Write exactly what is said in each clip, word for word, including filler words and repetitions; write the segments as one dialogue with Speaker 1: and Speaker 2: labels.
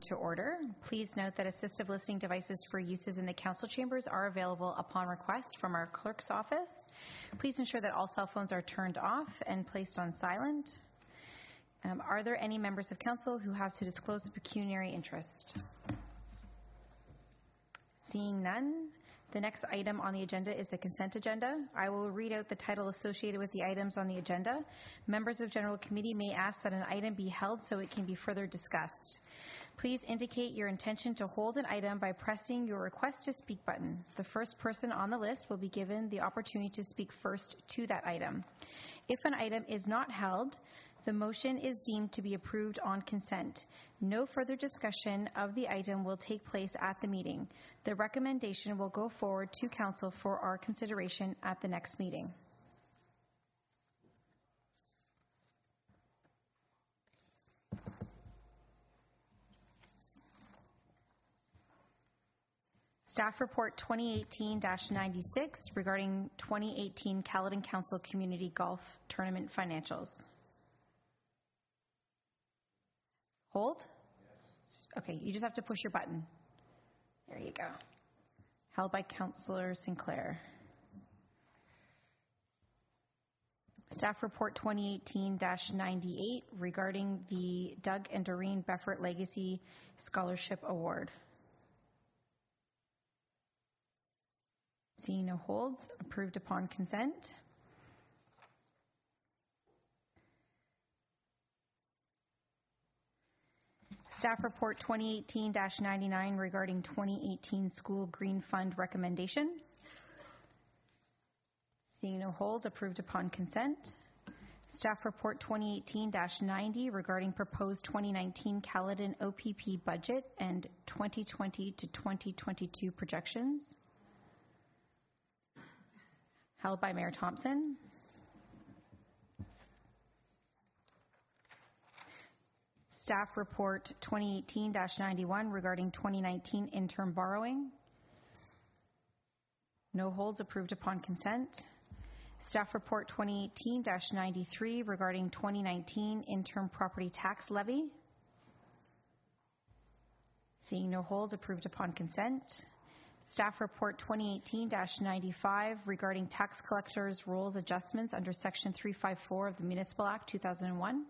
Speaker 1: to order. Please note that assistive listening devices for uses in the council chambers are available upon request from our clerk's office. Please ensure that all cell phones are turned off and placed on silent. Um, are there any members of council who have to disclose a pecuniary interest? Seeing none, the next item on the agenda is the consent agenda. I will read out the title associated with the items on the agenda. Members of General Committee may ask that an item be held so it can be further discussed. Please indicate your intention to hold an item by pressing your request to speak button. The first person on the list will be given the opportunity to speak first to that item. If an item is not held, the motion is deemed to be approved on consent. No further discussion of the item will take place at the meeting. The recommendation will go forward to council for our consideration at the next meeting. Staff Report twenty eighteen dash ninety-six regarding twenty eighteen Caledon Council Community Golf Tournament financials. Hold? Yes. Okay, you just have to push your button. There you go. Held by Councillor Sinclair. Staff Report twenty eighteen dash ninety-eight regarding the Doug and Doreen Beffert Legacy Scholarship Award. Seeing no holds, approved upon consent. Staff Report twenty eighteen dash ninety-nine regarding twenty eighteen School Green Fund recommendation. Seeing no holds, approved upon consent. Staff Report twenty eighteen dash ninety regarding proposed twenty nineteen Caledon O P P budget and twenty twenty to twenty twenty-two projections. Held by Mayor Thompson. Staff Report twenty eighteen dash ninety-one regarding twenty nineteen interim borrowing. No holds, approved upon consent. Staff Report twenty eighteen dash ninety-three regarding twenty nineteen interim property tax levy. Seeing no holds, approved upon consent. Staff Report twenty eighteen dash ninety-five regarding tax collectors' rules adjustments under Section three fifty-four of the Municipal Act two thousand one.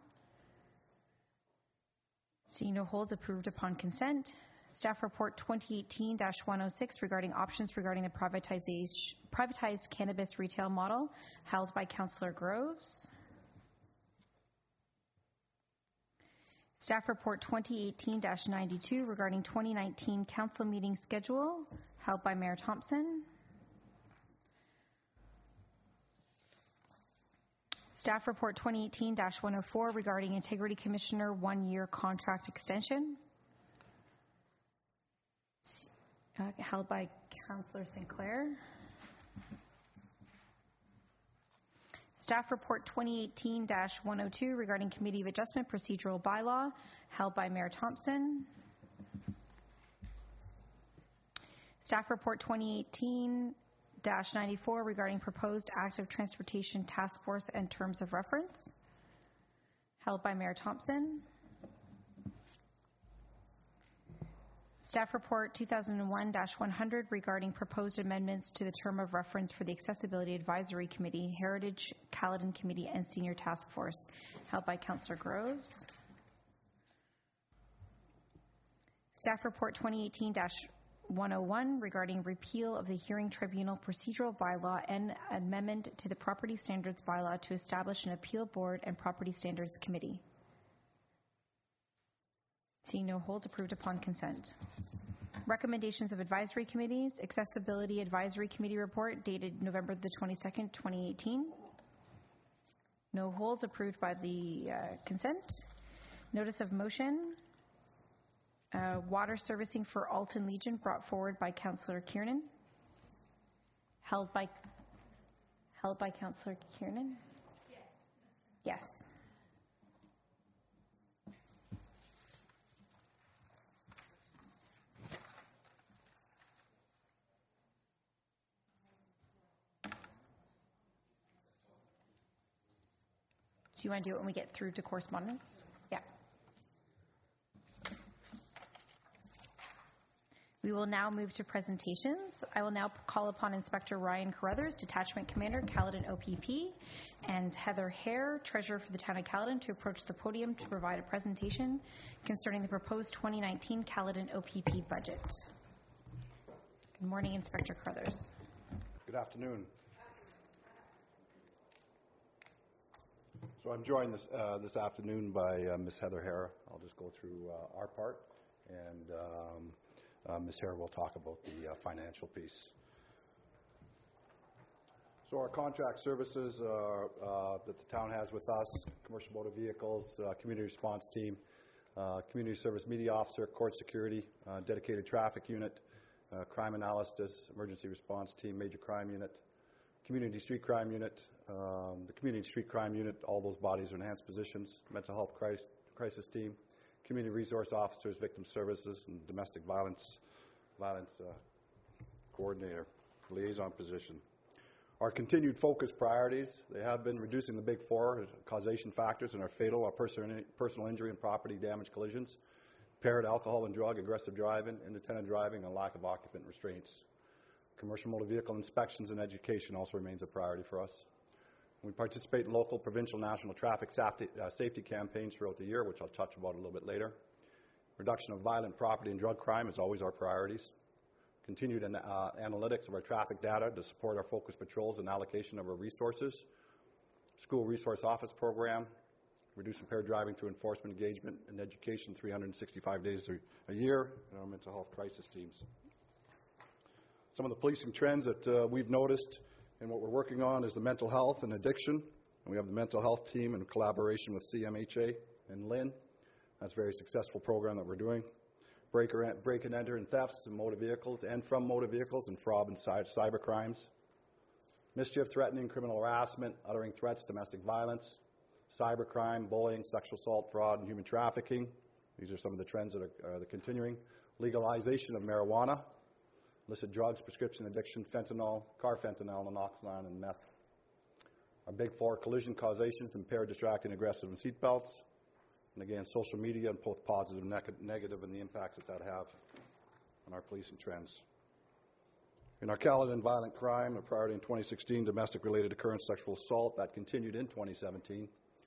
Speaker 1: Seeing no holds, approved upon consent. Staff Report twenty eighteen dash one oh six regarding options regarding the privatized cannabis retail model, held by Councillor Groves. Staff Report twenty eighteen dash ninety-two regarding twenty nineteen council meeting schedule, held by Mayor Thompson. Staff Report twenty eighteen dash one oh four regarding Integrity Commissioner one-year contract extension, uh, held by Councillor Sinclair. Staff Report twenty eighteen dash one oh two regarding Committee of Adjustment procedural bylaw, held by Mayor Thompson. Staff Report twenty eighteen dash ninety-four regarding proposed active transportation task force and terms of reference, held by Mayor Thompson. Staff Report two thousand one dash one hundred regarding proposed amendments to the term of reference for the Accessibility Advisory Committee, Heritage Caledon Committee and Senior Task Force, held by Councillor Groves. Staff Report twenty eighteen dash one oh one regarding repeal of the Hearing Tribunal procedural bylaw and amendment to the Property Standards bylaw to establish an appeal board and Property Standards Committee. Seeing no holds, approved upon consent. Recommendations of advisory committees. Accessibility Advisory Committee report dated November the twenty-second, twenty eighteen. No holds, approved by the uh, consent. Notice of motion. Uh, water servicing for Alton Legion, brought forward by Councillor Kiernan. Held by held by Councillor Kiernan. Yes. Yes. Do you want to do it when we get through to correspondence? Yeah. We will now move to presentations. I will now call upon Inspector Ryan Carruthers, Detachment Commander, Caledon O P P, and Heather Hare, Treasurer for the Town of Caledon, to approach the podium to provide a presentation concerning the proposed twenty nineteen Caledon O P P budget. Good morning, Inspector Carruthers.
Speaker 2: Good afternoon. So I'm joined this, uh, this afternoon by uh, Miz Heather Hare. I'll just go through uh, our part, and um, uh, Miz Hare will talk about the uh, financial piece. So our contract services uh, uh, that the town has with us, commercial motor vehicles, uh, community response team, uh, community service media officer, court security, uh, dedicated traffic unit, uh, crime analysis, emergency response team, major crime unit, community street crime unit, um, the community street crime unit, all those bodies are enhanced positions, mental health crisis, crisis team, community resource officers, victim services, and domestic violence violence uh, coordinator, liaison position. Our continued focus priorities, they have been reducing the big four causation factors and are fatal, our personal injury and property damage collisions, impaired alcohol and drug, aggressive driving, independent driving, and lack of occupant restraints. Commercial motor vehicle inspections and education also remains a priority for us. We participate in local, provincial, national traffic safety, uh, safety campaigns throughout the year, which I'll touch about a little bit later. Reduction of violent property and drug crime is always our priorities. Continued an, uh, analytics of our traffic data to support our focus patrols and allocation of our resources. School resource office program. Reduce impaired driving through enforcement engagement and education three hundred sixty-five days a year, and our mental health crisis teams. Some of the policing trends that uh, we've noticed and what we're working on is the mental health and addiction. And we have the mental health team in collaboration with C M H A and Lynn. That's a very successful program that we're doing. Break, or, break and enter and thefts in motor vehicles and from motor vehicles and fraud and cyber crimes. Mischief, threatening, criminal harassment, uttering threats, domestic violence, cyber crime, bullying, sexual assault, fraud, and human trafficking. These are some of the trends that are, are the continuing. Legalization of marijuana, illicit drugs, prescription addiction, fentanyl, carfentanil, naloxone, and meth. Our big four collision causations, impaired, distracting, aggressive, and seatbelts. And again, social media and both positive and neg- negative and the impacts that that have on our policing trends. In our Caledon violent crime, a priority in twenty sixteen, domestic-related occurrence, sexual assault, that continued in twenty seventeen.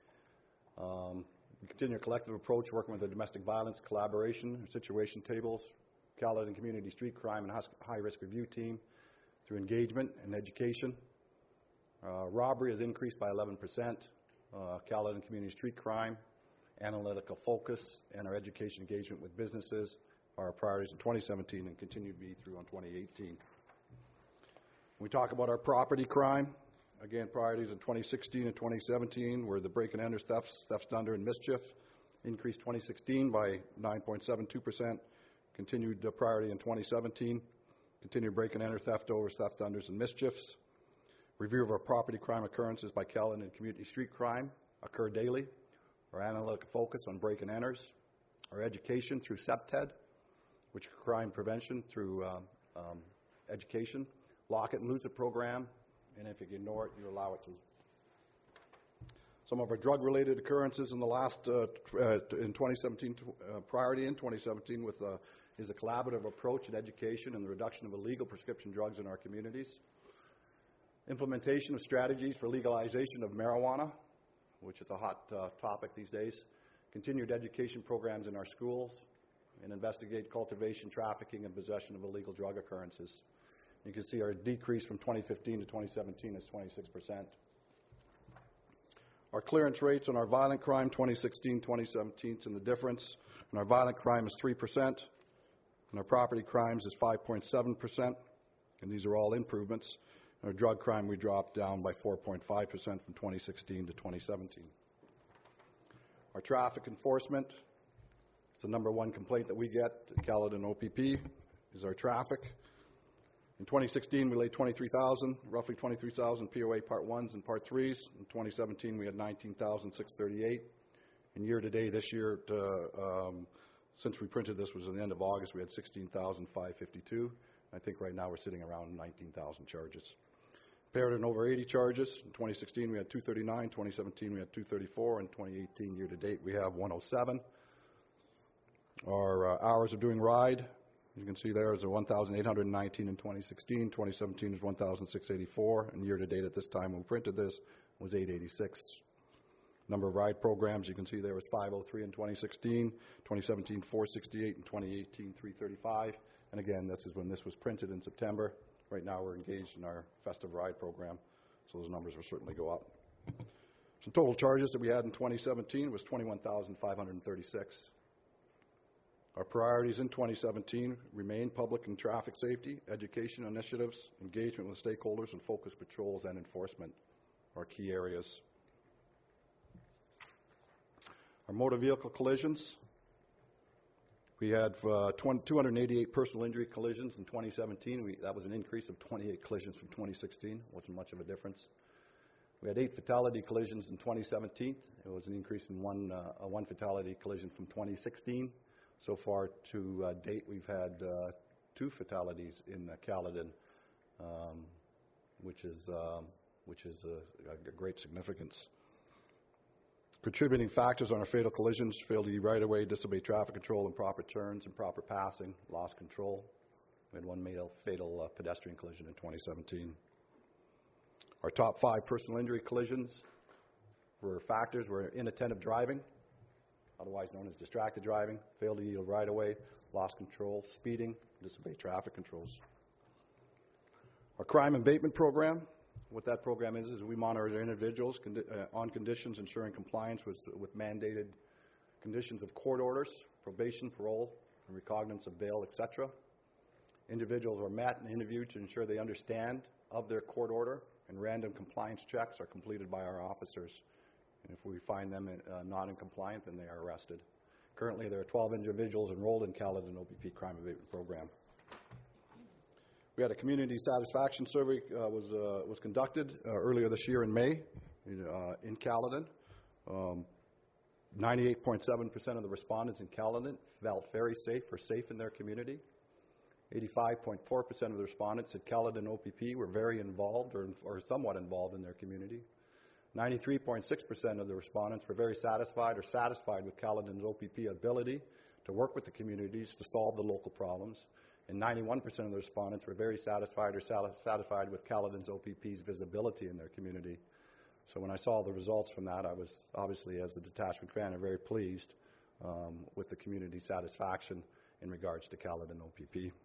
Speaker 2: Um, we continue a collective approach, working with the domestic violence collaboration, situation tables, Caledon Community Street Crime and High-Risk Review Team through engagement and education. Uh, robbery has increased by eleven percent. Uh, Caledon Community Street Crime, analytical focus, and our education engagement with businesses are our priorities in twenty seventeen and continue to be through on twenty eighteen. When we talk about our property crime, again, priorities in twenty sixteen and twenty seventeen were the break and enter, thefts, thefts under, and mischief. Increased twenty sixteen by nine point seven two percent. Continued uh, priority in twenty seventeen. Continued break and enter, theft overs, theft unders, and mischiefs. Review of our property crime occurrences by Caledon and community street crime occur daily. Our analytical focus on break and enters. Our education through SEPTED, which is crime prevention through um, um, education. Lock it and lose it program, and if you ignore it, you allow it to. Some of our drug-related occurrences in the last, uh, uh, in twenty seventeen, uh, priority in twenty seventeen with uh, is a collaborative approach in education and the reduction of illegal prescription drugs in our communities. Implementation of strategies for legalization of marijuana, which is a hot uh, topic these days. Continued education programs in our schools, and investigate cultivation, trafficking, and possession of illegal drug occurrences. You can see our decrease from twenty fifteen to twenty seventeen is twenty-six percent. Our clearance rates on our violent crime, twenty sixteen, twenty seventeen, and the difference. And our violent crime is three percent, and our property crimes is five point seven percent, and these are all improvements. And our drug crime, we dropped down by four point five percent from twenty sixteen to twenty seventeen. Our traffic enforcement, it's the number one complaint that we get at Caledon O P P, is our traffic. In twenty sixteen, we laid twenty-three thousand, roughly twenty-three thousand P O A Part ones and Part threes. In twenty seventeen, we had nineteen thousand six hundred thirty-eight. And year to date, this year, uh, um, since we printed this was at the end of August, we had sixteen thousand five hundred fifty-two. I think right now we're sitting around nineteen thousand charges. Impaired and over eighty charges. In twenty sixteen, we had two thirty-nine. twenty seventeen, we had two thirty-four. And twenty eighteen, year to date, we have one oh seven. Our uh, hours of doing ride, You can see there is a one thousand eight hundred nineteen in twenty sixteen. twenty seventeen is one thousand six hundred eighty-four, and year-to-date at this time when we printed this was eight hundred eighty-six. Number of ride programs, you can see there was five oh three in twenty sixteen, twenty seventeen four hundred sixty-eight, and twenty eighteen three hundred thirty-five. And again, this is when this was printed in September. Right now we're engaged in our festive ride program, so those numbers will certainly go up. So total charges that we had in twenty seventeen was twenty-one thousand five hundred thirty-six. Our priorities in twenty seventeen remain public and traffic safety, education initiatives, engagement with stakeholders, and focused patrols and enforcement are key areas. Our motor vehicle collisions, we had uh, two hundred eighty-eight personal injury collisions in twenty seventeen. We, that was an increase of twenty-eight collisions from twenty sixteen. Wasn't much of a difference. We had eight fatality collisions in twenty seventeen. It was an increase in one, uh, a one fatality collision from twenty sixteen. So far to uh, date, we've had uh, two fatalities in uh, Caledon, um, which is um, which is a, a great significance. Contributing factors on our fatal collisions: failed to use right-of-way, disobey traffic control, improper turns, improper passing, lost control. We had one fatal, fatal uh, pedestrian collision in twenty seventeen. Our top five personal injury collisions were factors were inattentive driving, otherwise known as distracted driving, failed to yield right-of-way, lost control, speeding, disobey traffic controls. Our crime abatement program, what that program is, is we monitor individuals condi uh, on conditions ensuring compliance with, with mandated conditions of court orders, probation, parole, and recognizance of bail, et cetera. Individuals are met and interviewed to ensure they understand of their court order, and random compliance checks are completed by our officers. And if we find them uh, not in compliance, then they are arrested. Currently, there are twelve individuals enrolled in Caledon O P P Crime Abatement Program. We had a community satisfaction survey uh, was uh, was conducted uh, earlier this year in May in, uh, in Caledon. Um, ninety-eight point seven percent of the respondents in Caledon felt very safe or safe in their community. eighty-five point four percent of the respondents at Caledon O P P were very involved or, or somewhat involved in their community. ninety-three point six percent of the respondents were very satisfied or satisfied with Caledon's O P P ability to work with the communities to solve the local problems. And ninety-one percent of the respondents were very satisfied or satisfied with Caledon's O P P's visibility in their community. So when I saw the results from that, I was obviously, as the detachment commander, very pleased um, with the community satisfaction in regards to Caledon O P P.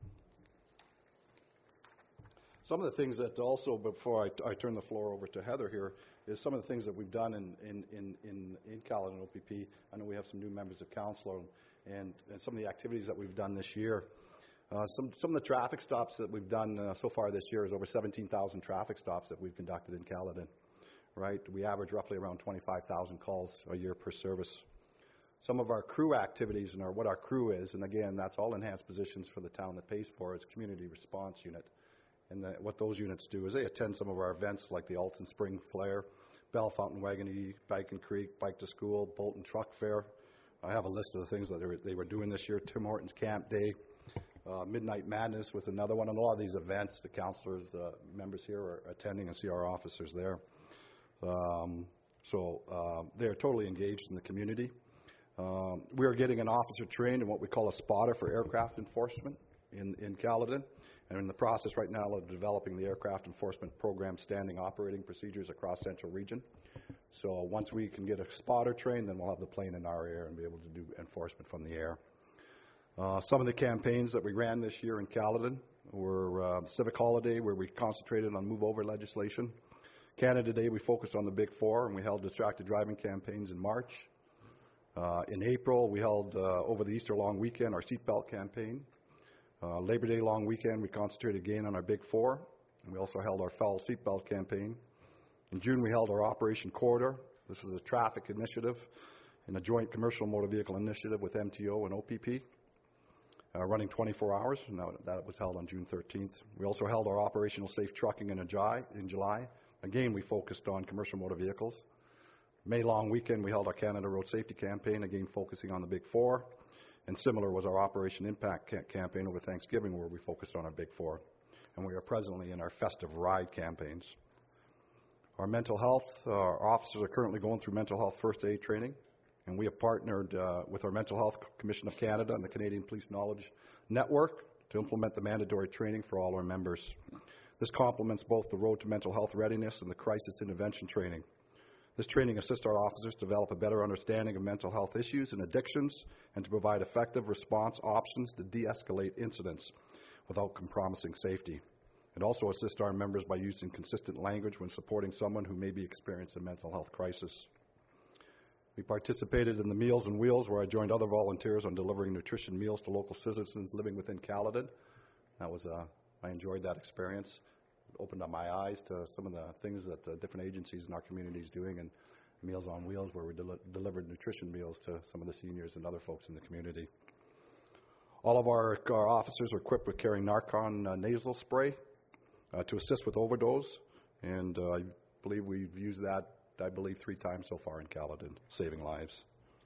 Speaker 2: Some of the things that also, before I, I turn the floor over to Heather here, is some of the things that we've done in, in, in, in, in Caledon O P P. I know we have some new members of council, and, and some of the activities that we've done this year. Uh, some, some of the traffic stops that we've done uh, so far this year is over seventeen thousand traffic stops that we've conducted in Caledon, right? We average roughly around twenty-five thousand calls a year per service. Some of our crew activities and our, what our crew is, and again, that's all enhanced positions for the town that pays for it, is Community Response Unit. And the, what those units do is they attend some of our events like the Alton Spring Flare, Bell Fountain Wagonee, Bike and Creek, Bike to School, Bolton Truck Fair. I have a list of the things that they were, they were doing this year. Tim Hortons Camp Day, uh, Midnight Madness was another one. And a lot of these events, the councillors, uh, members here are attending and see our officers there. Um, so uh, they're totally engaged in the community. Um, we are getting an officer trained in what we call a spotter for aircraft enforcement in, in Caledon. And in the process right now of developing the aircraft enforcement program standing operating procedures across Central Region. So once we can get a spotter trained, then we'll have the plane in our air and be able to do enforcement from the air. Uh, some of the campaigns that we ran this year in Caledon were uh, Civic Holiday, where we concentrated on move over legislation. Canada Day, we focused on the Big Four, and we held distracted driving campaigns in March. Uh, in April, we held uh, over the Easter long weekend our seatbelt campaign. Uh, Labor Day long weekend, we concentrated again on our Big Four, and we also held our Foul Seatbelt campaign. In June, we held our Operation Corridor. This is a traffic initiative and a joint commercial motor vehicle initiative with M T O and O P P, uh, running twenty-four hours, and that, that was held on June thirteenth. We also held our Operational Safe Trucking in, July, in July. Again, we focused on commercial motor vehicles. May long weekend, we held our Canada Road Safety campaign, again focusing on the Big Four. And similar was our Operation Impact ca campaign over Thanksgiving, where we focused on our Big Four. And we are presently in our Festive Ride campaigns. Our mental health, uh, our officers are currently going through mental health first aid training. And we have partnered uh, with our Mental Health Commission of Canada and the Canadian Police Knowledge Network to implement the mandatory training for all our members. This complements both the Road to Mental Health Readiness and the Crisis Intervention training. This training assists our officers to develop a better understanding of mental health issues and addictions and to provide effective response options to de-escalate incidents without compromising safety. It also assists our members by using consistent language when supporting someone who may be experiencing a mental health crisis. We participated in the Meals on Wheels, where I joined other volunteers on delivering nutrition meals to local citizens living within Caledon. That was, uh, I enjoyed that experience. It opened up my eyes to some of the things that uh, different agencies in our community is doing, and Meals on Wheels, where we del- delivered nutrition meals to some of the seniors and other folks in the community. All of our, our officers are equipped with carrying Narcan uh, nasal spray uh, to assist with overdose, and uh, I believe we've used that, I believe, three times so far in Caledon, saving lives.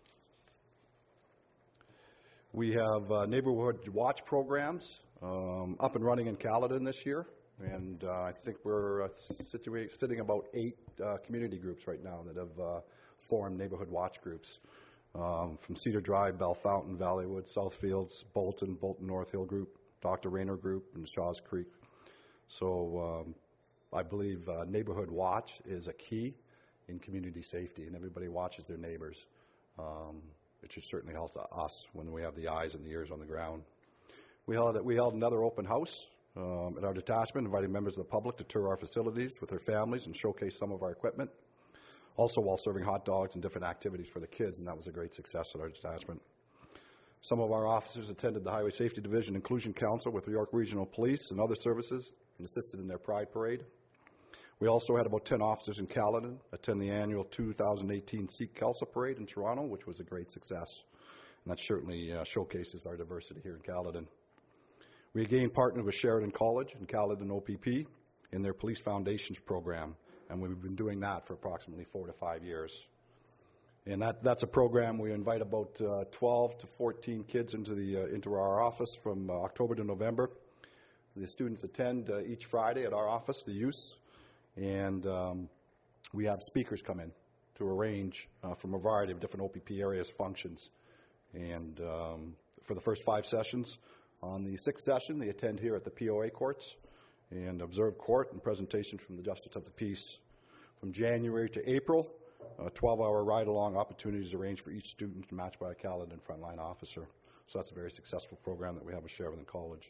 Speaker 2: We have uh, neighborhood watch programs um, up and running in Caledon this year, and uh, I think we're uh, situa- sitting about eight uh, community groups right now that have uh, formed neighborhood watch groups. Um, from Cedar Drive, Bell Fountain, Valleywood, Southfields, Bolton, Bolton North Hill Group, Doctor Rayner Group, and Shaw's Creek. So um, I believe uh, neighborhood watch is a key in community safety, and everybody watches their neighbors. Um, it should certainly help us when we have the eyes and the ears on the ground. We held, we held another open house um, at our detachment, inviting members of the public to tour our facilities with their families and showcase some of our equipment. Also while serving hot dogs and different activities for the kids, and that was a great success at our detachment. Some of our officers attended the Highway Safety Division Inclusion Council with the York Regional Police and other services and assisted in their Pride Parade. We also had about ten officers in Caledon attend the annual two thousand eighteen Sikh Khalsa Parade in Toronto, which was a great success. And that certainly uh, showcases our diversity here in Caledon. We again partnered with Sheridan College and Caledon O P P in their Police Foundations program, and we've been doing that for approximately four to five years. And that, that's a program we invite about uh, twelve to fourteen kids into, the, uh, into our office from uh, October to November. The students attend uh, each Friday at our office, the youths, and um, we have speakers come in to arrange uh, from a variety of different O P P areas functions. And um, for the first five sessions, on the sixth session, they attend here at the P O A courts and observe court and presentation from the Justice of the Peace. From January to April, uh, twelve-hour ride-along opportunities arranged for each student matched by a Caledon frontline officer. So that's a very successful program that we have with Sheridan College.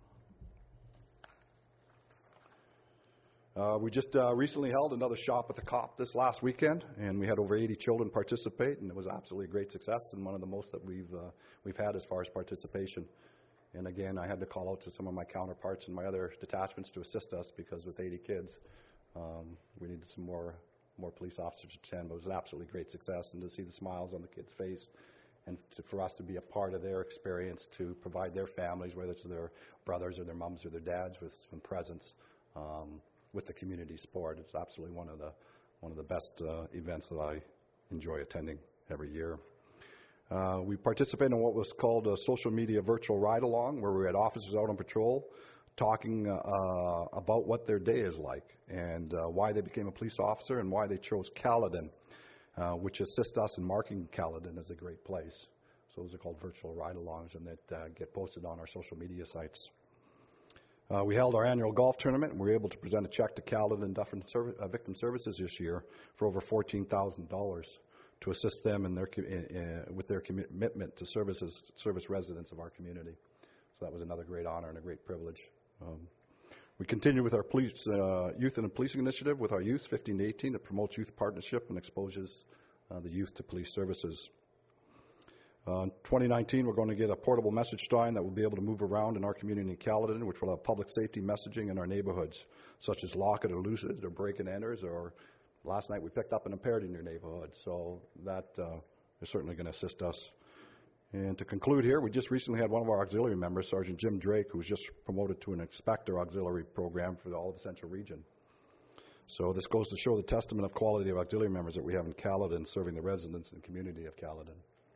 Speaker 2: Uh, we just uh, recently held another Shop with a Cop this last weekend, and we had over eighty children participate, and it was absolutely a great success and one of the most that we've uh, we've had as far as participation. And again, I had to call out to some of my counterparts in my other detachments to assist us, because with eighty kids, um, we needed some more more police officers to attend. But it was an absolutely great success, and to see the smiles on the kids' face, and to, for us to be a part of their experience, to provide their families, whether it's their brothers or their moms or their dads, with some presence um, with the community sport. It's absolutely one of the one of the best uh, events that I enjoy attending every year. Uh, we participated in what was called a social media virtual ride-along, where we had officers out on patrol talking uh, uh, about what their day is like and uh, why they became a police officer and why they chose Caledon, uh, which assists us in marking Caledon as a great place. So those are called virtual ride-alongs, and that uh, get posted on our social media sites. Uh, we held our annual golf tournament, and we were able to present a check to Caledon Dufferin Serv- uh, Victim Services this year for over fourteen thousand dollars. To assist them in their, uh, with their commitment to services, service residents of our community. So that was another great honor and a great privilege. Um, we continue with our police, uh, youth and policing initiative with our youth, fifteen to eighteen, that promotes youth partnership and exposes uh, the youth to police services. Uh, in twenty nineteen, we're going to get a portable message sign that will be able to move around in our community in Caledon, which will have public safety messaging in our neighborhoods, such as lock it or lose it or break and enters, or last night we picked up an impaired in your neighborhood, so that uh, is certainly going to assist us. And to conclude here, we just recently had one of our auxiliary members, Sergeant Jim Drake, who was just promoted to an inspector auxiliary program for all of the Central Region. So this goes to show the testament of quality of auxiliary members that we have in Caledon, serving the residents and community of Caledon.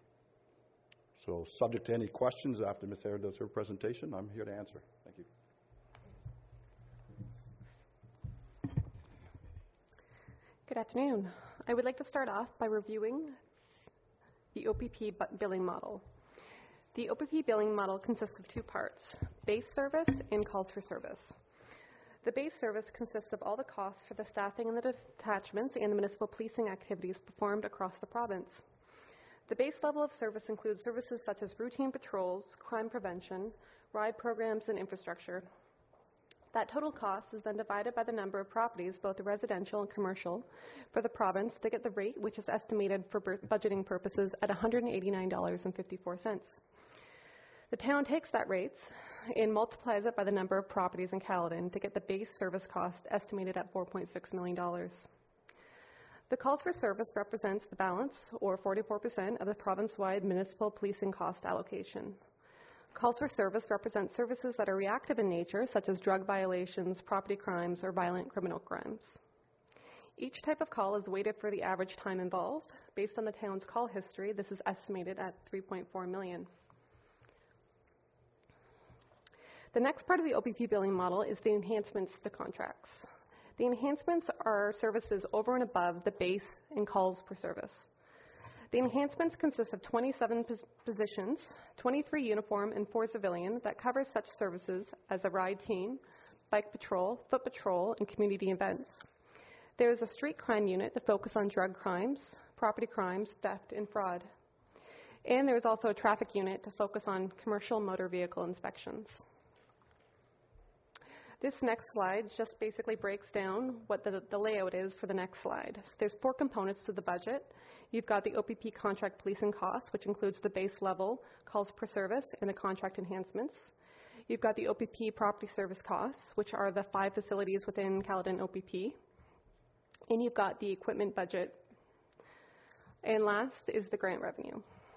Speaker 2: So subject to any questions after Miz Hare does her presentation, I'm here to answer. Thank you.
Speaker 3: Good afternoon. I would like to start off by reviewing the O P P billing model. The O P P billing model consists of two parts, base service and calls for service. The base service consists of all the costs for the staffing and the detachments and the municipal policing activities performed across the province. The base level of service includes services such as routine patrols, crime prevention, ride programs, and infrastructure. That total cost is then divided by the number of properties, both residential and commercial, for the province to get the rate, which is estimated for budgeting purposes at one hundred eighty-nine dollars and fifty-four cents. The town takes that rate and multiplies it by the number of properties in Caledon to get the base service cost estimated at four point six million dollars. The calls for service represents the balance, or forty-four percent, of the province-wide municipal policing cost allocation. Calls for service represent services that are reactive in nature, such as drug violations, property crimes, or violent criminal crimes. Each type of call is weighted for the average time involved. Based on the town's call history, this is estimated at three point four million dollars. The next part of the O P P billing model is the enhancements to contracts. The enhancements are services over and above the base and calls per service. The enhancements consist of twenty-seven pos- positions, twenty-three uniform and four civilian that cover such services as a ride team, bike patrol, foot patrol, and community events. There is a street crime unit to focus on drug crimes, property crimes, theft, and fraud. And there is also a traffic unit to focus on commercial motor vehicle inspections. This next slide just basically breaks down what the, the layout is for the next slide. So there's four components to the budget. You've got the O P P contract policing costs, which includes the base level, calls per service, and the contract enhancements. You've got the O P P property service costs, which are the five facilities within Caledon O P P. And you've got the equipment budget. And last is the grant revenue.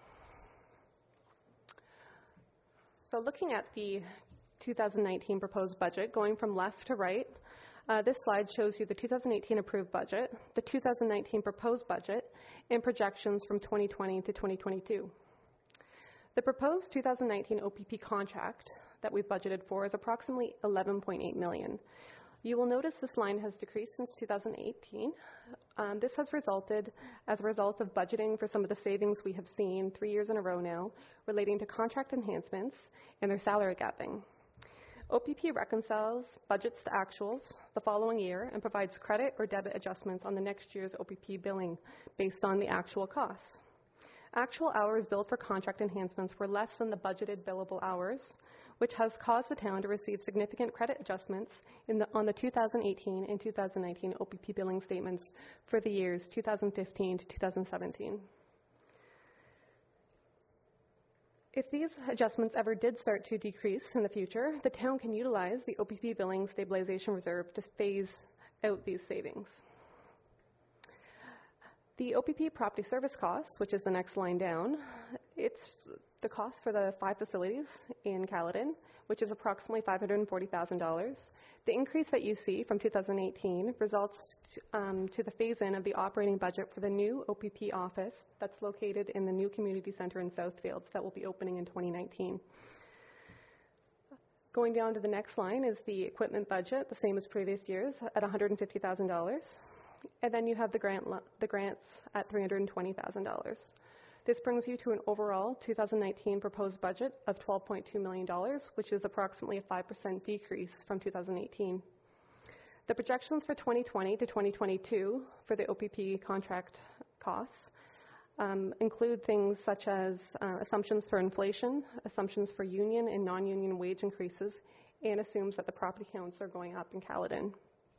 Speaker 3: So looking at the two thousand nineteen proposed budget, going from left to right, uh, this slide shows you the two thousand eighteen approved budget, the two thousand nineteen proposed budget, and projections from twenty twenty to twenty twenty-two. The proposed two thousand nineteen O P P contract that we've budgeted for is approximately eleven point eight million dollars. You will notice this line has decreased since two thousand eighteen. Um, this has resulted as a result of budgeting for some of the savings we have seen three years in a row now relating to contract enhancements and their salary gapping. O P P reconciles budgets to actuals the following year and provides credit or debit adjustments on the next year's O P P billing based on the actual costs. Actual hours billed for contract enhancements were less than the budgeted billable hours, which has caused the town to receive significant credit adjustments in the, on the two thousand eighteen and two thousand nineteen O P P billing statements for the years two thousand fifteen to two thousand seventeen. If these adjustments ever did start to decrease in the future, the town can utilize the O P P billing stabilization reserve to phase out these savings. The O P P property service costs, which is the next line down, it's the cost for the five facilities in Caledon, which is approximately five hundred forty thousand dollars. The increase that you see from two thousand eighteen results to, um, to the phase-in of the operating budget for the new O P P office that's located in the new community center in Southfields that will be opening in twenty nineteen. Going down to the next line is the equipment budget, the same as previous years, at one hundred fifty thousand dollars. And then you have the, grant, the grants at three hundred twenty thousand dollars. This brings you to an overall two thousand nineteen proposed budget of twelve point two million dollars, which is approximately a five percent decrease from two thousand eighteen. The projections for twenty twenty to twenty twenty-two for the O P P contract costs um, include things such as uh, assumptions for inflation, assumptions for union and non-union wage increases, and assumes that the property counts are going up in Caledon.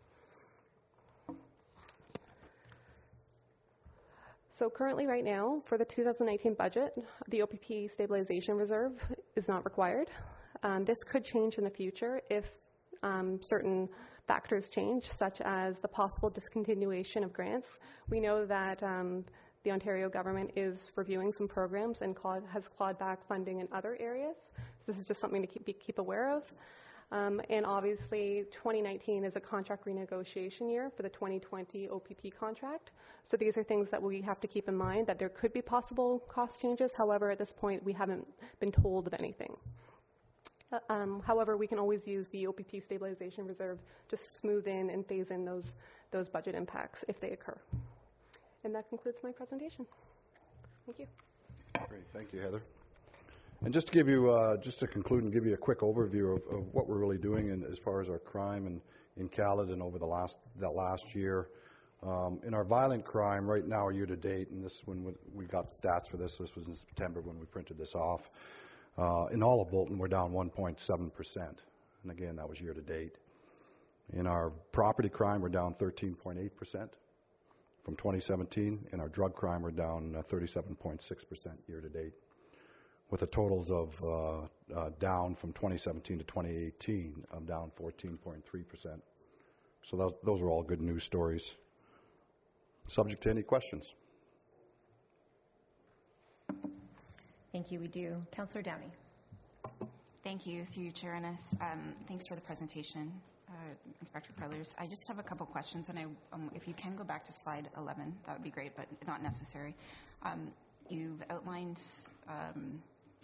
Speaker 3: So currently right now, for the two thousand nineteen budget, the O P P stabilization reserve is not required. Um, this could change in the future if um, certain factors change, such as the possible discontinuation of grants. We know that um, the Ontario government is reviewing some programs and clawed, has clawed back funding in other areas. So this is just something to keep, be, keep aware of. Um, and obviously, twenty nineteen is a contract renegotiation year for the twenty twenty O P P contract. So these are things that we have to keep in mind, that there could be possible cost changes. However, at this point, we haven't been told of anything. Uh, um, however, we can always use the O P P stabilization reserve to smooth in and phase in those, those budget impacts if they occur. And that concludes my presentation. Thank you.
Speaker 2: Great. Thank you, Heather. And just to give you, uh, just to conclude and give you a quick overview of, of what we're really doing in, as far as our crime in, in Caledon over the last, that last year. Um, in our violent crime, right now, year to date, and this when we got the stats for this, this was in September when we printed this off. Uh, in all of Bolton, we're down one point seven percent. And again, that was year to date. In our property crime, we're down thirteen point eight percent from twenty seventeen. In our drug crime, we're down uh, thirty-seven point six percent year to date, with the totals of uh, uh, down from twenty seventeen to twenty eighteen, um, down fourteen point three percent. So those, those are all good news stories. Subject to any questions.
Speaker 1: Thank you. We do. Councillor Downey.
Speaker 4: Thank you, through you, Chair Ennis. Um, thanks for the presentation, uh, Inspector Carlers. I just have a couple questions, and I, um, if you can go back to slide eleven, that would be great, but not necessary. Um, you've outlined um,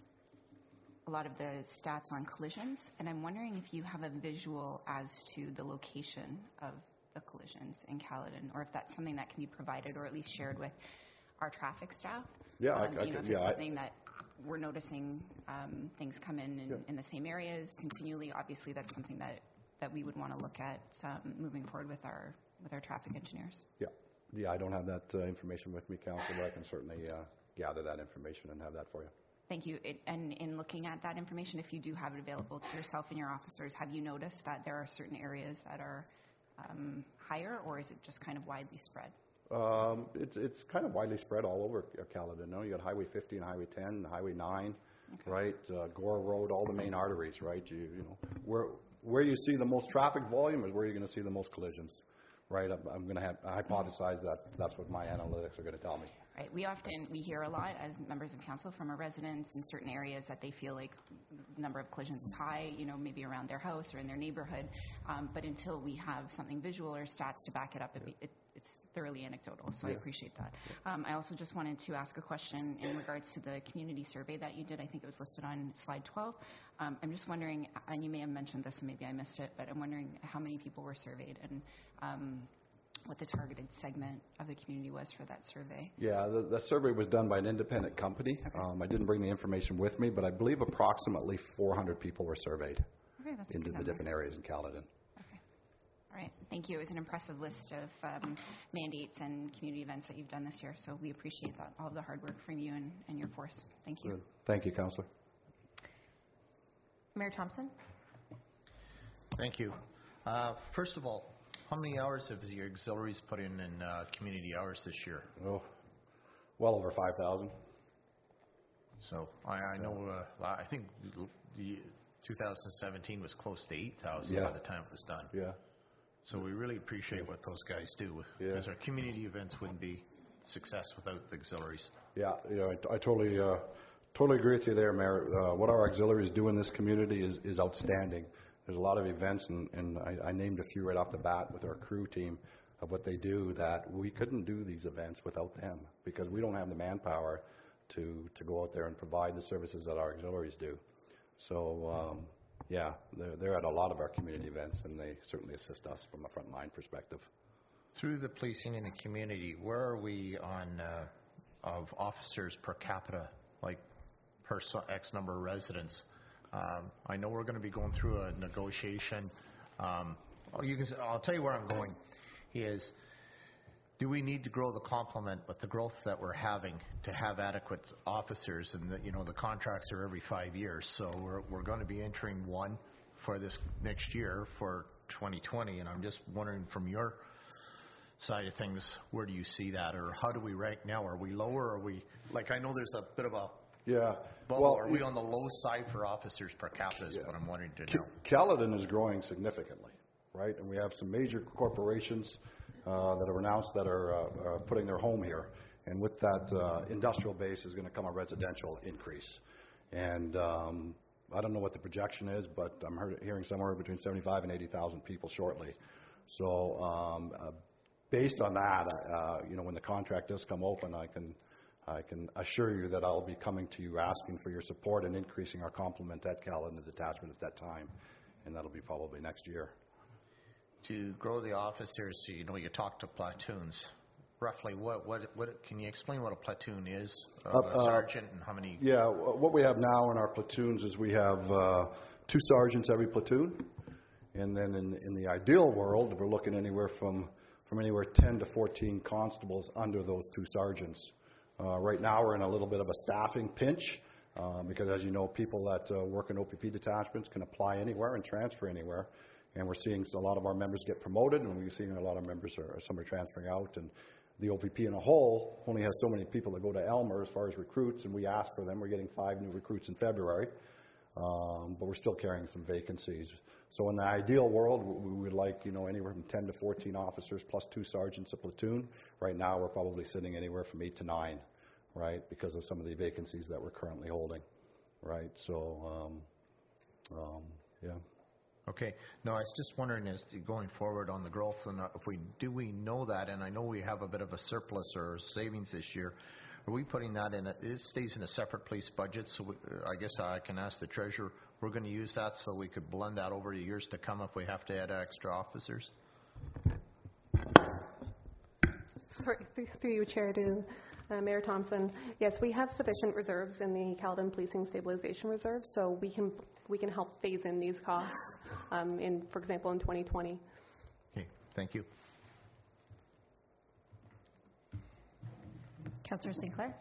Speaker 4: a lot of the stats on collisions, and I'm wondering if you have a visual as to the location of the collisions in Caledon, or if that's something that can be provided or at least shared with our traffic staff.
Speaker 2: Yeah,
Speaker 4: um,
Speaker 2: I, I
Speaker 4: you know,
Speaker 2: can,
Speaker 4: if
Speaker 2: yeah,
Speaker 4: it's
Speaker 2: I,
Speaker 4: something that we're noticing um, things come in in,
Speaker 2: yeah.
Speaker 4: in the same areas continually. Obviously, that's something that, that we would want to look at um, moving forward with our with our traffic engineers.
Speaker 2: Yeah, yeah. I don't have that uh, information with me, Council, but I can certainly uh, gather that information and have that for you.
Speaker 4: Thank you. It, and in looking at that information, if you do have it available to yourself and your officers, have you noticed that there are certain areas that are um, higher, or is it just kind of widely spread?
Speaker 2: Um, it's it's kind of widely spread all over Caledon. No, you got Highway fifty and Highway ten, and Highway nine, okay. Right? Uh, Gore Road, all the main arteries, right? You you know where where you see the most traffic volume is where you're going to see the most collisions, right? I'm, I'm going to have hypothesize that that's what my analytics are going to tell me.
Speaker 4: Right. We often, we hear a lot as members of council from our residents in certain areas that they feel like the number of collisions is high, you know, maybe around their house or in their neighborhood. Um, but until we have something visual or stats to back it up, it, it, it's thoroughly anecdotal. So yeah. I appreciate that. Um, I also just wanted to ask a question in regards to the community survey that you did. I think it was listed on slide twelve. Um, I'm just wondering, and you may have mentioned this and maybe I missed it, but I'm wondering how many people were surveyed and um, what the targeted segment of the community was for that survey.
Speaker 2: Yeah, the, the survey was done by an independent company. Okay. Um, I didn't bring the information with me, but I believe approximately four hundred people were surveyed
Speaker 4: okay, that's
Speaker 2: into the different areas in Caledon.
Speaker 4: Okay. All right. Thank you. It was an impressive list of um, mandates and community events that you've done this year, so we appreciate that, all of the hard work from you and, and your force. Thank you.
Speaker 2: Good. Thank you, Councillor.
Speaker 1: Mayor Thompson.
Speaker 5: Thank you. Uh, first of all, how many hours have your auxiliaries put in in uh, community hours this year?
Speaker 2: Oh, well over five thousand.
Speaker 5: So I, I know, uh, I think the two thousand seventeen was close to eight thousand
Speaker 2: yeah.
Speaker 5: by the time it was done.
Speaker 2: Yeah.
Speaker 5: So we really appreciate what those guys do,
Speaker 2: yeah.
Speaker 5: because our community events wouldn't be success without the auxiliaries.
Speaker 2: Yeah, you know, I, I totally, uh, totally agree with you there, Mayor. Uh, what our auxiliaries do in this community is, is outstanding. There's a lot of events, and, and I, I named a few right off the bat with our crew team of what they do that we couldn't do these events without them because we don't have the manpower to, to go out there and provide the services that our auxiliaries do. So, um, yeah, they're, they're at a lot of our community events, and they certainly assist us from a frontline perspective.
Speaker 5: Through the policing in the community, where are we on uh, of officers per capita, like per so X number of residents? Um, I know we're going to be going through a negotiation. Um, you can, I'll tell you where I'm going. Is do we need to grow the complement with the growth that we're having to have adequate officers? And the, you know the contracts are every five years, so we're we're going to be entering one for this next year for twenty twenty. And I'm just wondering from your side of things, where do you see that, or how do we rank now? Are we lower? Or are we like? I know there's a bit of a
Speaker 2: Yeah.
Speaker 5: bubble.
Speaker 2: Well,
Speaker 5: are we on the low side for officers per capita is yeah. what I'm wanting to know.
Speaker 2: Caledon is growing significantly, right? And we have some major corporations uh, that have announced that are, uh, are putting their home here. And with that uh, industrial base is going to come a residential increase. And um, I don't know what the projection is, but I'm heard, hearing somewhere between seventy-five and eighty thousand people shortly. So um, uh, based on that, uh, you know, when the contract does come open, I can I can assure you that I'll be coming to you asking for your support and increasing our complement at Caledon detachment at that time, and that'll be probably next year.
Speaker 5: To grow the officers, you know, you talk to platoons. roughly, what, what, what, can you explain what a platoon is? Uh,
Speaker 2: Uh,
Speaker 5: a
Speaker 2: uh,
Speaker 5: sergeant and how many?
Speaker 2: Yeah, wh- what we have now in our platoons is we have uh, two sergeants every platoon. And then in, in the ideal world, we're looking anywhere from, from anywhere ten to fourteen constables under those two sergeants. Uh, right now, we're in a little bit of a staffing pinch uh, because, as you know, people that uh, work in O P P detachments can apply anywhere and transfer anywhere. And we're seeing a lot of our members get promoted, and we're seeing a lot of members are some are transferring out. And the O P P in a whole only has so many people that go to Elmer as far as recruits, and we ask for them. We're getting five new recruits in February, um, but we're still carrying some vacancies. So in the ideal world, we would like, you know, anywhere from ten to fourteen officers plus two sergeants a platoon. Right now, we're probably sitting anywhere from eight to nine, right, because of some of the vacancies that we're currently holding, right? So, um, um, yeah.
Speaker 5: Okay. No, I was just wondering, as to going forward on the growth, and uh, if we do we know that, and I know we have a bit of a surplus or savings this year, are we putting that in? A, it stays in a separate police budget, so we, uh, I guess I can ask the treasurer. We're going to use that so we could blend that over the years to come if we have to add extra officers.
Speaker 3: Sorry, th- through you, Chair, to uh, Mayor Thompson. Yes, we have sufficient reserves in the Caledon Policing Stabilization Reserve, so we can we can help phase in these costs. Um, in, for example, in twenty twenty.
Speaker 5: Okay, thank you.
Speaker 1: Councillor Sinclair.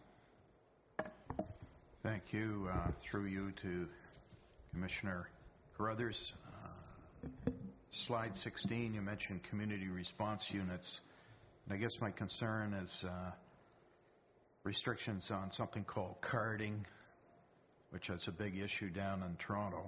Speaker 6: Thank you. Uh, through you to Commissioner Carruthers. Uh, slide sixteen, you mentioned community response units. And I guess my concern is uh, restrictions on something called carding, which is a big issue down in Toronto.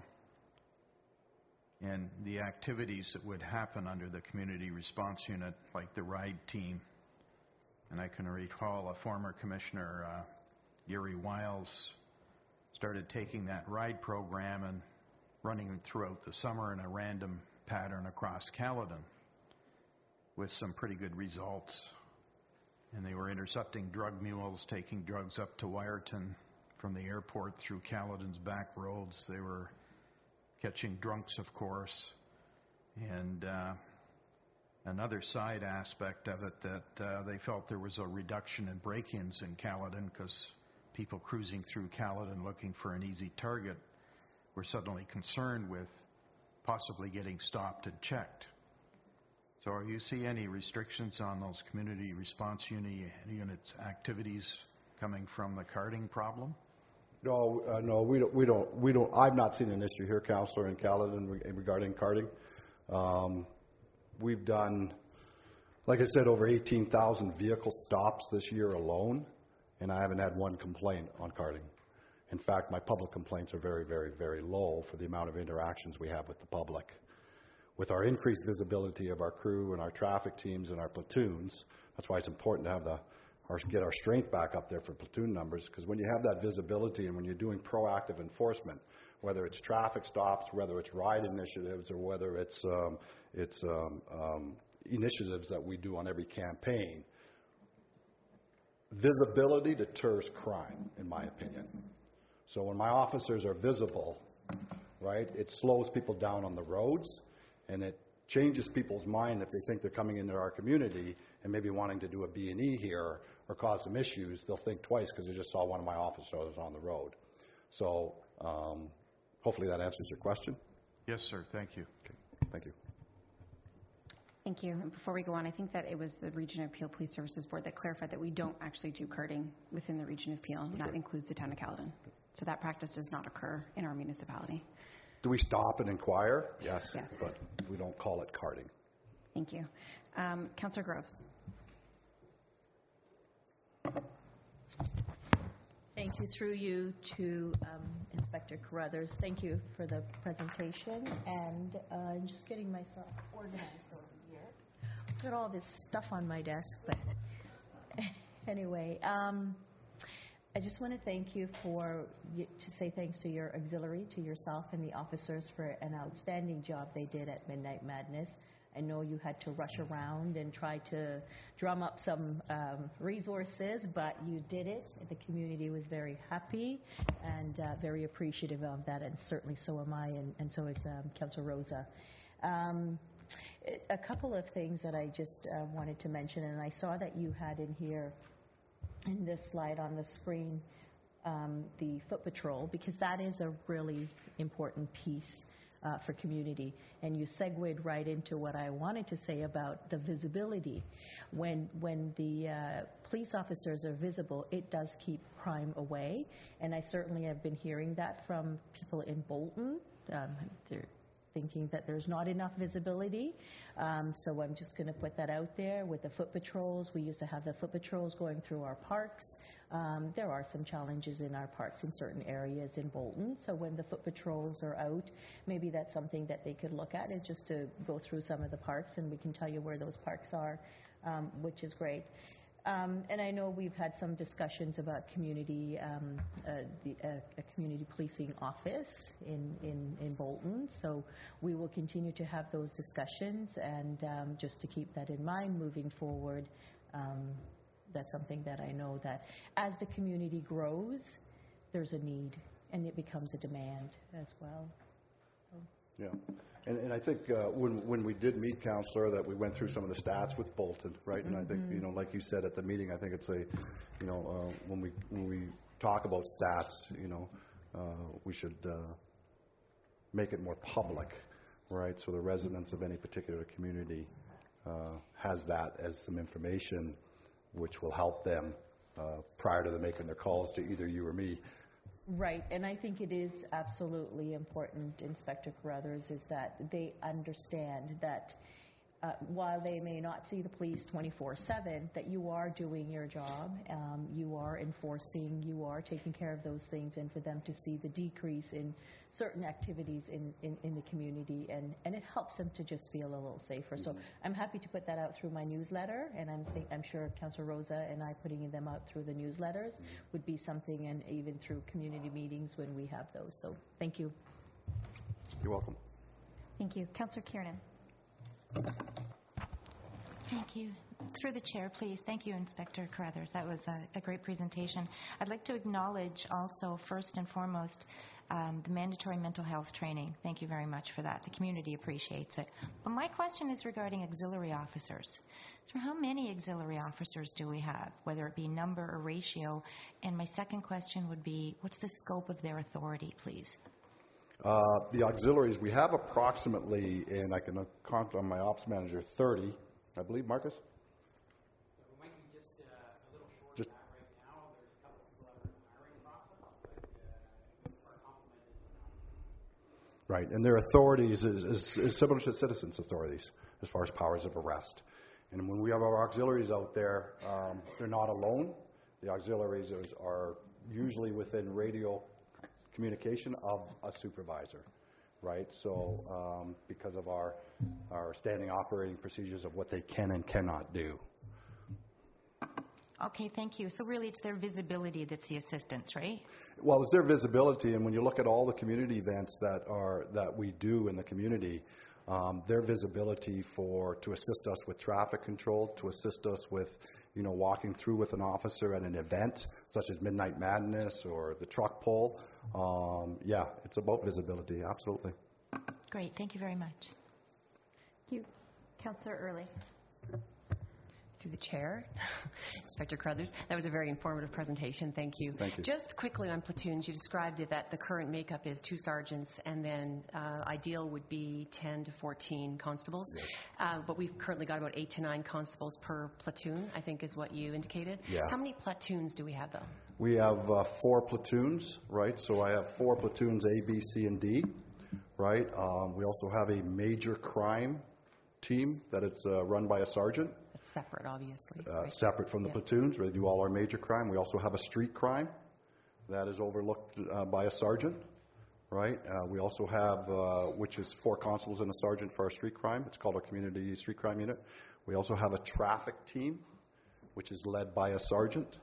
Speaker 6: And the activities that would happen under the community response unit, like the RIDE team. And I can recall a former commissioner, uh, Gary Wiles, started taking that RIDE program and running it throughout the summer in a random pattern across Caledon with some pretty good results. And they were intercepting drug mules, taking drugs up to Wyerton from the airport through Caledon's back roads. They were catching drunks, of course, and uh, another side aspect of it that uh, they felt there was a reduction in break-ins in Caledon because people cruising through Caledon looking for an easy target were suddenly concerned with possibly getting stopped and checked. So are you see any restrictions on those community response uni- units activities coming from the carding problem?
Speaker 2: No, uh, no, we don't, we don't, we don't, I've not seen an issue here, Councillor, in Caledon re- regarding carding. Um, we've done, like I said, over eighteen thousand vehicle stops this year alone, and I haven't had one complaint on carding. In fact, my public complaints are very, very, very low for the amount of interactions we have with the public. With our increased visibility of our crew and our traffic teams and our platoons, that's why it's important to have the Or get our strength back up there for platoon numbers, because when you have that visibility and when you're doing proactive enforcement, whether it's traffic stops, whether it's ride initiatives, or whether it's um, it's um, um, initiatives that we do on every campaign, visibility deters crime, in my opinion. So when my officers are visible, right, it slows people down on the roads, and it changes people's mind if they think they're coming into our community and maybe wanting to do a B and E here or cause some issues. They'll think twice because they just saw one of my officers on the road. So um, hopefully that answers your question.
Speaker 6: Yes, sir. Thank you.
Speaker 2: Okay. Thank you.
Speaker 1: Thank you. And before we go on, I think that it was the Region of Peel Police Services Board that clarified that we don't actually do carding within the Region of Peel, and that includes the town of Caledon. So that practice does not occur in our municipality.
Speaker 2: Do we stop and inquire? Yes.
Speaker 1: Yes.
Speaker 2: But we don't call it carding.
Speaker 1: Thank you. Um, Councillor Groves.
Speaker 7: Thank you. Through you to um, Inspector Carruthers. Thank you for the presentation, and uh, I'm just getting myself organized over here. Got all this stuff on my desk, but anyway, um, I just want to thank you for, to say thanks to your auxiliary, to yourself and the officers for an outstanding job they did at Midnight Madness. I know you had to rush around and try to drum up some um, resources, but you did it. The community was very happy and uh, very appreciative of that, and certainly so am I, and, and so is um, Councillor Rosa. Um, A couple of things that I just uh, wanted to mention, and I saw that you had in here, in this slide on the screen, um, the foot patrol, because that is a really important piece uh, for community. And you segued right into what I wanted to say about the visibility. When, when the uh, police officers are visible, it does keep crime away. And I certainly have been hearing that from people in Bolton. Um, they're thinking that there's not enough visibility. Um, so I'm just going to put that out there with the foot patrols. We used to have the foot patrols going through our parks. Um, there are some challenges in our parks in certain areas in Bolton. So when the foot patrols are out, maybe that's something that they could look at, is just to go through some of the parks, and we can tell you where those parks are, um, which is great. Um, and I know we've had some discussions about community, um, uh, the, uh, a community policing office in, in, in Bolton. So we will continue to have those discussions, and um, just to keep that in mind moving forward, um, that's something that I know that as the community grows, there's a need, and it becomes a demand as well. So.
Speaker 2: Yeah. And, and I think uh, when when we did meet, Councillor, that we went through some of the stats with Bolton, right? And mm-hmm. I think, you know, like you said at the meeting, I think it's a, you know, uh, when we when we talk about stats, you know, uh, we should uh, make it more public, right? So the residents of any particular community uh, has that as some information, which will help them uh, prior to them making their calls to either you or me.
Speaker 7: Right, and I think it is absolutely important, Inspector Carruthers, is that they understand that uh, while they may not see the police twenty-four seven, that you are doing your job, um, you are enforcing, you are taking care of those things, and for them to see the decrease in certain activities in, in, in the community, and, and it helps them to just feel a little safer. Mm-hmm. So I'm happy to put that out through my newsletter, and I'm, think, I'm sure Councillor Rosa and I putting them out through the newsletters mm-hmm. would be something, and even through community meetings when we have those. So thank you.
Speaker 2: You're welcome.
Speaker 1: Thank you. Councillor Kiernan.
Speaker 8: Thank you. Through the chair, please. Thank you, Inspector Carruthers. That was a, a great presentation. I'd like to acknowledge also, first and foremost, um, the mandatory mental health training. Thank you very much for that. The community appreciates it. But my question is regarding auxiliary officers. So how many auxiliary officers do we have, whether it be number or ratio? And my second question would be, what's the scope of their authority, please?
Speaker 2: Uh, the auxiliaries, we have approximately, and I can count on my ops manager, thirty, I believe, Marcus?
Speaker 9: We might be just uh, a little short
Speaker 2: just
Speaker 9: of that right now. There's a couple of people that are in the hiring process, but uh, our complement is enough.
Speaker 2: Right, and their authorities is, is, is similar to citizens' authorities as far as powers of arrest. And when we have our auxiliaries out there, um, they're not alone. The auxiliaries are, are usually within radio communication of a supervisor, right? So um, because of our our standing operating procedures of what they can and cannot do.
Speaker 8: Okay, thank you. So really it's their visibility that's the assistance, right?
Speaker 2: Well, it's their visibility, and when you look at all the community events that are that we do in the community, um, their visibility for to assist us with traffic control, to assist us with you know walking through with an officer at an event such as Midnight Madness or the truck pull. Um, yeah, it's about visibility, absolutely.
Speaker 8: Great, thank you very much.
Speaker 1: Thank you. Councillor Early.
Speaker 10: Through the chair, Inspector Carruthers, that was a very informative presentation. Thank you.
Speaker 2: Thank you.
Speaker 10: Just quickly on platoons, you described it that the current makeup is two sergeants, and then uh, ideal would be ten to fourteen constables.
Speaker 2: Yes.
Speaker 10: Uh, but we've currently got about eight to nine constables per platoon, I think is what you indicated.
Speaker 2: Yeah.
Speaker 10: How many platoons do we have, though?
Speaker 2: We have uh, four platoons, right? So I have four platoons, A, B, C, and D, right? Um, we also have a major crime team that it's uh, run by a sergeant.
Speaker 10: It's separate, obviously.
Speaker 2: Uh,
Speaker 10: right?
Speaker 2: Separate from the
Speaker 10: yeah.
Speaker 2: platoons, where they do all our major crime. We also have a street crime that is overlooked uh, by a sergeant, right? Uh, we also have, uh, which is four constables and a sergeant for our street crime. It's called our community street crime unit. We also have a traffic team, which is led by a sergeant.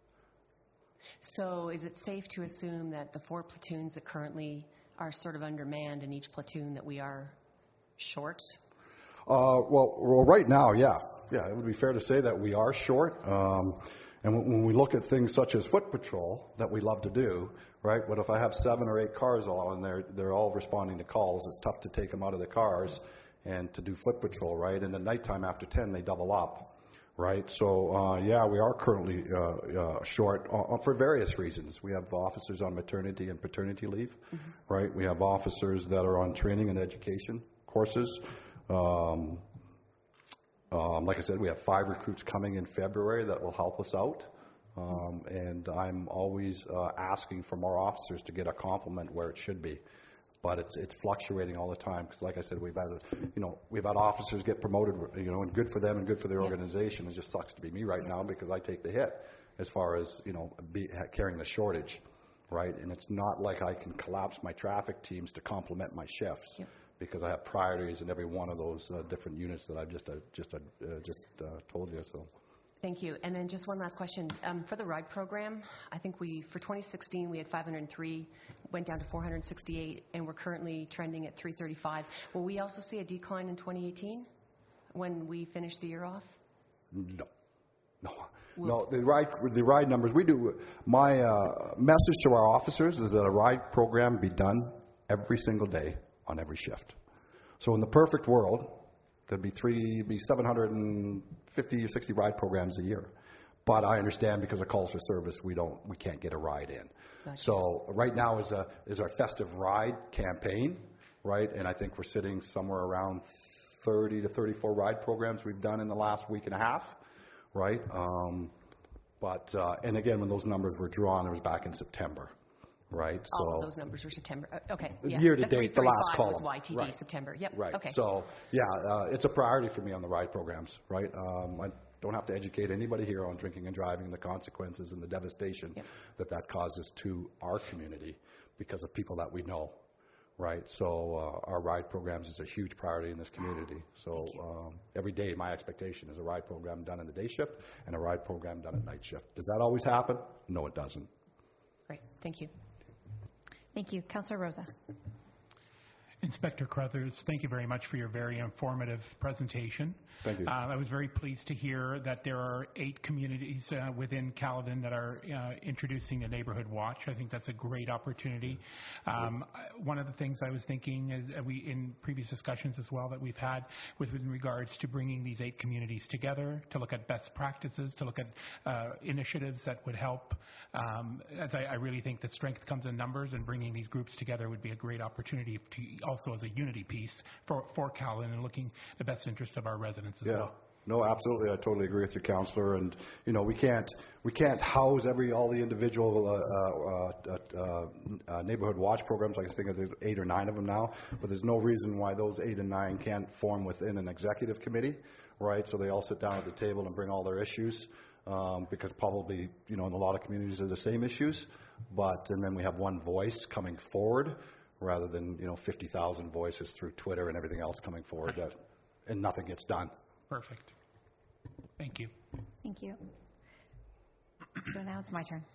Speaker 10: So is it safe to assume that the four platoons that currently are sort of undermanned in each platoon that we are short?
Speaker 2: Uh, well, well, right now, yeah. Yeah, it would be fair to say that we are short. Um, And when, when we look at things such as foot patrol that we love to do, right? But if I have seven or eight cars all and they're they're all responding to calls, it's tough to take them out of the cars and to do foot patrol, right? And at nighttime after ten, they double up, right? So uh, yeah, we are currently uh, uh, short uh, for various reasons. We have officers on maternity and paternity leave, mm-hmm. right? We have officers that are on training and education courses. Um, Um, like I said, we have five recruits coming in February that will help us out. Um, and I'm always uh, asking for more officers to get a complement where it should be. But it's it's fluctuating all the time because, like I said, we've had, you know, we've had officers get promoted, you know, and good for them and good for their yeah. organization. It just sucks to be me right now because I take the hit as far as, you know, be, carrying the shortage, right? And it's not like I can collapse my traffic teams to complement my shifts. Yeah. Because I have priorities in every one of those uh, different units that I've just uh, just uh, just uh, told you. So,
Speaker 10: thank you. And then just one last question um, for the RIDE program. I think we for twenty sixteen we had five hundred three, went down to four hundred sixty-eight, and we're currently trending at three thirty-five. Will we also see a decline in twenty eighteen when we finish the year off?
Speaker 2: No, no, we'll no. The RIDE the RIDE numbers we do. My uh, message to our officers is that a RIDE program be done every single day on every shift. So in the perfect world, there'd be three, be seven hundred fifty or sixty ride programs a year. But I understand because of calls for service, we don't, we can't get a ride in. Gotcha. So right now is a is our festive ride campaign, right? And I think we're sitting somewhere around thirty to thirty-four ride programs we've done in the last week and a half, right? Um, but uh, and again, when those numbers were drawn, it was back in September. Right.
Speaker 10: All
Speaker 2: so
Speaker 10: of those numbers were September. Uh, okay. Yeah.
Speaker 2: Year to date, the last column
Speaker 10: was Y T D
Speaker 2: right.
Speaker 10: September. Yep.
Speaker 2: Right.
Speaker 10: Okay.
Speaker 2: So yeah, uh, it's a priority for me on the RIDE programs. Right. Um, I don't have to educate anybody here on drinking and driving and the consequences and the devastation yep. that that causes to our community because of people that we know. Right. So uh, our RIDE programs is a huge priority in this community. So um, every day, my expectation is a RIDE program done in the day shift and a RIDE program done at night shift. Does that always happen? No, it doesn't.
Speaker 10: Great. Thank you.
Speaker 1: Thank you. Councillor Rosa.
Speaker 11: Inspector Carruthers, thank you very much for your very informative presentation.
Speaker 2: Thank you.
Speaker 11: Uh, I was very pleased to hear that there are eight communities uh, within Caledon that are uh, introducing the Neighborhood Watch. I think that's a great opportunity. Um, one of the things I was thinking is uh, we, in previous discussions as well that we've had with in regards to bringing these eight communities together to look at best practices, to look at uh, initiatives that would help. Um, as I, I really think that strength comes in numbers, and bringing these groups together would be a great opportunity to also as a unity piece for, for Caledon and looking the best interests of our residents as
Speaker 2: yeah.
Speaker 11: well.
Speaker 2: No, absolutely. I totally agree with you, Councillor. And you know, we can't we can't house every all the individual uh, uh, uh, uh, neighborhood watch programs. I think there's eight or nine of them now, but there's no reason why those eight and nine can't form within an executive committee, right? So they all sit down at the table and bring all their issues, um, because probably you know in a lot of communities are the same issues, but and then we have one voice coming forward rather than you know fifty thousand voices through Twitter and everything else coming forward that and nothing gets done.
Speaker 11: Perfect. Thank you.
Speaker 1: Thank you. So now it's my turn.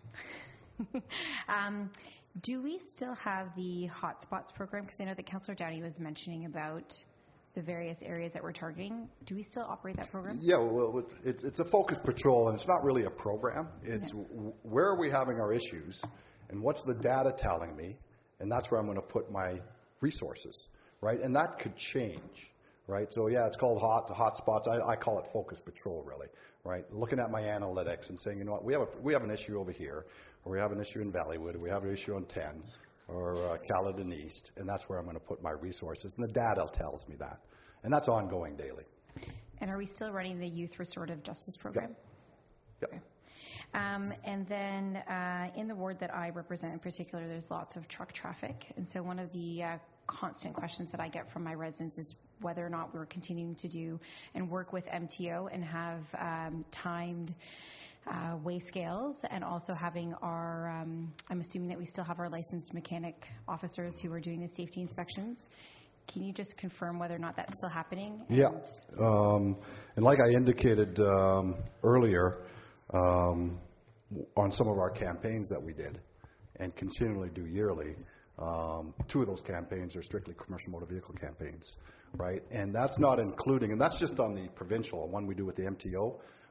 Speaker 1: um, do we still have the hotspots program? Because I know that Councillor Downey was mentioning about the various areas that we're targeting. Do we still operate that program?
Speaker 2: Yeah, well, it's it's a focus patrol, and it's not really a program. It's yeah. where are we having our issues, and what's the data telling me, and that's where I'm going to put my resources, right? And that could change. Right, so yeah, it's called hot the hot spots. I, I call it focus patrol, really. Right, looking at my analytics and saying, you know what, we have a we have an issue over here, or we have an issue in Valleywood, or we have an issue on ten, or uh, Caledon East, and that's where I'm going to put my resources. And the data tells me that, and that's ongoing daily.
Speaker 1: And are we still running the Youth Restorative Justice Program?
Speaker 2: Yep. Yep.
Speaker 1: Okay. Um, and then uh, in the ward that I represent in particular, there's lots of truck traffic, and so one of the uh, constant questions that I get from my residents is whether or not we're continuing to do and work with M T O and have um, timed uh, weigh scales, and also having our, um, I'm assuming that we still have our licensed mechanic officers who are doing the safety inspections. Can you just confirm whether or not that's still happening? And
Speaker 2: yeah, um, and like I indicated um, earlier, um, on some of our campaigns that we did and continually do yearly, Um, two of those campaigns are strictly commercial motor vehicle campaigns, right? And that's not including, and that's just on the provincial one we do with the M T O.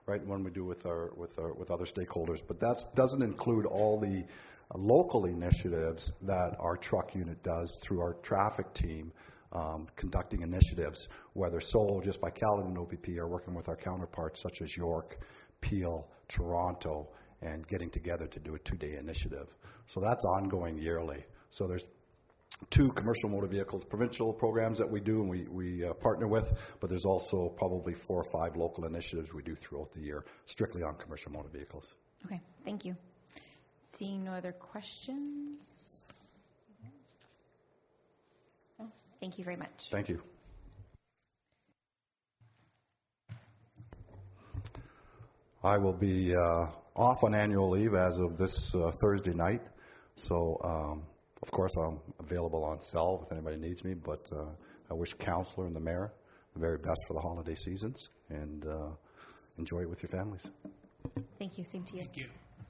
Speaker 2: right, when we do with our with our with other stakeholders. But that doesn't include all the uh, local initiatives that our truck unit does through our traffic team, um, conducting initiatives, whether solo just by Caledon and O P P or working with our counterparts such as York, Peel, Toronto, and getting together to do a two-day initiative. So that's ongoing yearly. So there's two commercial motor vehicles provincial programs that we do and we, we uh, partner with, but there's also probably four or five local initiatives we do throughout the year, strictly on commercial motor vehicles.
Speaker 1: Okay, thank you. Seeing no other questions? No? Thank you very much.
Speaker 2: Thank you. I will be uh, off on annual leave as of this uh, Thursday night, so um, of course, I'm available on cell if anybody needs me, but uh, I wish Councillor and the Mayor the very best for the holiday seasons, and uh, enjoy it with your families.
Speaker 1: Thank you. Same to you.
Speaker 11: Thank you.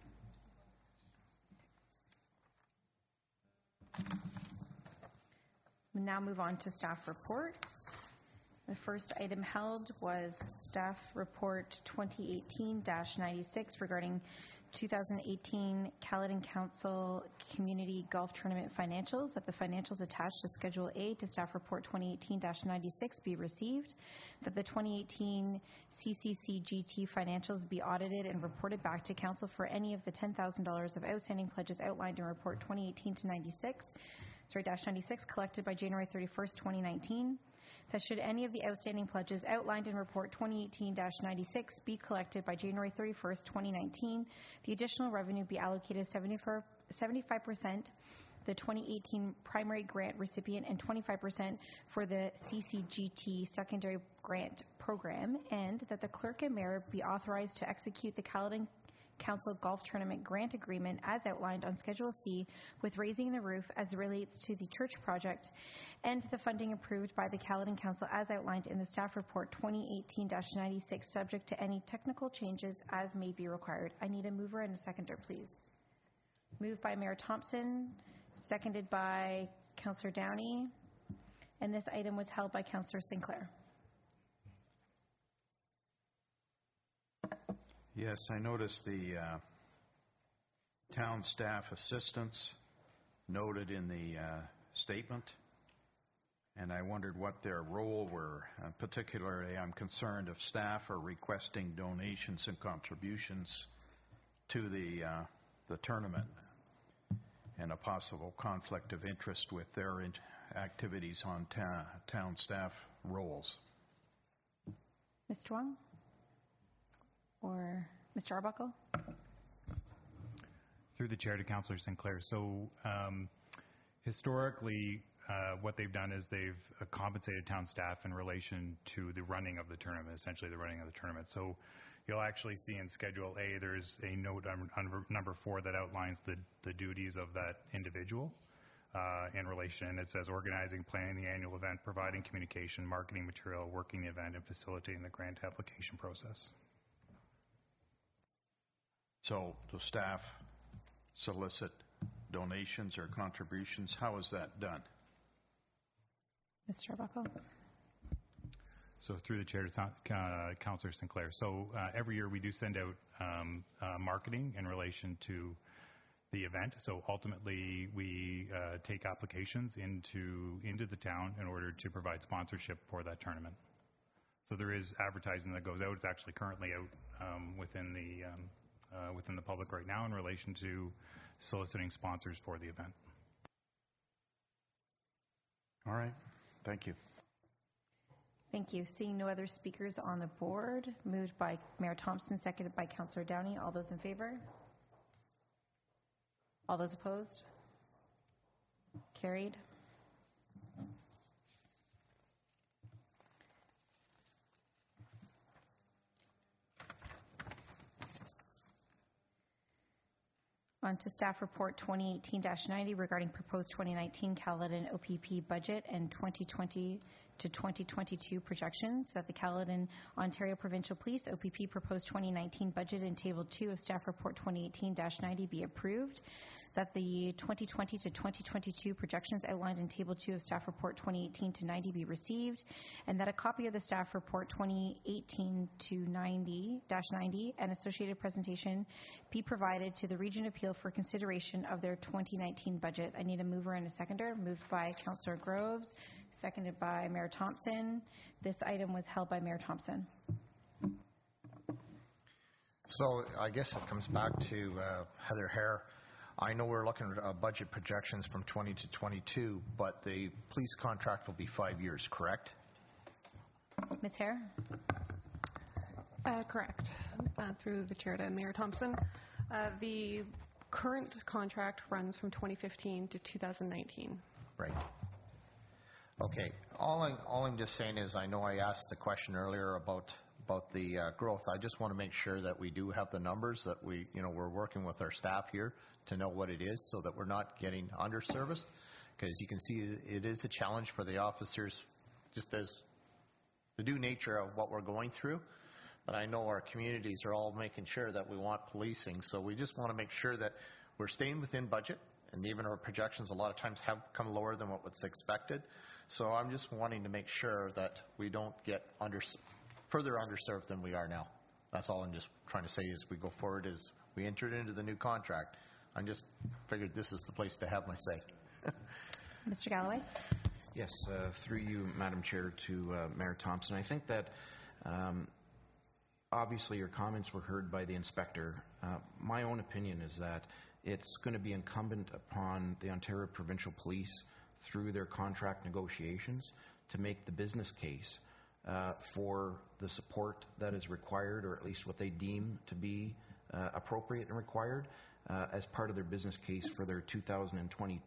Speaker 1: We now move on to staff reports. The first item held was Staff Report twenty eighteen dash ninety-six regarding two thousand eighteen Caledon Council Community Golf Tournament financials, that the financials attached to Schedule A to Staff Report twenty eighteen dash ninety-six be received, that the twenty eighteen C C C G T financials be audited and reported back to Council for any of the ten thousand dollars of outstanding pledges outlined in Report twenty eighteen to ninety-six, sorry, dash ninety-six collected by January thirty-first, twenty nineteen. That should any of the outstanding pledges outlined in Report twenty eighteen dash ninety-six be collected by January thirty-first, twenty nineteen, the additional revenue be allocated seventy-five percent the twenty eighteen primary grant recipient and twenty-five percent for the C C G T secondary grant program, and that the clerk and mayor be authorized to execute the Caledon Council Golf Tournament Grant Agreement as outlined on Schedule C with Raising the Roof as it relates to the church project, and the funding approved by the Caledon Council as outlined in the Staff Report twenty eighteen dash ninety-six, subject to any technical changes as may be required. I need a mover and a seconder, please. Moved by Mayor Thompson, seconded by Councillor Downey, and this item was held by Councillor Sinclair.
Speaker 6: Yes, I noticed the uh, town staff assistants noted in the uh, statement, and I wondered what their role were. Uh, particularly, I'm concerned if staff are requesting donations and contributions to the uh, the tournament, and a possible conflict of interest with their in- activities on ta- town staff roles.
Speaker 1: Mister Wong? Or Mister Arbuckle?
Speaker 12: Through the chair to Councillor Sinclair. So um, historically, uh, what they've done is they've uh, compensated town staff in relation to the running of the tournament, essentially the running of the tournament. So you'll actually see in Schedule A, there's a note on, on number four that outlines the, the duties of that individual uh, in relation. It says organizing, planning the annual event, providing communication, marketing material, working the event, and facilitating the grant application process.
Speaker 6: So the staff solicit donations or contributions. How is that done?
Speaker 1: Mister Arbuckle?
Speaker 12: So through the chair to uh, Councillor Sinclair. So uh, every year we do send out um, uh, marketing in relation to the event. So ultimately we uh, take applications into into the town in order to provide sponsorship for that tournament. So there is advertising that goes out. It's actually currently out um, within the um, uh, within the public right now in relation to soliciting sponsors for the event.
Speaker 6: All right. Thank you.
Speaker 1: Thank you. Seeing no other speakers on the board, moved by Mayor Thompson, seconded by Councillor Downey. All those in favor? All those opposed? Carried. On to Staff Report twenty eighteen dash ninety regarding proposed twenty nineteen Caledon O P P budget and twenty twenty to twenty twenty-two projections, that the Caledon Ontario Provincial Police O P P proposed twenty nineteen budget in Table two of Staff Report twenty eighteen dash ninety be approved, that the twenty twenty to twenty twenty-two projections outlined in Table two of Staff Report twenty eighteen to ninety be received, and that a copy of the Staff Report twenty eighteen to ninety dash ninety and associated presentation be provided to the Region Appeal for consideration of their twenty nineteen budget. I need a mover and a seconder. Moved by Councillor Groves, seconded by Mayor Thompson. This item was held by Mayor Thompson.
Speaker 5: So I guess it comes back to uh, Heather Hare. I know we're looking at uh, budget projections from twenty to twenty-two, but the police contract will be five years, correct?
Speaker 1: Miz Hare?
Speaker 3: Uh, correct. Uh, through the chair to Mayor Thompson. Uh, the current contract runs from twenty fifteen to two thousand nineteen.
Speaker 5: Right. Okay. All, I, all I'm just saying is I know I asked the question earlier about about the uh, growth. I just want to make sure that we do have the numbers, that we, you know, we're working with our staff here to know what it is so that we're not getting underserviced, because you can see it is a challenge for the officers just as the due nature of what we're going through. But I know our communities are all making sure that we want policing, so we just want to make sure that we're staying within budget, and even our projections a lot of times have come lower than what was expected. So I'm just wanting to make sure that we don't get under further underserved than we are now. That's all I'm just trying to say as we go forward as we entered into the new contract. I just figured this is the place to have my say.
Speaker 1: Mister Galloway?
Speaker 13: Yes, uh, through you, Madam Chair, to uh, Mayor Thompson. I think that um, obviously your comments were heard by the inspector. Uh, my own opinion is that it's going to be incumbent upon the Ontario Provincial Police through their contract negotiations to make the business case Uh, for the support that is required, or at least what they deem to be uh, appropriate and required uh, as part of their business case for their two thousand twenty,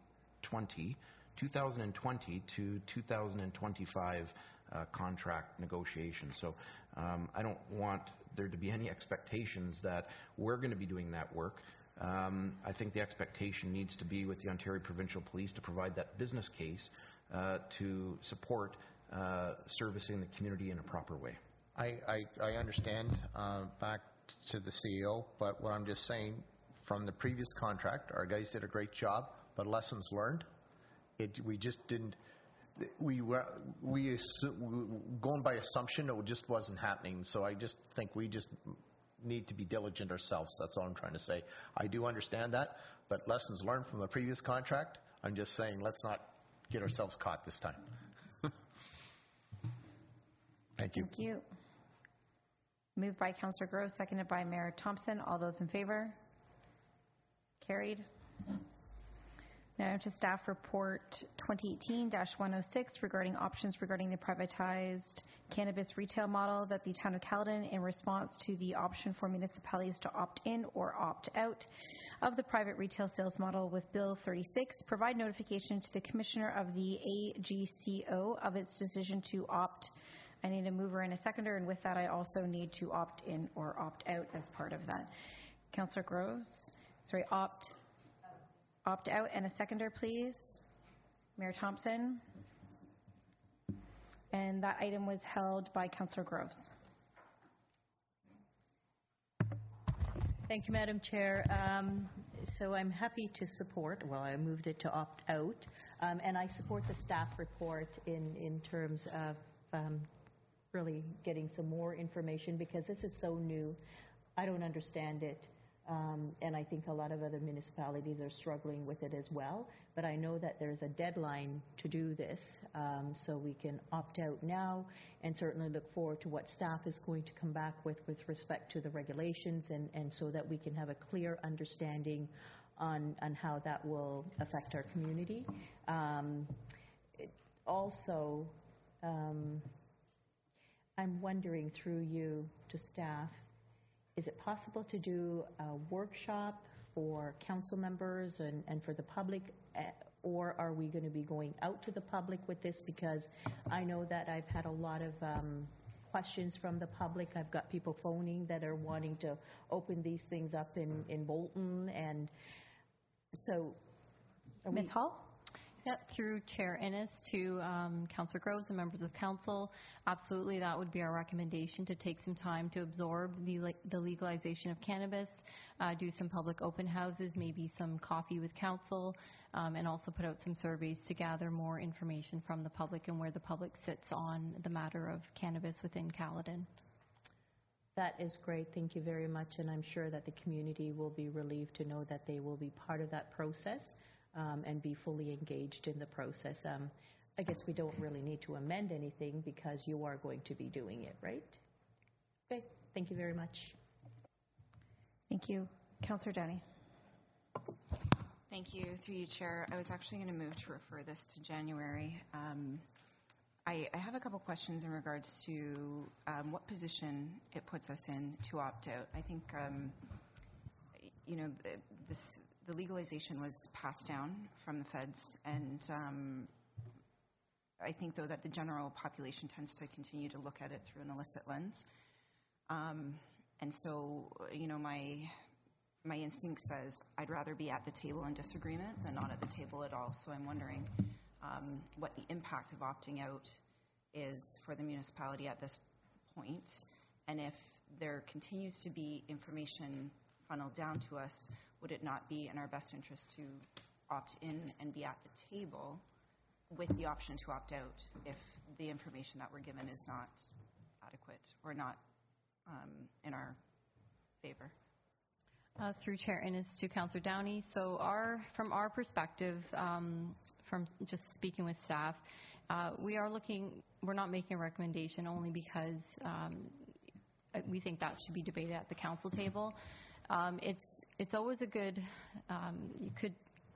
Speaker 13: two thousand twenty to two thousand twenty-five uh, contract negotiations. So um, I don't want there to be any expectations that we're going to be doing that work. Um, I think the expectation needs to be with the Ontario Provincial Police to provide that business case uh, to support Uh, servicing the community in a proper way.
Speaker 5: I, I, I understand uh, back to the C E O, but what I'm just saying, from the previous contract, our guys did a great job, but lessons learned. It, we just didn't, we were, we, going by assumption, it just wasn't happening. So I just think we just need to be diligent ourselves. That's all I'm trying to say. I do understand that, but lessons learned from the previous contract, I'm just saying let's not get ourselves caught this time. Thank you.
Speaker 1: Thank you. Moved by Councillor Groves, seconded by Mayor Thompson. All those in favor? Carried. Now to Staff Report twenty eighteen dash one oh six regarding options regarding the privatized cannabis retail model that the Town of Caledon, in response to the option for municipalities to opt in or opt out of the private retail sales model with Bill thirty-six, provide notification to the Commissioner of the A G C O of its decision to opt. I need a mover and a seconder, and with that I also need to opt in or opt out as part of that. Councillor Groves, sorry, opt opt out and a seconder, please. Mayor Thompson. And that item was held by Councillor Groves.
Speaker 7: Thank you, Madam Chair. Um, so I'm happy to support, well, I moved it to opt out, um, and I support the staff report in, in terms of um, really getting some more information, because this is so new. I don't understand it. Um, and I think a lot of other municipalities are struggling with it as well. But I know that there's a deadline to do this, um, so we can opt out now, and certainly look forward to what staff is going to come back with with respect to the regulations, and, and so that we can have a clear understanding on, on how that will affect our community. Um, it also, um, I'm wondering through you to staff, is it possible to do a workshop for council members and, and for the public, uh, or are we going to be going out to the public with this? Because I know that I've had a lot of um, questions from the public. I've got people phoning that are wanting to open these things up in, in Bolton, and so...
Speaker 1: Miz Hall?
Speaker 14: Yeah, through Chair Innes to um, Councillor Groves and members of council, absolutely that would be our recommendation, to take some time to absorb the, le- the legalization of cannabis, uh, do some public open houses, maybe some coffee with council, um, and also put out some surveys to gather more information from the public and where the public sits on the matter of cannabis within Caledon.
Speaker 7: That is great. Thank you very much. And I'm sure that the community will be relieved to know that they will be part of that process um, and be fully engaged in the process. Um, I guess we don't really need to amend anything because you are going to be doing it, right? Okay. Thank you very much.
Speaker 1: Thank you. Councillor Downey.
Speaker 4: Thank you. Through you, Chair. I was actually going to move to refer this to January. Um, I, I have a couple questions in regards to um, what position it puts us in to opt out. I think, um, you know, the, this, the legalization was passed down from the feds, and um, I think, though, that the general population tends to continue to look at it through an illicit lens. Um, and so, you know, my my instinct says I'd rather be at the table in disagreement than not at the table at all. So I'm wondering um, what the impact of opting out is for the municipality at this point, and if there continues to be information funneled down to us, would it not be in our best interest to opt in and be at the table with the option to opt out if the information that we're given is not adequate or not um, in our favor?
Speaker 14: Uh, through Chair Innes to Councillor Downey. So our, from our perspective, um, from just speaking with staff, uh, we are looking, we're not making a recommendation only because um, we think that should be debated at the council table. Um, it's, it's always a good, um, you could,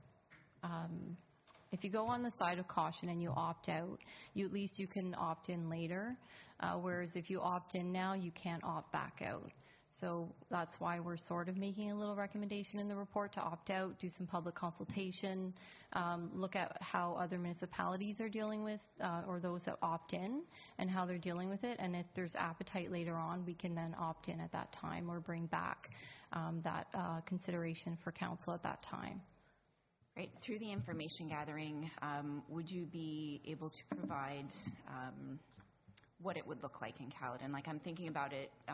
Speaker 14: um, if you go on the side of caution and you opt out, you at least you can opt in later, uh, whereas if you opt in now, you can't opt back out. So that's why we're sort of making a little recommendation in the report to opt out, do some public consultation, um, look at how other municipalities are dealing with, uh, or those that opt in, and how they're dealing with it. And if there's appetite later on, we can then opt in at that time or bring back um, that uh, consideration for council at that time.
Speaker 4: Right. Through the information gathering, um, would you be able to provide um, what it would look like in Caledon? Like, I'm thinking about it uh,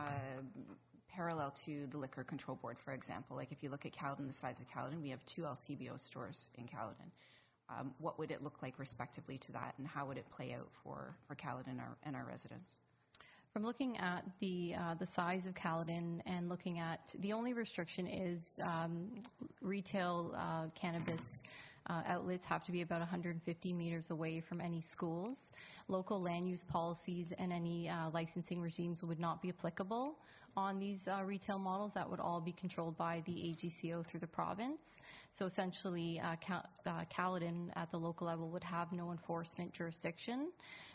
Speaker 4: parallel to the Liquor Control Board, for example. Like, if you look at Caledon, the size of Caledon, we have two L C B O stores in Caledon. Um, what would it look like respectively to that, and how would it play out for, for Caledon our, and our residents?
Speaker 14: From looking at the uh, the size of Caledon and looking at, the only restriction is um, retail uh, cannabis uh, outlets have to be about one hundred fifty meters away from any schools. Local land use policies and any uh, licensing regimes would not be applicable on these uh, retail models. That would all be controlled by the A G C O through the province. So essentially, uh, Cal- uh, Caledon at the local level would have no enforcement jurisdiction.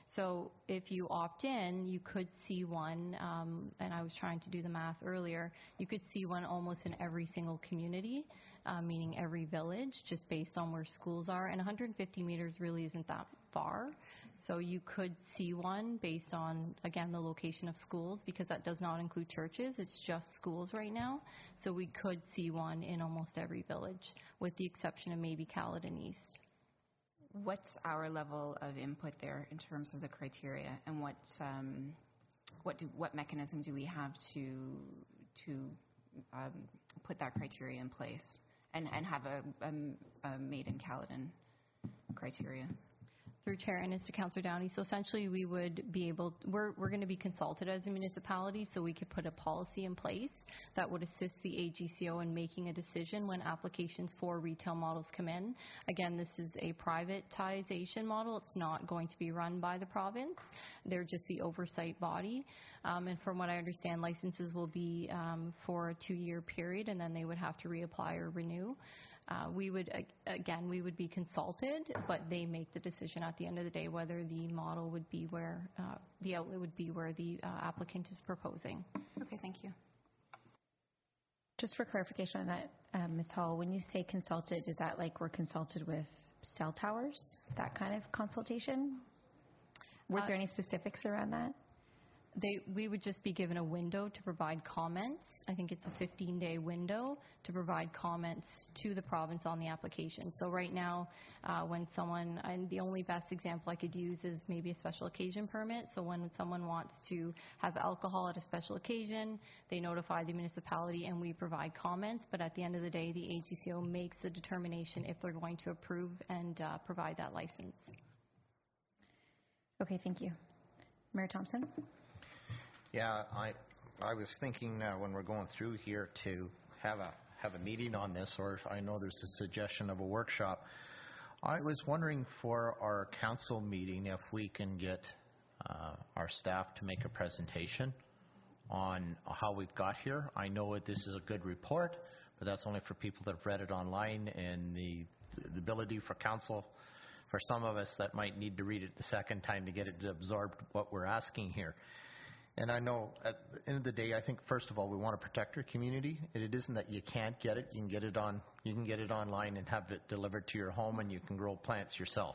Speaker 14: So if you opt in, you could see one, um, and I was trying to do the math earlier, you could see one almost in every single community, uh, meaning every village, just based on where schools are. And one hundred fifty meters really isn't that far. So you could see one based on, again, the location of schools, because that does not include churches. It's just schools right now. So we could see one in almost every village, with the exception of maybe Caledon East.
Speaker 4: What's our level of input there in terms of the criteria, and what um, what do what mechanism do we have to to um, put that criteria in place and and have a, a, a made in Caledon criteria?
Speaker 14: Through Chair Innes to Councillor Downey. So essentially we would be able, we're, we're going to be consulted as a municipality, so we could put a policy in place that would assist the A G C O in making a decision when applications for retail models come in. Again, this is a privatization model. It's not going to be run by the province. They're just the oversight body. Um, and from what I understand, licenses will be um, for a two-year period, and then they would have to reapply or renew. Uh, we would, again, we would be consulted, but they make the decision at the end of the day whether the model would be where, uh, the outlet would be where the uh, applicant is proposing.
Speaker 4: Okay, thank you.
Speaker 1: Just for clarification on that, um, Miz Hall, when you say consulted, is that like we're consulted with cell towers, that kind of consultation? Was
Speaker 14: Uh,
Speaker 1: there any specifics around that?
Speaker 14: They, we would just be given a window to provide comments. I think it's a fifteen-day window to provide comments to the province on the application. So right now, uh, when someone, and the only best example I could use is maybe a special occasion permit. So when someone wants to have alcohol at a special occasion, they notify the municipality and we provide comments. But at the end of the day, the A G C O makes the determination if they're going to approve and uh, provide that license.
Speaker 1: Okay, thank you. Mayor Thompson?
Speaker 5: Yeah, I I was thinking uh, when we're going through here to have a have a meeting on this, or if I know there's a suggestion of a workshop. I was wondering for our council meeting if we can get uh, our staff to make a presentation on how we've got here. I know that this is a good report, but that's only for people that have read it online, and the the ability for council, for some of us that might need to read it the second time to get it to absorb what we're asking here. And I know at the end of the day, I think first of all, we want to protect our community. It isn't that you can't get it. You can get it on, you can get it online and have it delivered to your home, and you can grow plants yourself.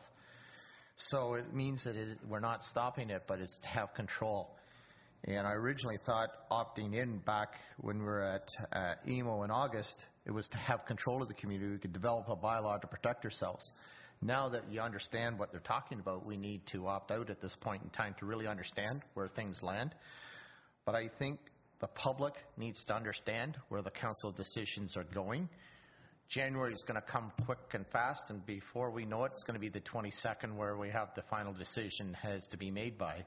Speaker 5: So it means that it, we're not stopping it, but it's to have control. And I originally thought opting in back when we were at uh, E M O in August, it was to have control of the community. We could develop a bylaw to protect ourselves. Now that you understand what they're talking about, we need to opt out at this point in time to really understand where things land. But I think the public needs to understand where the council decisions are going. January is going to come quick and fast, and before we know it, it's going to be the twenty-second where we have the final decision has to be made by.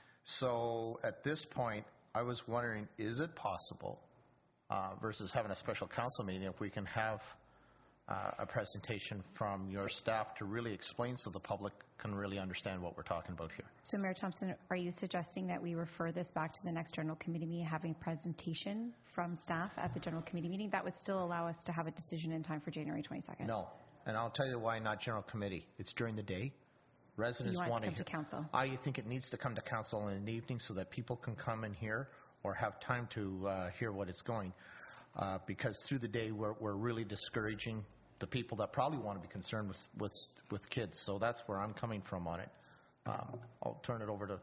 Speaker 5: So at this point, I was wondering, is it possible, uh, versus having a special council meeting, if we can have Uh, a presentation from your staff to really explain so the public can really understand what we're talking about here.
Speaker 1: So Mayor Thompson, are you suggesting that we refer this back to the next general committee meeting, having a presentation from staff at the general committee meeting? That would still allow us to have a decision in time for January twenty-second.
Speaker 5: No, and I'll tell you why not general committee. It's during the day. Residents
Speaker 1: so you want,
Speaker 5: want
Speaker 1: it to come to council?
Speaker 5: I think it needs to come to council in the evening so that people can come in here or have time to uh, hear what it's going. Uh, because through the day we're, we're really discouraging the people that probably want to be concerned with, with, with kids. So that's where I'm coming from on it. Um, I'll turn it over to...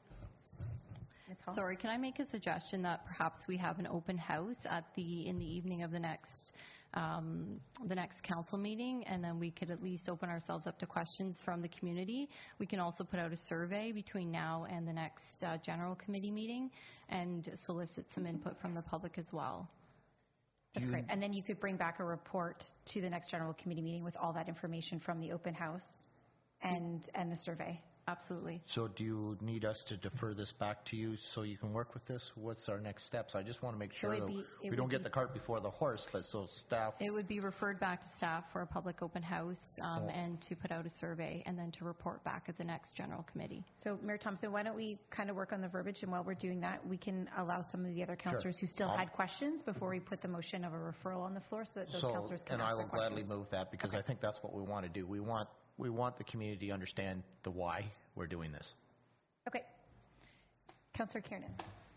Speaker 14: Sorry, can I make a suggestion that perhaps we have an open house at the in the evening of the next um, the next council meeting, and then we could at least open ourselves up to questions from the community. We can also put out a survey between now and the next uh, general committee meeting and solicit some input from the public as well.
Speaker 1: That's great. And then you could bring back a report to the next general committee meeting with all that information from the open house and and the survey.
Speaker 14: Absolutely.
Speaker 5: So do you need us to defer this back to you so you can work with this? What's our next steps? I just want to make
Speaker 1: So
Speaker 5: sure
Speaker 1: it'd
Speaker 5: that
Speaker 1: be- it
Speaker 5: we don't
Speaker 1: would
Speaker 5: get
Speaker 1: be-
Speaker 5: the cart before the horse, but so staff...
Speaker 14: It would be referred back to staff for a public open house um,
Speaker 5: Oh.
Speaker 14: and to put out a survey and then to report back at the next general committee.
Speaker 1: So Mayor Thompson, why don't we kind of work on the verbiage, and while we're doing that, we can allow some of the other councillors who still
Speaker 5: Um,
Speaker 1: had questions before we put the motion of a referral on the floor so that those
Speaker 5: So,
Speaker 1: councillors can
Speaker 5: and
Speaker 1: ask
Speaker 5: I
Speaker 1: their
Speaker 5: will gladly
Speaker 1: questions.
Speaker 5: move that because I think that's what we want to do. We want we want the community to understand the why we're doing this.
Speaker 1: Okay. Councillor Kiernan.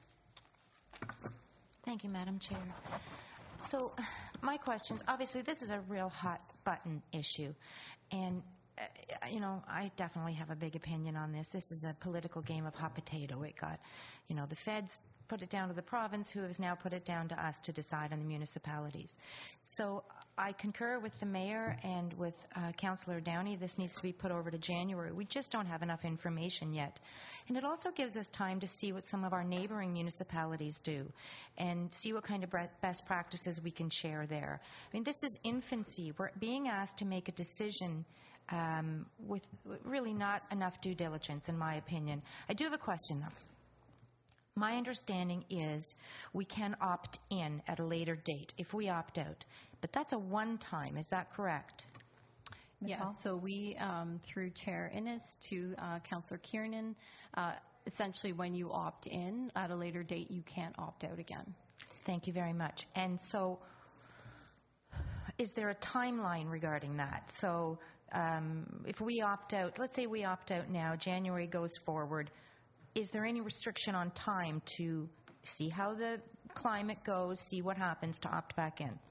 Speaker 8: Thank you, Madam Chair. So my questions, obviously this is a real hot button issue, and uh, you know, I definitely have a big opinion on this. This is a political game of hot potato. It got, you know, the feds put it down to the province, who has now put it down to us to decide on the municipalities. So I concur with the mayor and with uh, Councillor Downey. This needs to be put over to January. We just don't have enough information yet. And it also gives us time to see what some of our neighboring municipalities do and see what kind of bre- best practices we can share there. I mean, this is infancy. We're being asked to make a decision um, with really not enough due diligence, in my opinion. I do have a question, though. My understanding is we can opt in at a later date if we opt out, but that's a one-time. Is that correct?
Speaker 1: Miz
Speaker 14: Yes,
Speaker 1: Hall?
Speaker 14: so we, um, through Chair Innes to uh, Councillor Kiernan, uh, essentially when you opt in at a later date, you can't opt out again.
Speaker 8: Thank you very much. And so is there a timeline regarding that? So um, if we opt out, let's say we opt out now, January goes forward, is there any restriction on time to see how the climate goes, see what happens to opt back in?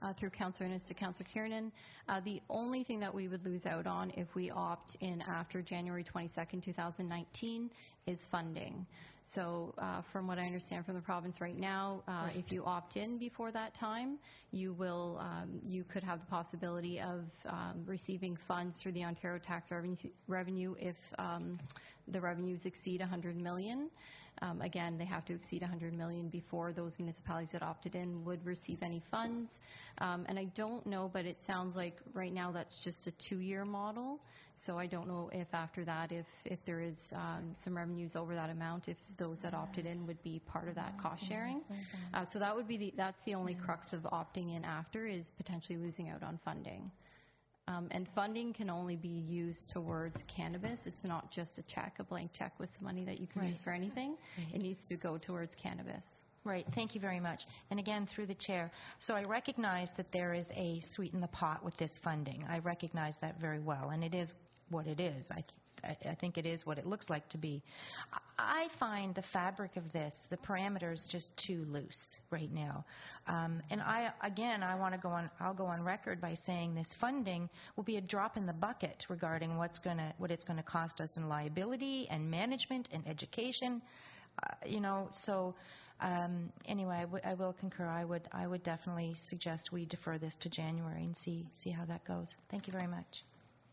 Speaker 14: uh, through Councillor Innes to Councillor Kiernan. Uh, the only thing that we would lose out on if we opt in after January twenty-second, two thousand nineteen is funding. So uh, from what I understand from the province right now, uh,
Speaker 1: Right.
Speaker 14: if you opt in before that time, you will um, you could have the possibility of um, receiving funds through the Ontario tax revenue, revenue if um, the revenues exceed one hundred million. Um, again, they have to exceed one hundred million before those municipalities that opted in would receive any funds. Um, and I don't know, but it sounds like right now that's just a two-year model. So I don't know if after that, if, if there is um, some revenues over that amount, if those that opted in would be part of that cost sharing. Uh, so that would be the, that's the only crux of opting in after, is potentially losing out on funding. Um, and funding can only be used towards cannabis. It's not just a check, a blank check with some money that you can
Speaker 8: Right.
Speaker 14: use for anything.
Speaker 8: Right.
Speaker 14: It needs to go towards cannabis.
Speaker 8: Right. Thank you very much. And again, through the chair. So I recognize that there is a sweeten the pot with this funding. I recognize that very well, and it is what it is. I, I, I think it is what it looks like to be. I find the fabric of this, the parameters, just too loose right now. Um, and I, again, I want to go on. I'll go on record by saying this funding will be a drop in the bucket regarding what's going to, what it's going to cost us in liability and management and education. Uh, you know, so. Um, anyway, I, w- I will concur. I would, I would definitely suggest we defer this to January and see, see how that goes. Thank you very much.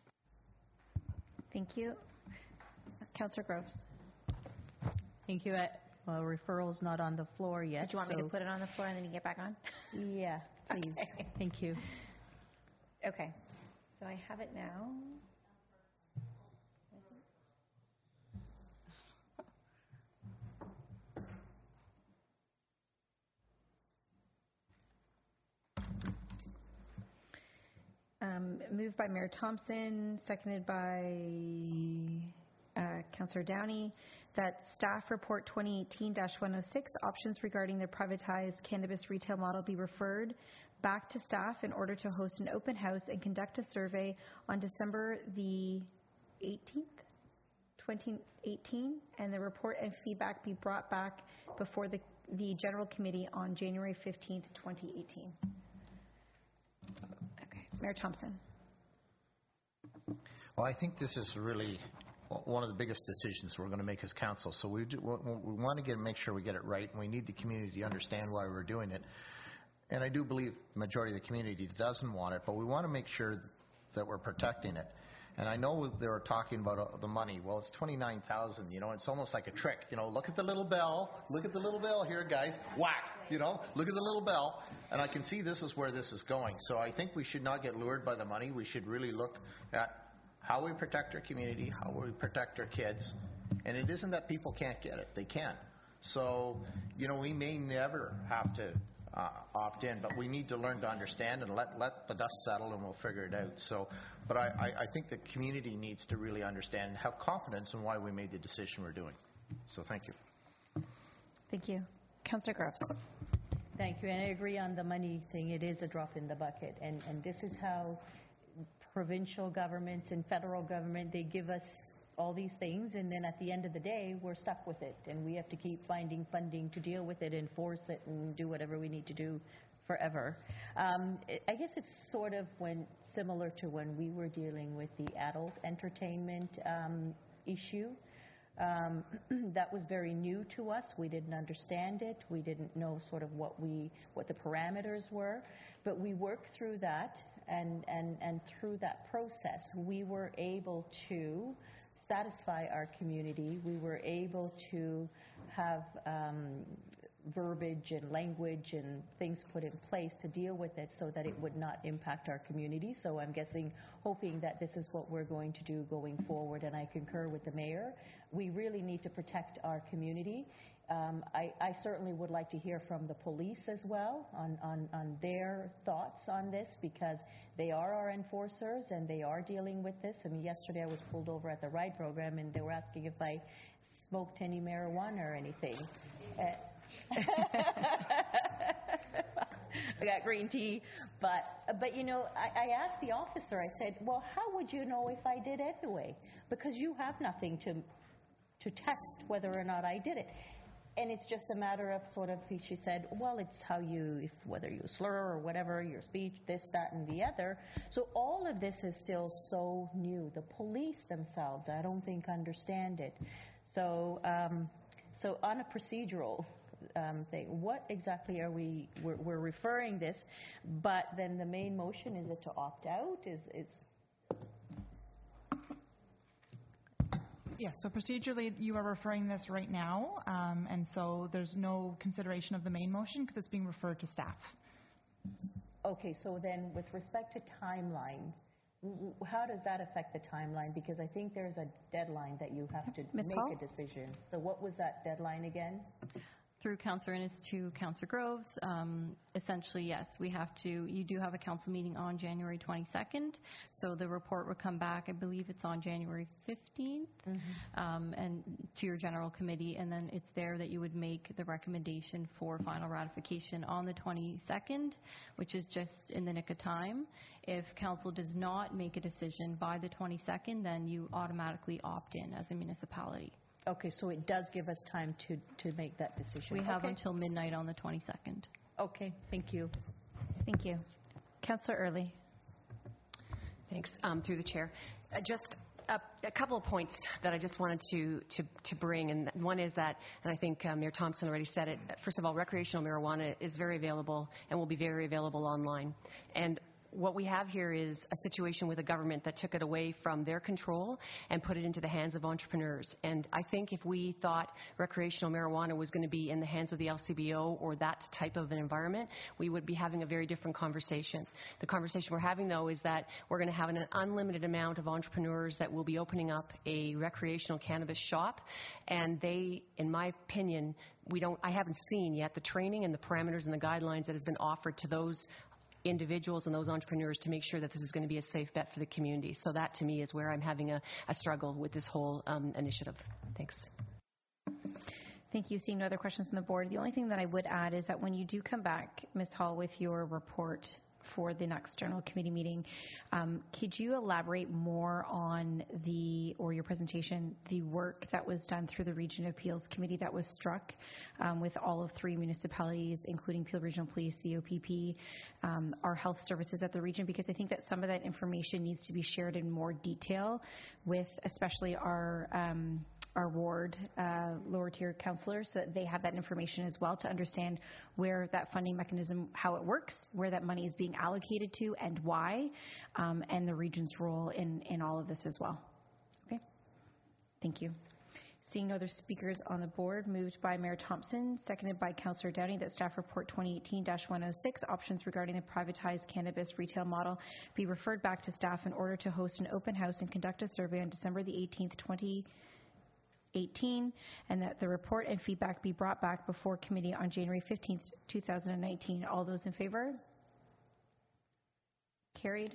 Speaker 1: Thank you. Councillor Groves.
Speaker 7: Thank you. Uh, Well, referral's not on the floor yet.
Speaker 1: Did you want me to
Speaker 7: so-
Speaker 1: put it on the floor and then you get back on?
Speaker 7: Yeah, please.
Speaker 1: Okay.
Speaker 7: Thank you.
Speaker 1: Okay. So I have it now. Um, moved by Mayor Thompson, seconded by uh, Councillor Downey, that staff report twenty eighteen dash one oh six, options regarding the privatized cannabis retail model, be referred back to staff in order to host an open house and conduct a survey on December the eighteenth, twenty eighteen, and the report and feedback be brought back before the, the General Committee on January fifteenth, twenty eighteen. Mayor Thompson.
Speaker 5: Well, I think this is really one of the biggest decisions we're going to make as council. So we, do, we want to get make sure we get it right, and we need the community to understand why we're doing it. And I do believe the majority of the community doesn't want it, but we want to make sure that we're protecting it. And I know they were talking about uh, the money. Well, it's twenty-nine thousand. You know, it's almost like a trick. You know, look at the little bell. Look at the little bell here, guys. Whack. You know, look at the little bell. And I can see this is where this is going. So I think we should not get lured by the money. We should really look at how we protect our community, how we protect our kids. And it isn't that people can't get it. They can. So, you know, we may never have to uh, opt in, but we need to learn to understand and let, let the dust settle, and we'll figure it out. So, but I, I, I think the community needs to really understand and have confidence in why we made the decision we're doing. So thank you.
Speaker 1: Thank you. Councillor Groves.
Speaker 7: Thank you, and I agree on the money thing. It is a drop in the bucket, and, and this is how provincial governments and federal government, they give us all these things, and then at the end of the day, we're stuck with it, and we have to keep finding funding to deal with it, enforce it, and do whatever we need to do forever. Um, it, I guess it's sort of when similar to when we were dealing with the adult entertainment um, issue. Um, that was very new to us. We didn't understand it. We didn't know sort of what we, what the parameters were, but we worked through that, and, and, and through that process, we were able to satisfy our community. We were able to have um, verbiage and language and things put in place to deal with it so that it would not impact our community. So I'm guessing, hoping that this is what we're going to do going forward, and I concur with the mayor. We really need to protect our community. Um, I, I certainly would like to hear from the police as well on, on, on their thoughts on this, because they are our enforcers and they are dealing with this. I mean, yesterday I was pulled over at the RIDE program and they were asking if I smoked any marijuana or anything. Uh, I got green tea, but, but you know, I, I asked the officer, I said, well, how would you know if I did anyway? Because you have nothing to, to test whether or not I did it. and it's just a matter of sort of, she said, well, it's how you, if whether you slur or whatever, your speech, this, that, and the other. So all of this is still so new. The police themselves, I don't think, understand it. So, um, so on a procedural um, thing, what exactly are we, we're, we're referring this, but then the main motion, is it to opt out? Is it's
Speaker 15: Yes, so procedurally, you are referring this right now, um, and so there's no consideration of the main motion because it's being referred to staff.
Speaker 7: Okay, so then with respect to timelines, w- w- how does that affect the timeline? Because I think there's a deadline that you have to
Speaker 1: Miz
Speaker 7: make
Speaker 1: Hall?
Speaker 7: a decision. So what was that deadline again?
Speaker 14: Through Councillor Innes to Councillor Groves, um, essentially, yes, we have to, you do have a council meeting on January twenty-second, so the report would come back, I believe it's on January fifteenth,
Speaker 7: Mm-hmm.
Speaker 14: um, and to your general committee, and then it's there that you would make the recommendation for final ratification on the twenty-second, which is just in the nick of time. If council does not make a decision by the twenty-second, then you automatically opt in as a municipality.
Speaker 7: Okay, so it does give us time to, to make that decision.
Speaker 14: We have
Speaker 7: Okay.
Speaker 14: until midnight on the twenty-second.
Speaker 7: Okay, thank you.
Speaker 1: Thank you. Councillor Early.
Speaker 10: Thanks, um, through the chair. Uh, just a, a couple of points that I just wanted to, to, to bring, and one is that, and I think uh, Mayor Thompson already said it, first of all, recreational marijuana is very available and will be very available online. And what we have here is a situation with a government that took it away from their control and put it into the hands of entrepreneurs. And I think if we thought recreational marijuana was going to be in the hands of the L C B O or that type of an environment, we would be having a very different conversation. The conversation we're having, though, is that we're going to have an unlimited amount of entrepreneurs that will be opening up a recreational cannabis shop. And they, in my opinion, we don't, I haven't seen yet the training and the parameters and the guidelines that has been offered to those individuals and those entrepreneurs to make sure that this is going to be a safe bet for the community. So that, to me, is where I'm having a, a struggle with this whole um, initiative. Thanks.
Speaker 1: Thank you. Seeing no other questions on the board, the only thing that I would add is that when you do come back, Miz Hall, with your report for the next general committee meeting, um, could you elaborate more on the, or your presentation, the work that was done through the Region Appeals Committee that was struck um, with all of three municipalities, including Peel Regional Police, the O P P, um, our health services at the region, because I think that some of that information needs to be shared in more detail with especially our um, our ward uh, lower tier councillors, so that they have that information as well to understand where that funding mechanism, how it works, where that money is being allocated to and why, um, and the region's role in, in all of this as well. Okay, thank you. Seeing no other speakers on the board, moved by Mayor Thompson, seconded by Councillor Downey, that staff report twenty eighteen dash one oh six, options regarding the privatized cannabis retail model, be referred back to staff in order to host an open house and conduct a survey on December the eighteenth, twenty eighteen, and that the report and feedback be brought back before committee on January fifteenth, two thousand nineteen. All those in favor? Carried.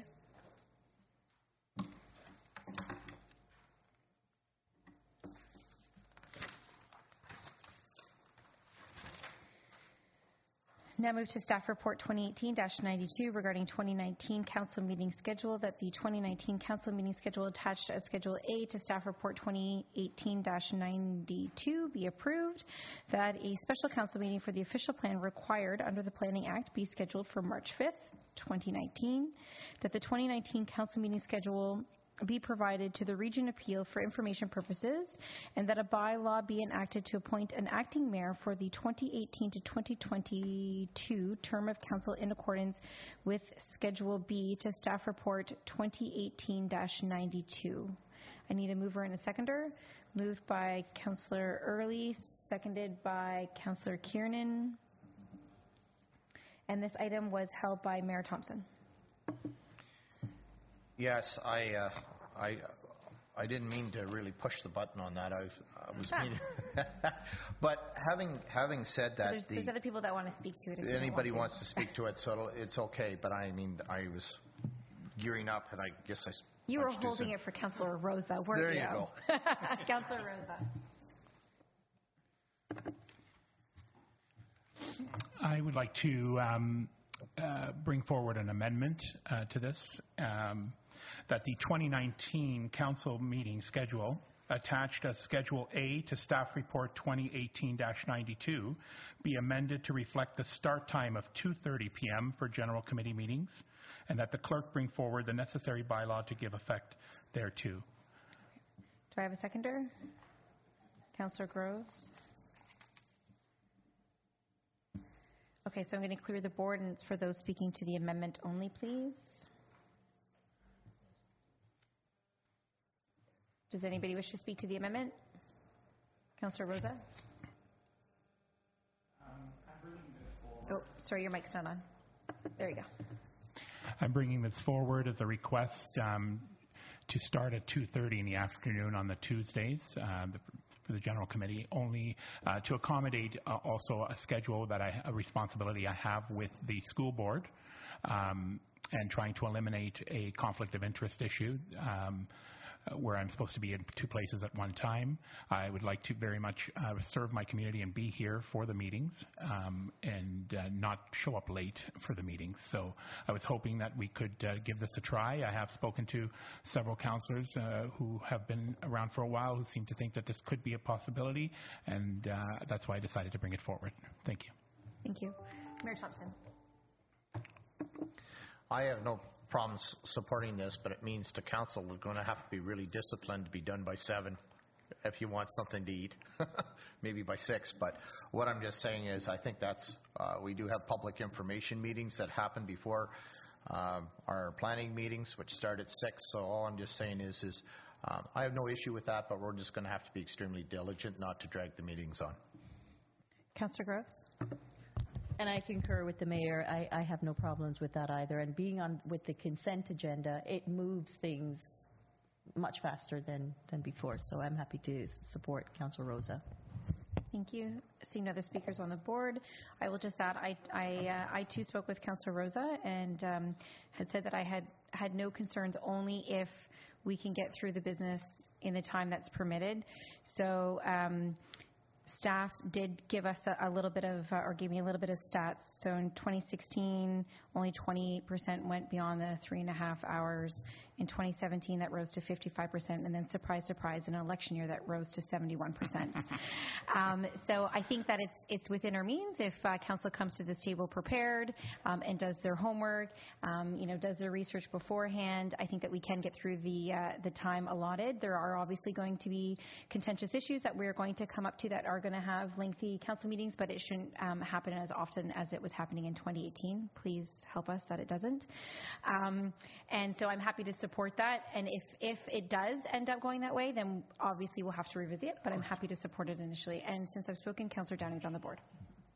Speaker 1: Now move to staff report twenty eighteen dash ninety-two regarding twenty nineteen council meeting schedule, that the twenty nineteen council meeting schedule attached as Schedule A to staff report twenty eighteen dash ninety-two be approved, that a special council meeting for the official plan required under the Planning Act be scheduled for March fifth, twenty nineteen, that the twenty nineteen council meeting schedule be provided to the Region Appeal for information purposes, and that a bylaw be enacted to appoint an acting mayor for the twenty eighteen to twenty twenty-two term of council in accordance with Schedule B to staff report twenty eighteen dash ninety-two. I need a mover and a seconder. Moved by Councillor Early, seconded by Councillor Kiernan. And this item was held by Mayor Thompson.
Speaker 5: Yes, I, uh, I, I didn't mean to really push the button on that. I was, I was meaning, but having having said
Speaker 1: So
Speaker 5: that,
Speaker 1: there's,
Speaker 5: the,
Speaker 1: there's other people that want to speak to it. If they don't
Speaker 5: anybody
Speaker 1: want to.
Speaker 5: wants to speak to it, so it'll, it's okay. But I mean, I was gearing up, and I guess I.
Speaker 1: You were
Speaker 5: punched too
Speaker 1: holding
Speaker 5: soon.
Speaker 1: it for Councillor Rosa, weren't
Speaker 5: There
Speaker 1: you?
Speaker 5: you go.
Speaker 1: Councillor Rosa.
Speaker 11: I would like to um, uh, bring forward an amendment uh, to this, um, that the twenty nineteen council meeting schedule attached as Schedule A to Staff Report twenty eighteen dash ninety-two be amended to reflect the start time of two thirty p.m. for general committee meetings, and that the clerk bring forward the necessary bylaw to give effect thereto.
Speaker 1: Do I have a seconder? Councillor Groves? Okay, so I'm going to clear the board, and it's for those speaking to the amendment only, please. Does anybody wish to speak to the amendment? Councillor Rosa?
Speaker 11: Um, I'm bringing this forward.
Speaker 1: Oh, sorry, your mic's not on. There you go.
Speaker 11: I'm bringing this forward as a request um, to start at two thirty in the afternoon on the Tuesdays uh, the, for the general committee, only uh, to accommodate uh, also a schedule that I, a responsibility I have with the school board, um, and trying to eliminate a conflict of interest issue. Um, Uh, where I'm supposed to be in two places at one time. I would like to very much uh, serve my community and be here for the meetings, um, and uh, not show up late for the meetings. So I was hoping that we could uh, give this a try. I have spoken to several councillors uh, who have been around for a while who seem to think that this could be a possibility, and uh, that's why I decided to bring it forward. Thank you.
Speaker 1: Thank you. Mayor Thompson.
Speaker 5: I have no problems supporting this, but it means to council we're going to have to be really disciplined to be done by seven if you want something to eat, maybe by six. But what I'm just saying is I think that's, uh, we do have public information meetings that happen before um, our planning meetings, which start at six. So all I'm just saying is, is um, I have no issue with that, but we're just going to have to be extremely diligent not to drag the meetings on.
Speaker 1: Councillor Groves?
Speaker 7: And I concur with the mayor. I, I have no problems with that either. And being on with the consent agenda, it moves things much faster than, than before. So I'm happy to support Councillor Rosa.
Speaker 1: Thank you. Seeing no other speakers on the board, I will just add, I, I, uh, I too spoke with Councillor Rosa and um, had said that I had, had no concerns only if we can get through the business in the time that's permitted. So, um, staff did give us a, a little bit of, uh, or gave me a little bit of stats. So in twenty sixteen, only twenty-eight percent went beyond the three and a half hours. In twenty seventeen, that rose to fifty-five percent. And then surprise, surprise, in an election year, that rose to seventy-one percent. um, so I think that it's it's within our means if uh, council comes to this table prepared um, and does their homework, um, you know, does their research beforehand. I think that we can get through the uh, the time allotted. There are obviously going to be contentious issues that we're going to come up to that are going to have lengthy council meetings, but it shouldn't um, happen as often as it was happening in twenty eighteen. Please help us that it doesn't. Um, and so I'm happy to support that. And if, if it does end up going that way, then obviously we'll have to revisit it, but I'm happy to support it initially. And since I've spoken, Councillor Downey's on the board.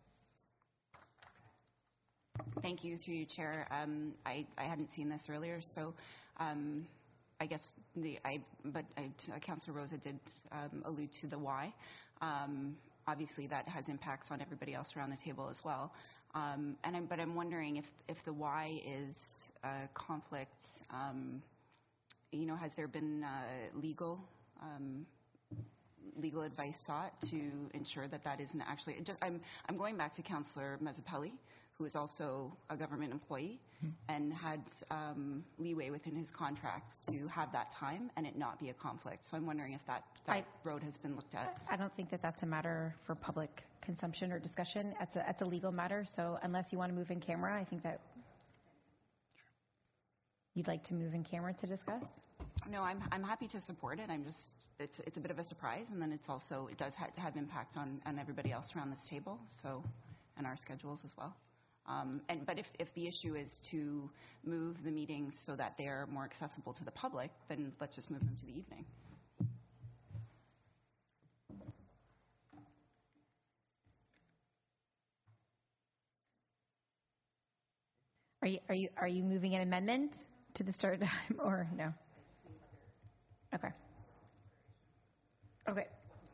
Speaker 4: Thank you, through you, Chair. Um, I, I hadn't seen this earlier, so um, I guess the, I, but I, uh, Councillor Rosa did um, allude to the why. Um, obviously, that has impacts on everybody else around the table as well. Um, and I'm, but I'm wondering if, if the why is uh, conflict. Um, you know, has there been uh, legal um, legal advice sought to ensure that that isn't actually? Just, I'm I'm going back to Councillor Mazzapelli, who is also a government employee mm-hmm. and had um, leeway within his contract to have that time and it not be a conflict. So I'm wondering if that, that I, road has been looked at.
Speaker 1: I don't think that that's a matter for public consumption or discussion. It's a, it's a legal matter. So unless you want to move in camera, I think that you'd like to move in camera to discuss?
Speaker 4: No, I'm I'm happy to support it. I'm just, it's it's a bit of a surprise, and then it's also, it does ha- have impact on, on everybody else around this table, so, and our schedules as well. Um, and but if, if the issue is to move the meetings so that they're more accessible to the public, then let's just move them to the evening.
Speaker 1: Are you are you are you moving an amendment to the start time or no? Okay. Okay.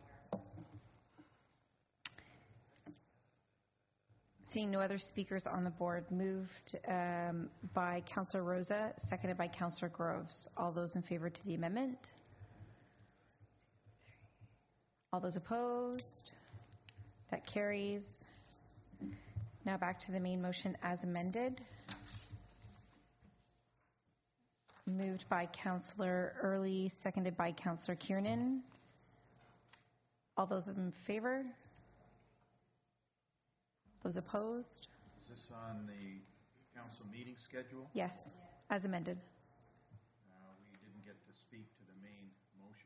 Speaker 1: Seeing no other speakers on the board, moved um, by Councillor Rosa, seconded by Councillor Groves. All those in favor to the amendment? All those opposed? That carries. Now back to the main motion as amended. Moved by Councillor Early, seconded by Councillor Kiernan. All those in favor? Those opposed?
Speaker 6: Is this on the council meeting schedule?
Speaker 1: Yes, as amended.
Speaker 6: Uh, we didn't get to speak to the main motion.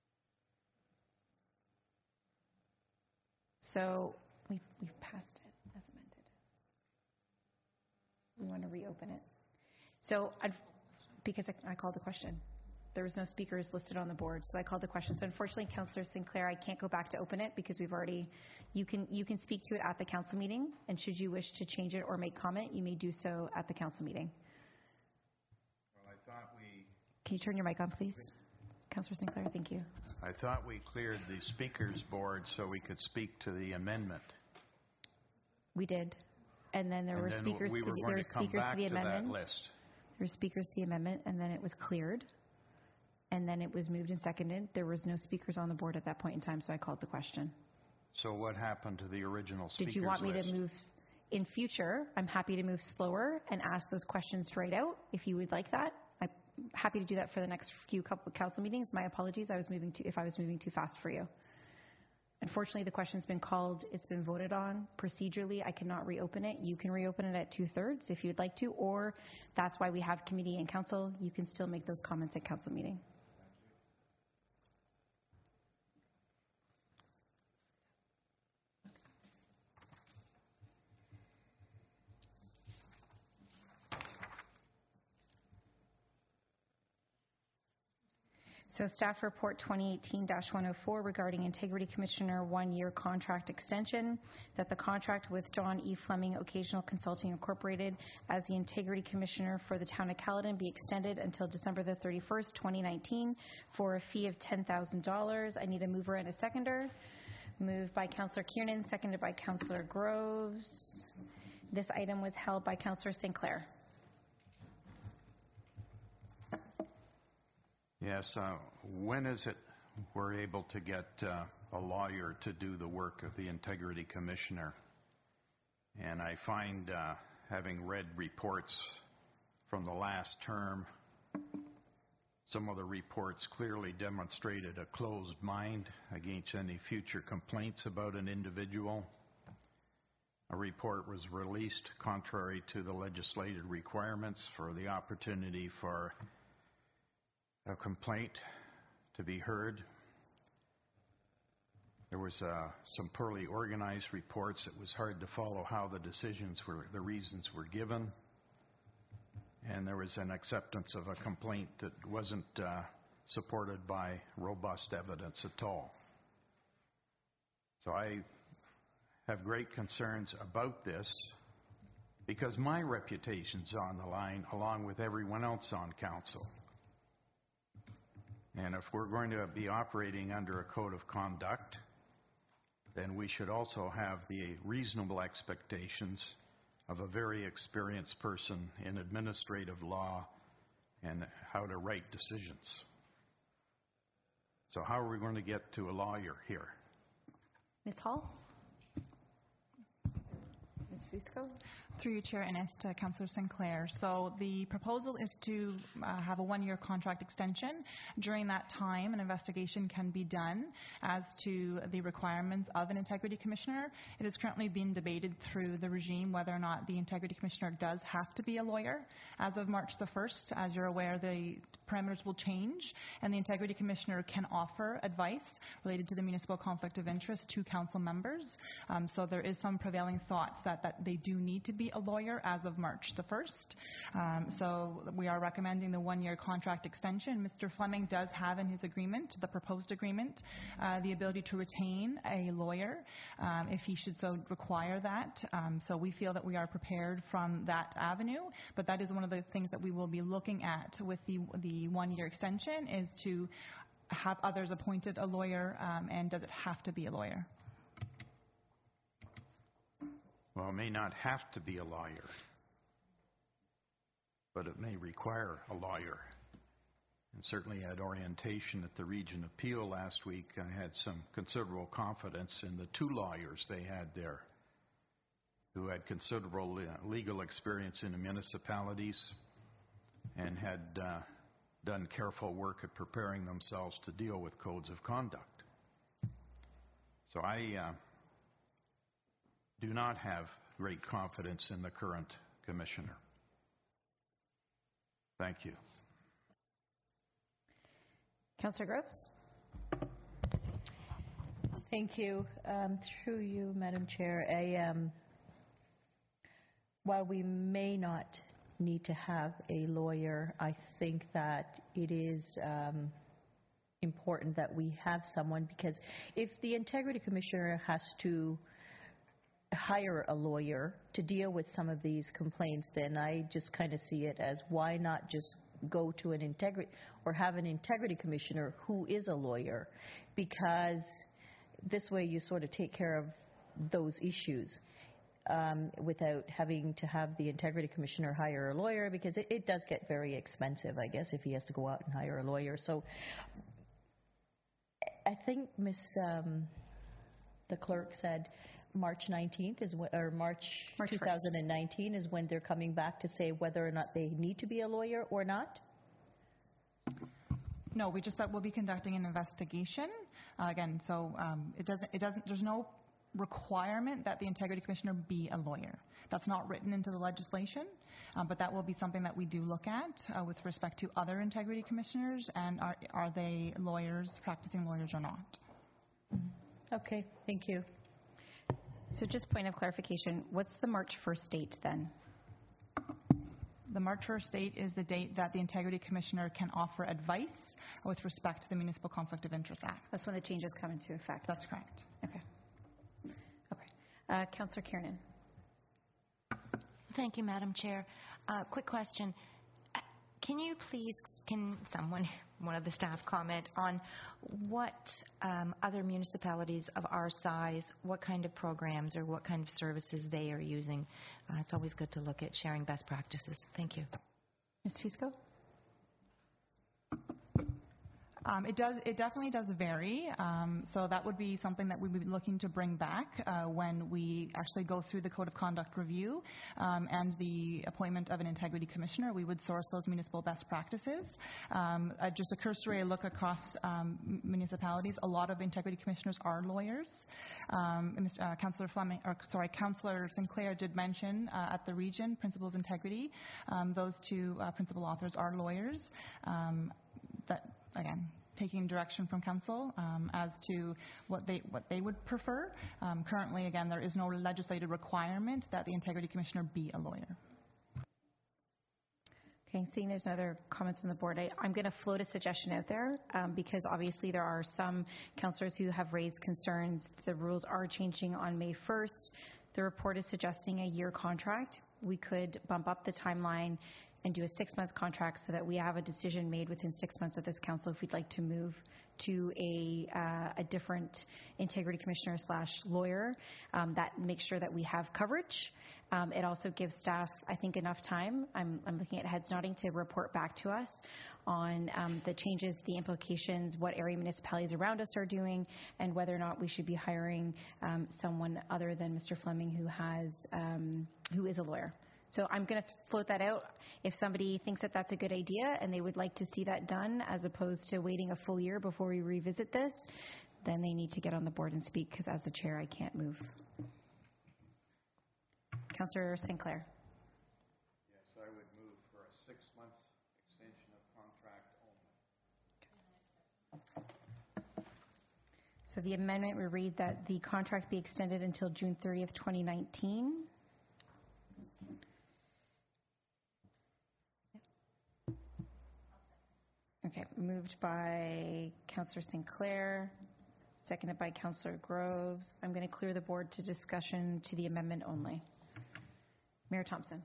Speaker 1: So we've, we've passed it as amended. We want to reopen it. So I'd, because I, I called the question. There was no speakers listed on the board, so I called the question. So unfortunately, Councillor Sinclair, I can't go back to open it because we've already, you can you can speak to it at the council meeting, and should you wish to change it or make comment, you may do so at the council meeting.
Speaker 6: Well, I thought we...
Speaker 1: Can you turn your mic on, please? Councillor Sinclair, thank you.
Speaker 6: I thought we cleared the speakers board so we could speak to the amendment.
Speaker 1: We did. And then there
Speaker 6: And
Speaker 1: were
Speaker 6: then
Speaker 1: speakers
Speaker 6: we
Speaker 1: to
Speaker 6: were
Speaker 1: the,
Speaker 6: going
Speaker 1: there were
Speaker 6: to come
Speaker 1: speakers to
Speaker 6: back
Speaker 1: the
Speaker 6: to that
Speaker 1: amendment.
Speaker 6: list.
Speaker 1: There were speakers to the amendment, and then it was cleared. And then it was moved and seconded. There was no speakers on the board at that point in time, so I called the question.
Speaker 6: So what happened to the original speakers
Speaker 1: Did you want me
Speaker 6: list?
Speaker 1: to move in future? I'm happy to move slower and ask those questions straight out if you would like that. I'm happy to do that for the next few couple of council meetings. My apologies. I was moving too, if I was moving too fast for you. Unfortunately, the question's been called. It's been voted on. Procedurally, I cannot reopen it. You can reopen it at two-thirds if you'd like to, or that's why we have committee and council. You can still make those comments at council meeting. So staff report twenty eighteen dash one oh four regarding Integrity Commissioner one-year contract extension, that the contract with John E. Fleming Occasional Consulting Incorporated as the Integrity Commissioner for the Town of Caledon be extended until December the thirty-first, twenty nineteen for a fee of ten thousand dollars. I need a mover and a seconder. Moved by Councillor Kiernan, seconded by Councillor Groves. This item was held by Councillor Sinclair.
Speaker 6: Yes. Uh, when is it we're able to get uh, a lawyer to do the work of the Integrity Commissioner? And I find, uh, having read reports from the last term, some of the reports clearly demonstrated a closed mind against any future complaints about an individual. A report was released contrary to the legislated requirements for the opportunity for a complaint to be heard. There was uh, some poorly organized reports. It was hard to follow how the decisions were, the reasons were given. And there was an acceptance of a complaint that wasn't uh, supported by robust evidence at all. So I have great concerns about this because my reputation's on the line along with everyone else on council. And if we're going to be operating under a code of conduct, then we should also have the reasonable expectations of a very experienced person in administrative law and how to write decisions. So how are we going to get to a lawyer here?
Speaker 1: Miz Hall? Miz Fusco?
Speaker 15: Through you, Chair, and as to Councillor Sinclair. So the proposal is to uh, have a one-year contract extension. During that time, an investigation can be done as to the requirements of an Integrity Commissioner. It is currently being debated through the regime whether or not the Integrity Commissioner does have to be a lawyer. As of March the first, as you're aware, the parameters will change, and the Integrity Commissioner can offer advice related to the municipal conflict of interest to council members. Um, so there is some prevailing thoughts that, that they do need to be a lawyer as of March the first. Um, so we are recommending the one-year contract extension. Mister Fleming does have in his agreement, the proposed agreement, uh, the ability to retain a lawyer um, if he should so require that. Um, so we feel that we are prepared from that avenue, but that is one of the things that we will be looking at with the, the one-year extension is to have others appointed a lawyer, um, and does it have to be a lawyer?
Speaker 6: Well, it may not have to be a lawyer, but it may require a lawyer. And certainly at orientation at the Region Appeal last week, I had some considerable confidence in the two lawyers they had there who had considerable legal experience in the municipalities and had uh, done careful work at preparing themselves to deal with codes of conduct. So I uh, do not have great confidence in the current commissioner. Thank you.
Speaker 1: Councillor Groves?
Speaker 7: Thank you. Um, through you, Madam Chair, I, um, while we may not need to have a lawyer, I think that it is um, important that we have someone, because if the Integrity Commissioner has to hire a lawyer to deal with some of these complaints, then I just kind of see it as, why not just go to an integrity or have an Integrity Commissioner who is a lawyer, because this way you sort of take care of those issues um, without having to have the Integrity Commissioner hire a lawyer, because it, it does get very expensive, I guess, if he has to go out and hire a lawyer. So I think Miss Um, the clerk said March nineteenth is when, or March,
Speaker 1: March
Speaker 7: two thousand nineteen is when they're coming back to say whether or not they need to be a lawyer or not?
Speaker 15: No, we just thought we'll be conducting an investigation. Uh, again, so um, it doesn't, it doesn't, there's no requirement that the Integrity Commissioner be a lawyer. That's not written into the legislation, uh, but that will be something that we do look at uh, with respect to other Integrity Commissioners, and are, are they lawyers, practicing lawyers or not.
Speaker 7: Okay, thank you.
Speaker 1: So just point of clarification, what's the March first date then?
Speaker 15: The March first date is the date that the Integrity Commissioner can offer advice with respect to the Municipal Conflict of Interest Act.
Speaker 1: That's when the changes come into effect.
Speaker 15: That's correct.
Speaker 1: Okay. Okay. Uh, Councillor Kiernan.
Speaker 8: Thank you, Madam Chair. Uh, quick question. Uh, Can you please, can someone, one of the staff, comment on what um, other municipalities of our size, what kind of programs or what kind of services they are using? Uh, it's always good to look at sharing best practices. Thank you.
Speaker 1: Miz Fusco?
Speaker 15: Um, it does. It definitely does vary. Um, so that would be something that we would be looking to bring back uh, when we actually go through the Code of Conduct review um, and the appointment of an Integrity Commissioner. We would source those municipal best practices. Um, uh, just a cursory look across um, municipalities. A lot of Integrity Commissioners are lawyers. Um, uh, Councillor Fleming, or sorry, Councillor Sinclair did mention uh, at the region Principals Integrity. Um, those two uh, principal authors are lawyers. Um, that. Again, taking direction from council um, as to what they what they would prefer. Um, currently, again, there is no legislative requirement that the Integrity Commissioner be a lawyer.
Speaker 1: Okay, seeing there's no other comments on the board, I, I'm going to float a suggestion out there um, because obviously there are some councillors who have raised concerns. The rules are changing on May first. The report is suggesting a year contract. We could bump up the timeline and do a six-month contract so that we have a decision made within six months of this council if we'd like to move to a, uh, a different Integrity Commissioner slash lawyer. Um, that makes sure that we have coverage. Um, it also gives staff, I think, enough time. I'm, I'm looking at heads nodding to report back to us on um, the changes, the implications, what area municipalities around us are doing, and whether or not we should be hiring um, someone other than Mister Fleming who has um, who is a lawyer. So I'm going to float that out. If somebody thinks that that's a good idea and they would like to see that done as opposed to waiting a full year before we revisit this, then they need to get on the board and speak, because as the chair, I can't move. Councillor Sinclair.
Speaker 6: Yes, I would move for a six-month extension of contract only.
Speaker 1: So the amendment would read that the contract be extended until June thirtieth, twenty nineteen. Okay, moved by Councillor Sinclair, seconded by Councillor Groves. I'm going to clear the board to discussion to the amendment only. Mayor Thompson.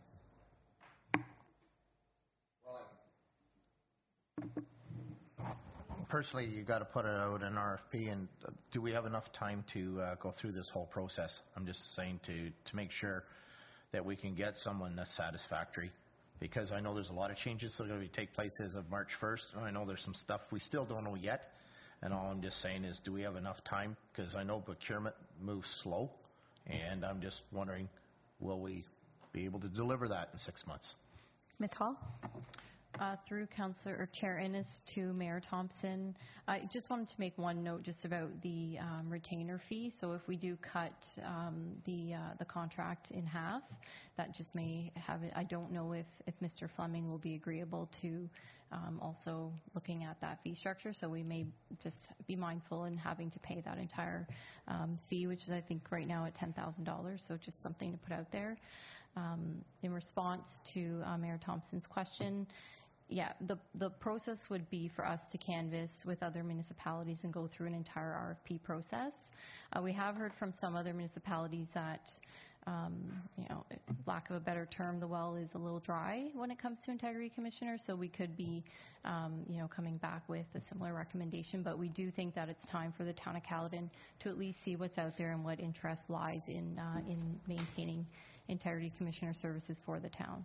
Speaker 5: Personally, you got to put it out in R F P, and uh, do we have enough time to uh, go through this whole process? I'm just saying to, to make sure that we can get someone that's satisfactory, because I know there's a lot of changes that are going to take place as of March first, and I know there's some stuff we still don't know yet, and all I'm just saying is, do we have enough time? Because I know procurement moves slow, and I'm just wondering, will we be able to deliver that in six months?
Speaker 1: Miz Hall?
Speaker 14: Uh, through Councillor or Chair Innes to Mayor Thompson, I just wanted to make one note just about the um, retainer fee. So if we do cut um, the uh, the contract in half, that just may have it. I don't know if if Mister Fleming will be agreeable to um, also looking at that fee structure. So we may just be mindful in having to pay that entire um, fee, which is I think right now at ten thousand dollars. So just something to put out there. Um, in response to uh, Mayor Thompson's question, yeah, the the process would be for us to canvass with other municipalities and go through an entire R F P process. Uh, we have heard from some other municipalities that, um, you know, lack of a better term, the well is a little dry when it comes to integrity commissioners. So we could be, um, you know, coming back with a similar recommendation. But we do think that it's time for the town of Caledon to at least see what's out there and what interest lies in uh, in maintaining integrity commissioner services for the town.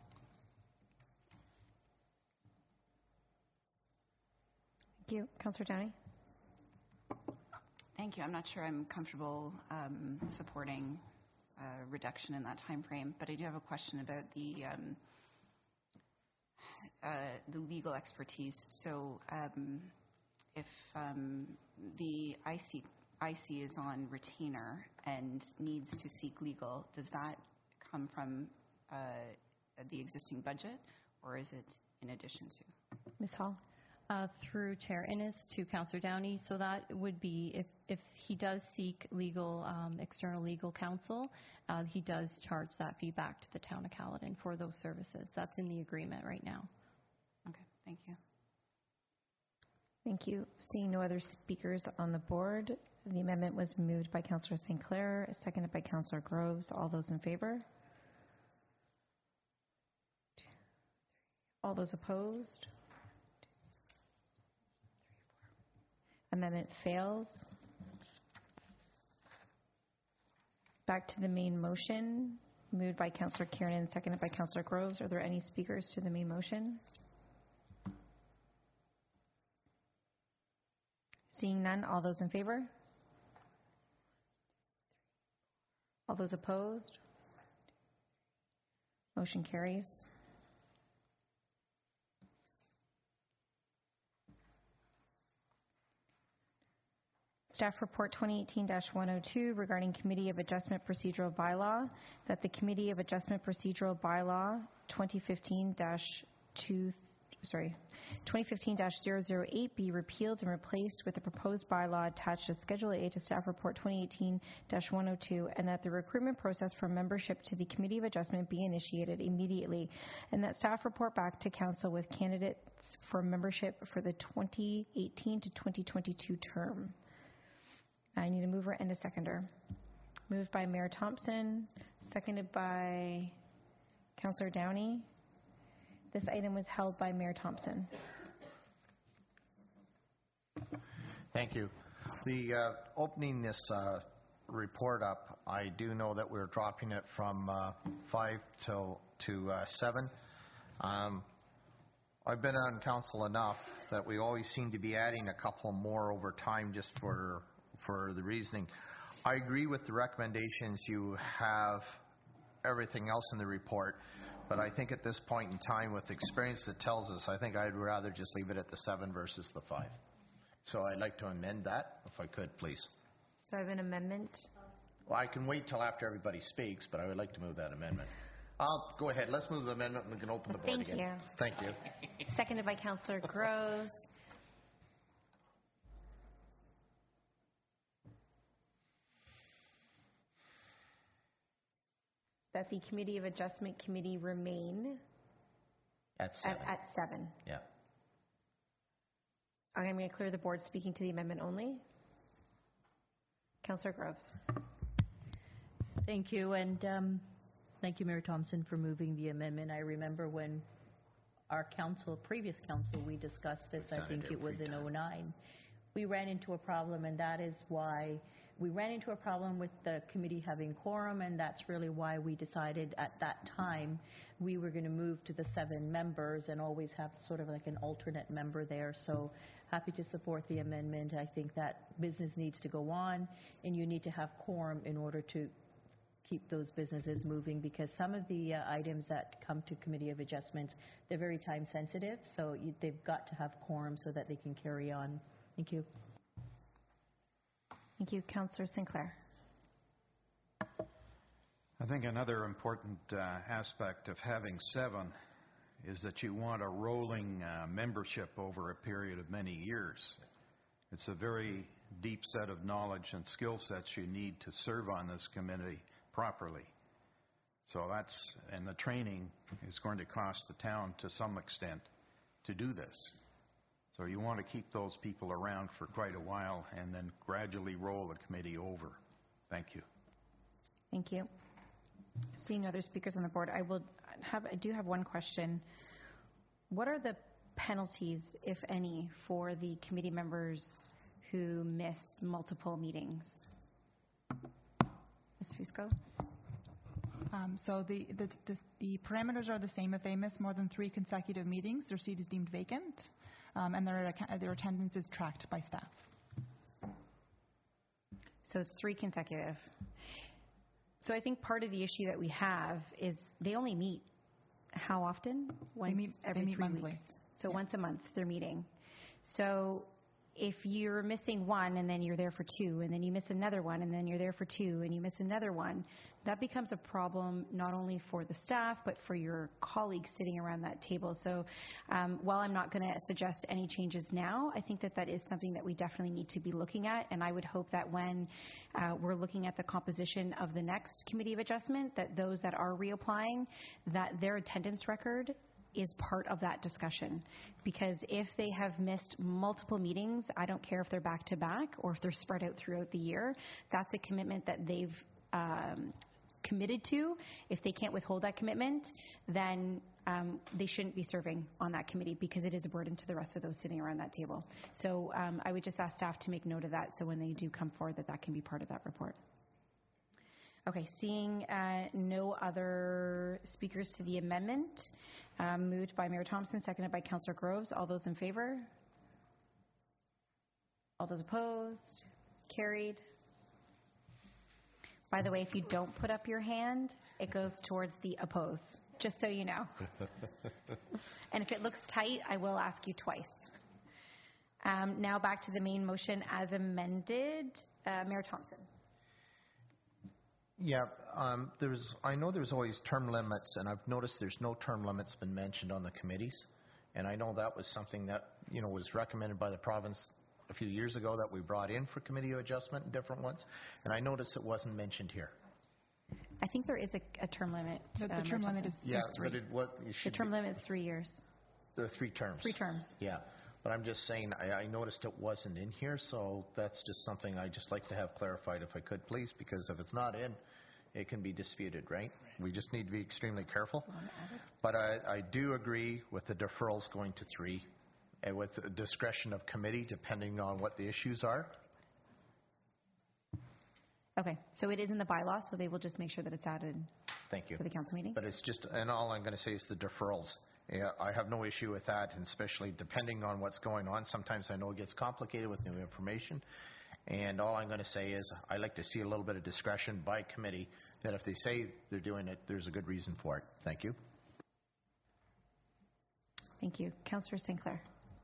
Speaker 1: Thank you. Councillor Downey.
Speaker 4: Thank you. I'm not sure I'm comfortable um, supporting a reduction in that time frame, but I do have a question about the um, uh, the legal expertise. So um, if um, the I C, I C is on retainer and needs to seek legal, does that come from uh, the existing budget, or is it in addition to?
Speaker 1: Miz Hall.
Speaker 14: Uh, through Chair Innes to Councillor Downey, so that would be if, if he does seek legal, um, external legal counsel, uh, he does charge that fee back to the town of Caledon for those services. That's in the agreement right now.
Speaker 4: Okay, thank you.
Speaker 1: Thank you. Seeing no other speakers on the board, the amendment was moved by Councillor Saint Clair, seconded by Councillor Groves. All those in favor? All those opposed? Amendment fails. Back to the main motion, moved by Councillor Kiernan, seconded by Councillor Groves. Are there any speakers to the main motion? Seeing none, all those in favor? All those opposed? Motion carries. Staff Report twenty eighteen dash one oh two regarding Committee of Adjustment Procedural Bylaw, that the Committee of Adjustment Procedural Bylaw twenty fifteen dash two, sorry, twenty fifteen dash zero zero eight be repealed and replaced with the proposed bylaw attached to Schedule A to Staff Report twenty eighteen dash one oh two, and that the recruitment process for membership to the Committee of Adjustment be initiated immediately, and that staff report back to Council with candidates for membership for the twenty eighteen to twenty twenty-two term. I need a mover and a seconder. Moved by Mayor Thompson, seconded by Councillor Downey. This item was held by Mayor Thompson.
Speaker 5: Thank you. The uh, opening this uh, report up, I do know that we're dropping it from uh, five till to uh, seven. Um, I've been on council enough that we always seem to be adding a couple more over time just for for the reasoning. I agree with the recommendations. You have everything else in the report, but I think at this point in time, with experience that tells us, I think I'd rather just leave it at the seven versus the five. So I'd like to amend that, if I could, please.
Speaker 1: So I have an amendment.
Speaker 5: Well, I can wait till after everybody speaks, but I would like to move that amendment. I'll go ahead. Let's move the amendment and we can open the board
Speaker 1: Thank
Speaker 5: again.
Speaker 1: you.
Speaker 5: Thank you.
Speaker 1: Seconded by Councillor Groves. That the Committee of Adjustment Committee remain
Speaker 5: At seven.
Speaker 1: at, at seven.
Speaker 5: Yeah.
Speaker 1: I'm going to clear the board speaking to the amendment only. Councillor Groves.
Speaker 7: Thank you, and um, thank you, Mayor Thompson, for moving the amendment. I remember when our council, previous council, we discussed this, I think it was in oh nine. We ran into a problem, and that is why we ran into a problem with the committee having quorum, and that's really why we decided at that time we were going to move to the seven members and always have sort of like an alternate member there. So happy to support the amendment. I think that business needs to go on, and you need to have quorum in order to keep those businesses moving, because some of the uh, items that come to Committee of Adjustments, they're very time sensitive, so you, they've got to have quorum so that they can carry on. Thank you.
Speaker 1: Thank you. Councillor Sinclair.
Speaker 6: I think another important uh, aspect of having seven is that you want a rolling uh, membership over a period of many years. It's a very deep set of knowledge and skill sets you need to serve on this committee properly. So that's, and the training is going to cost the town to some extent to do this. So you want to keep those people around for quite a while and then gradually roll the committee over. Thank you.
Speaker 1: Thank you. Seeing no other speakers on the board, I will have, I do have one question. What are the penalties, if any, for the committee members who miss multiple meetings? Miz Fusco?
Speaker 15: Um, so the, the, the, the parameters are the same. If they miss more than three consecutive meetings, their seat is deemed vacant, um, and their, their attendance is tracked by staff.
Speaker 1: So it's three consecutive. So I think part of the issue that we have is they only meet how often? Once
Speaker 15: they meet,
Speaker 1: every
Speaker 15: they meet
Speaker 1: three
Speaker 15: monthly.
Speaker 1: weeks. So
Speaker 15: yeah.
Speaker 1: once a month they're meeting. So if you're missing one and then you're there for two, and then you miss another one and then you're there for two, and you miss another one, that becomes a problem not only for the staff but for your colleagues sitting around that table. So um, while I'm not going to suggest any changes now, I think that that is something that we definitely need to be looking at, and I would hope that when uh, we're looking at the composition of the next Committee of Adjustment, that those that are reapplying, that their attendance record is part of that discussion. Because if they have missed multiple meetings, I don't care if they're back to back or if they're spread out throughout the year, that's a commitment that they've um, committed to. If they can't withhold that commitment, then um, they shouldn't be serving on that committee, because it is a burden to the rest of those sitting around that table. So um, I would just ask staff to make note of that, so when they do come forward, that that can be part of that report. Okay, seeing uh, no other speakers to the amendment, um, moved by Mayor Thompson, seconded by Councillor Groves. All those in favor? All those opposed? Carried. By the way, if you don't put up your hand, it goes towards the oppose, just so you know. And if it looks tight, I will ask you twice. Um, now back to the main motion as amended. Uh, Mayor Thompson.
Speaker 5: Yeah, um, there's. I know there's always term limits, and I've noticed there's no term limits been mentioned on the committees. And I know that was something that, you know, was recommended by the province a few years ago that we brought in for Committee of Adjustment and different ones. And I noticed it wasn't mentioned here.
Speaker 1: I think there is a, a term limit.
Speaker 15: The, the
Speaker 1: uh,
Speaker 15: term limit is,
Speaker 5: yeah,
Speaker 15: is three.
Speaker 5: but it, what, it
Speaker 1: The
Speaker 5: should
Speaker 1: term
Speaker 5: be,
Speaker 1: limit is three years.
Speaker 5: there are three terms.
Speaker 1: Three terms.
Speaker 5: Yeah, but I'm just saying, I, I noticed it wasn't in here, so that's just something I'd just like to have clarified if I could, please, because if it's not in, it can be disputed, right? We just need to be extremely careful. But I, I do agree with the deferrals going to three, and with the discretion of committee, depending on what the issues are.
Speaker 1: Okay, so it is in the bylaw, so they will just make sure that it's added
Speaker 5: Thank you.
Speaker 1: for the council meeting.
Speaker 5: But it's just, and all I'm going to say is the deferrals. Yeah, I have no issue with that, and especially depending on what's going on. Sometimes I know it gets complicated with new information. And all I'm going to say is I like to see a little bit of discretion by committee that if they say they're doing it, there's a good reason for it. Thank you.
Speaker 1: Thank you. Councillor Sinclair.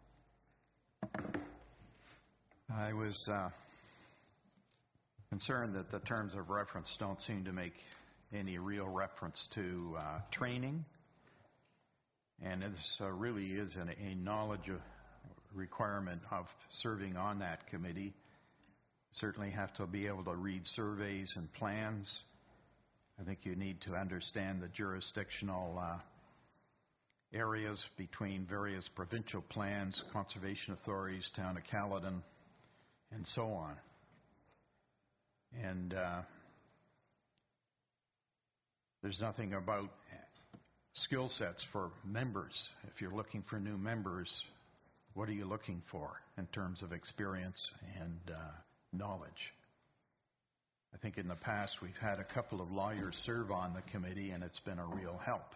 Speaker 6: I was uh, concerned that the terms of reference don't seem to make any real reference to uh, training. And this uh, really is an, a knowledge requirement of serving on that committee. Certainly have to be able to read surveys and plans. I think you need to understand the jurisdictional uh, areas between various provincial plans, conservation authorities, town of Caledon, and so on. And uh, there's nothing about skill sets for members. If you're looking for new members, what are you looking for in terms of experience and uh, knowledge? I think in the past we've had a couple of lawyers serve on the committee, and it's been a real help.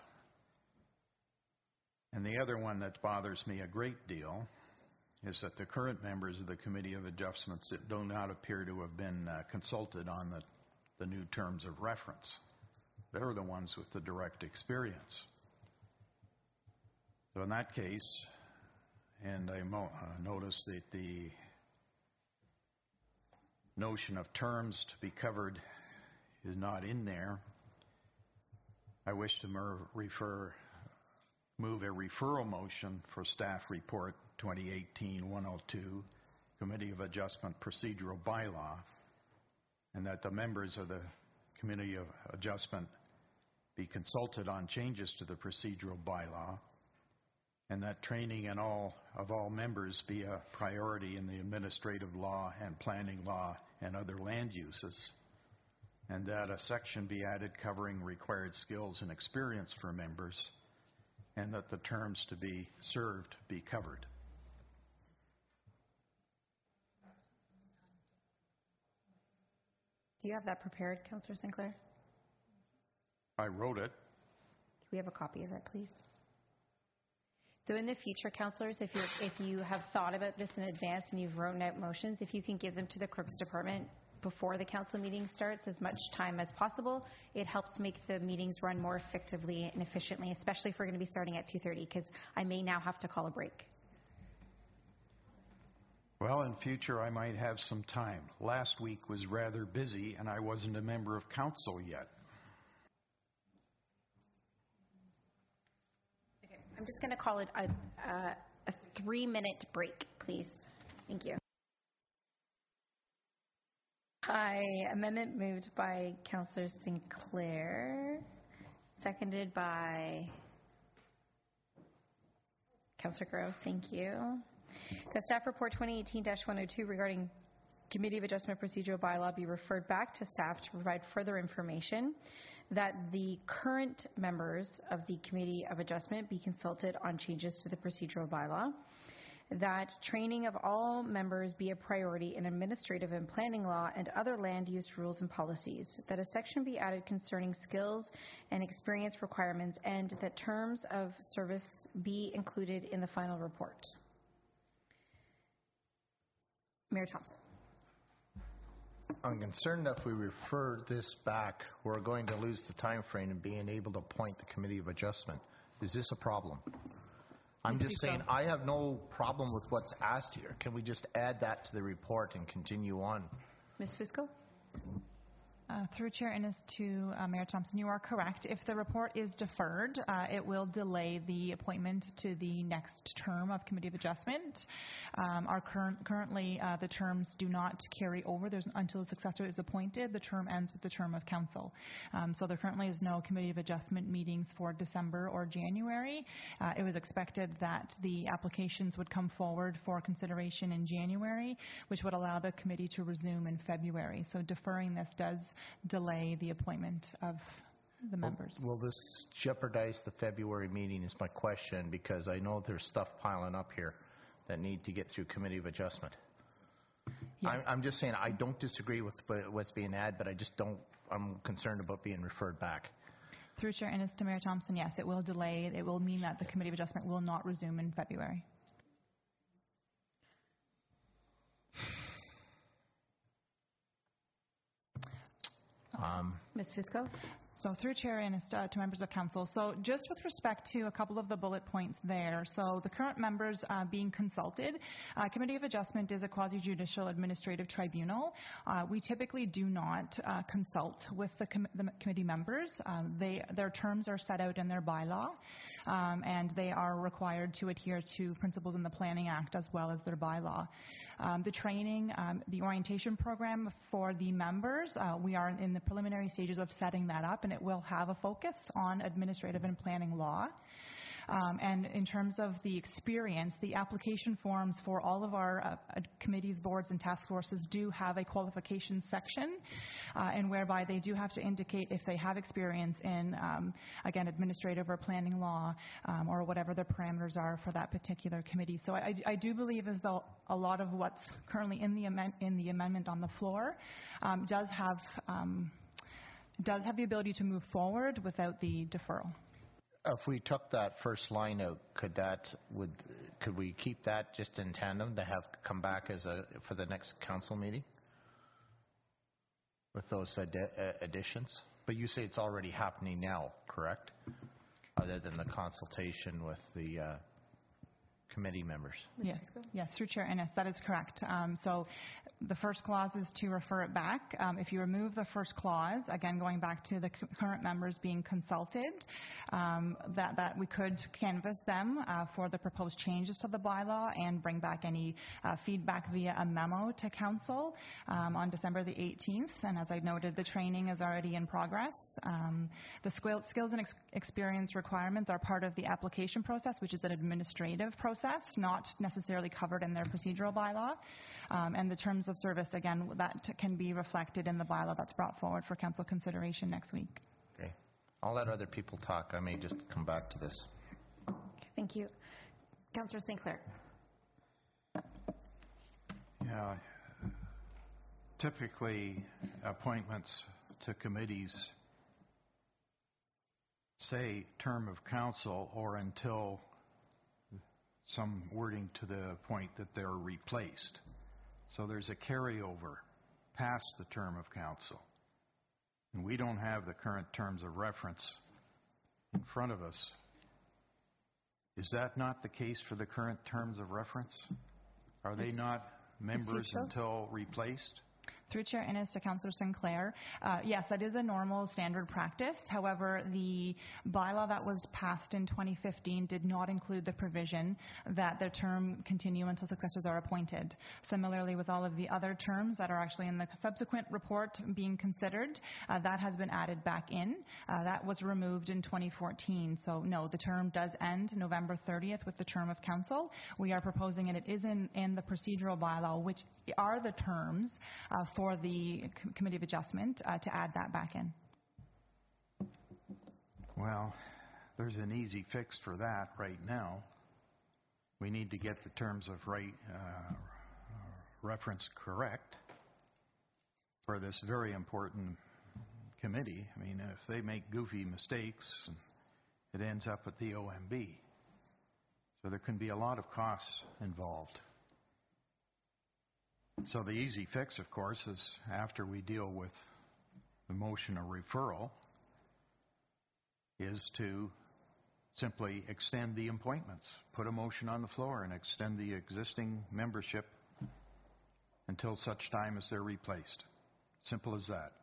Speaker 6: And the other one that bothers me a great deal is that the current members of the Committee of Adjustments that do not appear to have been uh, consulted on the the new terms of reference. They're the ones with the direct experience. So in that case, and I mo- uh, noticed that the notion of terms to be covered is not in there, I wish to mer- refer, move a referral motion for Staff Report twenty eighteen dash one oh two, Committee of Adjustment Procedural Bylaw, and that the members of the Committee of Adjustment be consulted on changes to the procedural bylaw, and that training in all of all members be a priority in the administrative law and planning law and other land uses, and that a section be added covering required skills and experience for members, and that the terms to be served be covered.
Speaker 1: Do you have that prepared, Councillor Sinclair?
Speaker 6: I wrote it.
Speaker 1: Can we have a copy of it, please? So in the future, councillors, if, you're, if you have thought about this in advance and you've written out motions, if you can give them to the clerk's department before the council meeting starts, as much time as possible, it helps make the meetings run more effectively and efficiently, especially if we're going to be starting at two thirty, because I may now have to call a break.
Speaker 6: Well, in future, I might have some time. Last week was rather busy, and I wasn't a member of council yet.
Speaker 1: Okay, I'm just going to call it a, a, a three-minute break, please. Thank you. Hi, amendment moved by Councillor Sinclair, seconded by Councillor Gross. Thank you. That Staff Report twenty eighteen dash one oh two regarding Committee of Adjustment Procedural Bylaw be referred back to staff to provide further information, that the current members of the Committee of Adjustment be consulted on changes to the procedural bylaw, that training of all members be a priority in administrative and planning law and other land use rules and policies, that a section be added concerning skills and experience requirements, and that terms of service be included in the final report. Mayor Thompson.
Speaker 5: I'm concerned that if we refer this back, we're going to lose the time frame in being able to appoint the Committee of Adjustment. Is this a problem? I'm just saying, I have no problem with what's asked here. Can we just add that to the report and continue on?
Speaker 1: Miz Fusco?
Speaker 15: Uh, through Chair Innes to uh, Mayor Thompson, you are correct. If the report is deferred, uh, it will delay the appointment to the next term of Committee of Adjustment. Um, our current, currently, uh, the terms do not carry over. There's, until a successor is appointed, the term ends with the term of council. Um, so there currently is no Committee of Adjustment meetings for December or January. Uh, it was expected that the applications would come forward for consideration in January, which would allow the committee to resume in February. So deferring this does delay the appointment of the members.
Speaker 5: Will, will this jeopardize the February meeting is my question, because I know there's stuff piling up here that need to get through Committee of Adjustment.
Speaker 15: Yes.
Speaker 5: I'm, I'm just saying I don't disagree with what's being added, but I just don't, I'm concerned about being referred back.
Speaker 15: Through Chair Innes to Mayor Thompson, yes, it will delay. It will mean that the Committee of Adjustment will not resume in February.
Speaker 5: Um,
Speaker 1: Miz Fusco?
Speaker 15: So through Chair Innes uh, to members of council. So just with respect to a couple of the bullet points there. So the current members uh, being consulted. Uh, Committee of Adjustment is a quasi-judicial administrative tribunal. Uh, we typically do not uh, consult with the, com the committee members. Um, they, their terms are set out in their bylaw, um, and they are required to adhere to principles in the Planning Act as well as their bylaw. Um, the training, um, the orientation program for the members, uh, we are in the preliminary stages of setting that up, and it will have a focus on administrative and planning law. Um, and in terms of the experience, the application forms for all of our uh, committees, boards, and task forces do have a qualifications section, uh, and whereby they do have to indicate if they have experience in, um, again, administrative or planning law, um, or whatever the parameters are for that particular committee. So I, I do believe as though a lot of what's currently in the, amend in the amendment on the floor um, does have um, does have the ability to move forward without the deferral.
Speaker 5: If we took that first line out, could that would could we keep that just in tandem to have come back as a for the next council meeting? with those addi- uh, additions? But you say it's already happening now, correct? Other than the consultation with the uh, committee members.
Speaker 15: Yes, yes, through Chair Innes, that is correct. Um, so the first clause is to refer it back. Um, if you remove the first clause, again going back to the c- current members being consulted, um, that, that we could canvass them uh, for the proposed changes to the bylaw and bring back any uh, feedback via a memo to council um, on December the eighteenth. And as I noted, the training is already in progress. Um, the skill, skills and ex- experience requirements are part of the application process, which is an administrative process, not necessarily covered in their procedural bylaw. Um, and the terms of service, again, that t- can be reflected in the bylaw that's brought forward for council consideration next week.
Speaker 5: Okay. I'll let other people talk. I may just come back to this.
Speaker 1: Okay, thank you. Councillor Saint Clair.
Speaker 6: Yeah. Typically, appointments to committees say term of council or until some wording to the point that they're replaced. So there's a carryover past the term of council. And we don't have the current terms of reference in front of us. Is that not the case for the current terms of reference? Are they
Speaker 15: Yes.
Speaker 6: not members
Speaker 15: Fusco?
Speaker 6: until replaced?
Speaker 15: Through Chair Innes to Councillor Sinclair, uh, yes, that is a normal standard practice. However, the bylaw that was passed in twenty fifteen did not include the provision that the term continue until successors are appointed. Similarly, with all of the other terms that are actually in the subsequent report being considered, uh, that has been added back in. Uh, that was removed in twenty fourteen. So no, the term does end November thirtieth with the term of council. We are proposing, and it is in, in the procedural bylaw, which are the terms uh, for the C- Committee of Adjustment, uh, to add that back in.
Speaker 6: Well, there's an easy fix for that right now. We need to get the terms of right uh, reference correct for this very important committee. I mean, if they make goofy mistakes, it ends up at the O M B. So there can be a lot of costs involved. So the easy fix, of course, is after we deal with the motion of referral, is to simply extend the appointments. Put a motion on the floor and extend the existing membership until such time as they're replaced. Simple as that.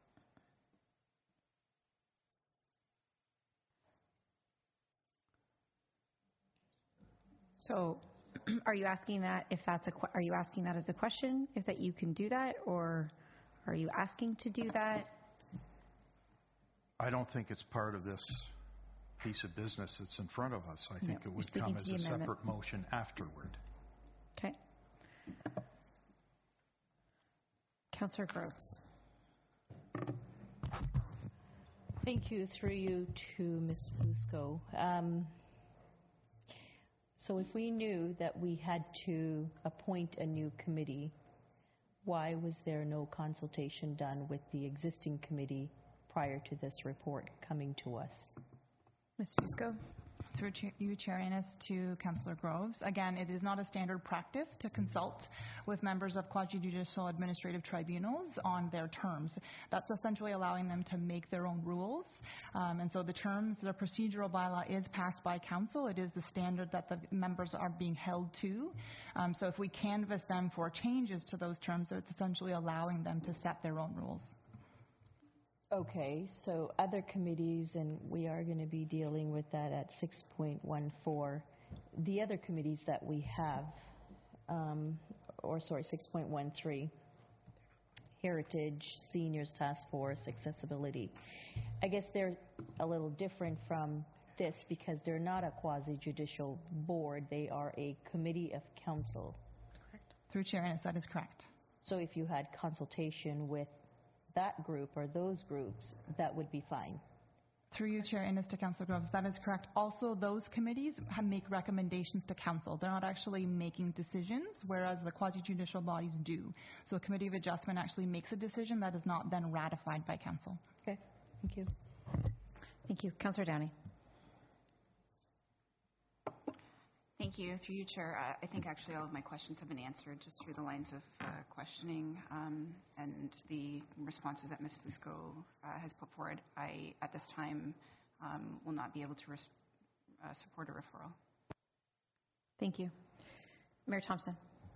Speaker 1: So are you asking that if that's a, que- are you asking that as a question, if that you can do that, or are you asking to do that?
Speaker 6: I don't think it's part of this piece of business that's in front of us. I think
Speaker 1: No,
Speaker 6: it
Speaker 1: you're
Speaker 6: would
Speaker 1: speaking
Speaker 6: come
Speaker 1: to
Speaker 6: as
Speaker 1: the
Speaker 6: a
Speaker 1: amendment.
Speaker 6: separate motion afterward.
Speaker 1: Okay. Councillor Groves.
Speaker 7: Thank you, through you to Miz Fusco. Um, so if we knew that we had to appoint a new committee, why was there no consultation done with the existing committee prior to this report coming to us?
Speaker 15: Miz Fusco? Through Chair- you, Chair Innes, to Councillor Groves. Again, it is not a standard practice to consult with members of quasi-judicial administrative tribunals on their terms. That's essentially allowing them to make their own rules. Um, and so the terms, the procedural bylaw is passed by council. It is the standard that the members are being held to. Um, so if we canvass them for changes to those terms, it's essentially allowing them to set their own rules.
Speaker 7: Okay, so other committees, and we are going to be dealing with that at six point one four, the other committees that we have, um, or sorry, six point one three, Heritage, Seniors Task Force, Accessibility. I guess they're a little different from this because they're not a quasi-judicial board. They are a committee of council.
Speaker 15: Correct. Through Chair Innes, that is correct.
Speaker 7: So if you had consultation with that group or those groups, that would be fine.
Speaker 15: Through you, Chair Innes, to Councillor Groves, that is correct. Also, those committees ha- make recommendations to council. They're not actually making decisions, whereas the quasi-judicial bodies do. So a committee of adjustment actually makes a decision that is not then ratified by council.
Speaker 7: Okay, thank you.
Speaker 1: Thank you. Councillor Downey.
Speaker 4: Thank you. Through you, Chair. Uh, I think actually all of my questions have been answered just through the lines of uh, questioning um, and the responses that Miz Fusco uh, has put forward. I, at this time, um, will not be able to res- uh, support a referral.
Speaker 1: Thank you. Mayor Thompson.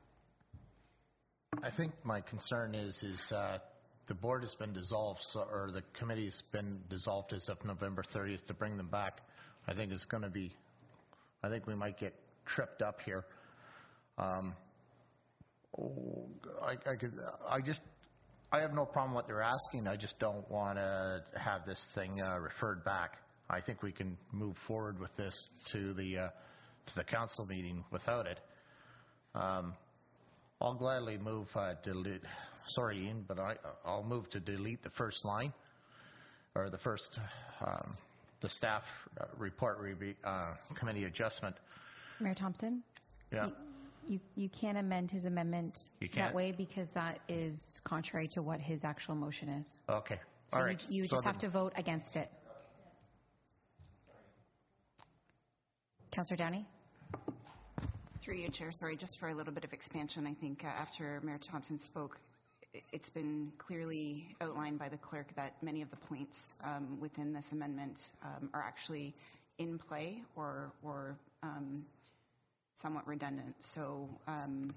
Speaker 5: I think my concern is, is uh, the board has been dissolved, so, or the committee's been dissolved as of November thirtieth. To bring them back, I think it's going to be, I think we might get tripped up here. Um, oh, I, I, could, I just, I have no problem what they're asking. I just don't want to have this thing uh, referred back. I think we can move forward with this to the uh, to the council meeting without it. Um, I'll gladly move uh, delete. Sorry, Ian, but I, I'll move to delete the first line, or the first, um, the staff report review, uh, committee adjustment.
Speaker 1: Mayor Thompson?
Speaker 5: Yeah.
Speaker 1: You, you, you can't amend his amendment
Speaker 5: You can't?
Speaker 1: that way because that is contrary to what his actual motion is.
Speaker 5: Okay.
Speaker 1: So
Speaker 5: All right.
Speaker 1: you, you
Speaker 5: So
Speaker 1: just have
Speaker 5: then-
Speaker 1: to vote against it. Councillor Downey?
Speaker 4: Through you, Chair. Sorry, just for a little bit of expansion. I think uh, after Mayor Thompson spoke, i- it's been clearly outlined by the clerk that many of the points um, within this amendment um, are actually in play or, or um, somewhat redundant. So um,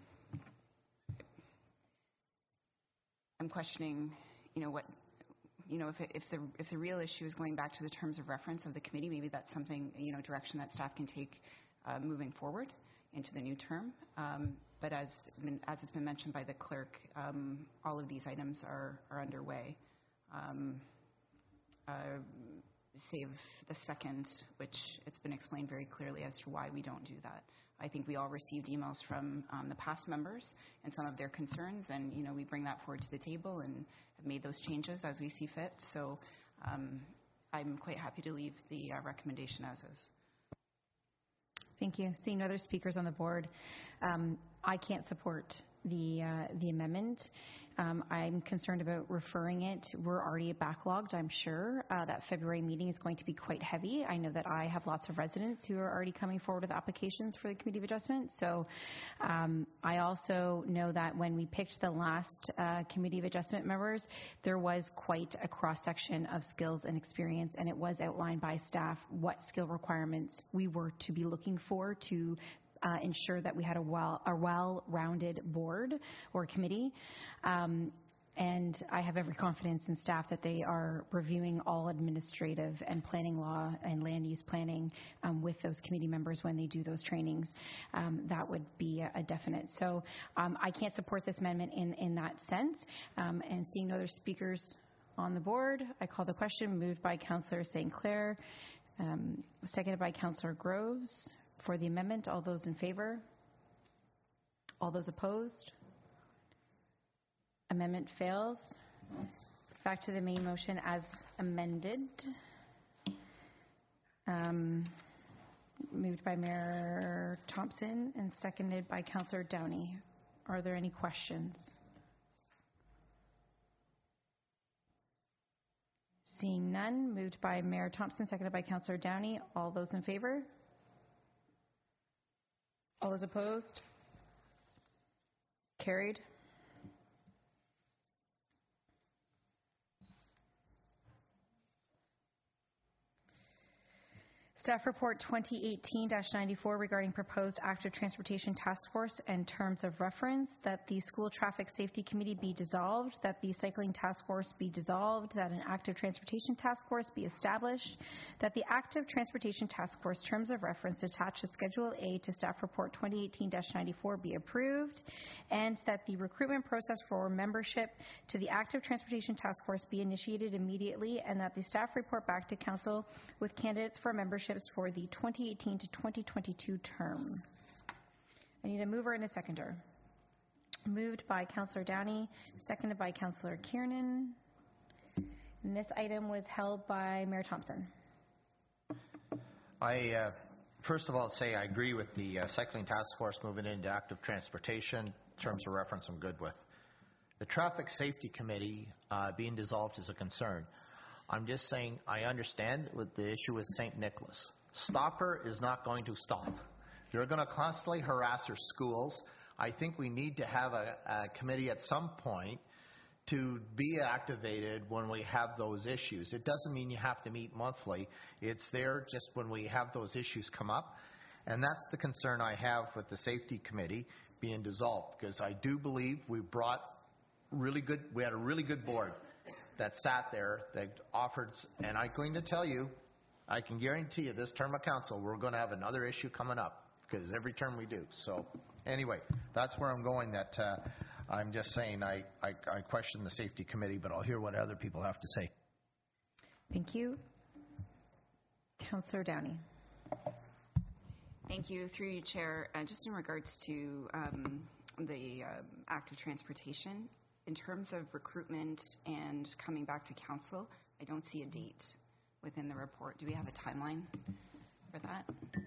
Speaker 4: I'm questioning, you know, what, you know, if, it, if the if the real issue is going back to the terms of reference of the committee, maybe that's something, you know, direction that staff can take uh, moving forward into the new term. Um, but as as it's been mentioned by the clerk, um, all of these items are, are underway. Um, uh, save the second, which it's been explained very clearly as to why we don't do that. I think we all received emails from um, the past members and some of their concerns, and you know we bring that forward to the table and have made those changes as we see fit. So um, I'm quite happy to leave the uh, recommendation as is.
Speaker 1: Thank you. Seeing no other speakers on the board, um, I can't support the uh, the amendment. Um, I'm concerned about referring it. We're already backlogged, I'm sure. Uh, that February meeting is going to be quite heavy. I know that I have lots of residents who are already coming forward with applications for the Committee of Adjustment. So um, I also know that when we picked the last uh, Committee of Adjustment members, there was quite a cross-section of skills and experience, and it was outlined by staff what skill requirements we were to be looking for to Uh, ensure that we had a well a well-rounded board or committee. Um, and I have every confidence in staff that they are reviewing all administrative and planning law and land use planning um, with those committee members when they do those trainings. Um, that would be a, a definite. So um, I can't support this amendment in, in that sense. Um, and seeing no other speakers on the board, I call the question. Moved by Councillor Saint Clair, um, seconded by Councillor Groves. For the amendment, all those in favor? All those opposed? Amendment fails. Back to the main motion as amended. Um, moved by Mayor Thompson and seconded by Councillor Downey. Are there any questions? Seeing none, moved by Mayor Thompson, seconded by Councillor Downey. All those in favor? All those opposed? Carried. Staff Report twenty eighteen dash ninety-four regarding proposed active transportation task force and terms of reference, that the School Traffic Safety Committee be dissolved, that the Cycling Task Force be dissolved, that an active transportation task force be established, that the active transportation task force terms of reference attached to Schedule A to Staff Report twenty eighteen dash ninety-four be approved, and that the recruitment process for membership to the active transportation task force be initiated immediately, and that the staff report back to Council with candidates for membership for the twenty eighteen to twenty twenty-two term. I need a mover and a seconder. Moved by Councillor Downey, seconded by Councillor Kiernan. And this item was held by Mayor Thompson.
Speaker 5: I, uh, first of all, say I agree with the uh, Cycling Task Force moving into active transportation. Terms of reference I'm good with. The Traffic Safety Committee uh, being dissolved is a concern. I'm just saying I understand with the issue with Saint Nicholas. Stopper is not going to stop. If you're going to constantly harass our schools, I think we need to have a, a committee at some point to be activated when we have those issues. It doesn't mean you have to meet monthly. It's there just when we have those issues come up. And that's the concern I have with the safety committee being dissolved, because I do believe we brought really good, we had a really good board that sat there, that offered, and I'm going to tell you, I can guarantee you this term of council, we're going to have another issue coming up, because every term we do. So anyway, that's where I'm going, that uh, I'm just saying I, I, I question the safety committee, but I'll hear what other people have to say.
Speaker 1: Thank you. Councillor Downey.
Speaker 4: Thank you. Through you, Chair. Uh, just in regards to um, the um, active transportation, in terms of recruitment and coming back to council, I don't see a date within the report. Do we have a timeline for that?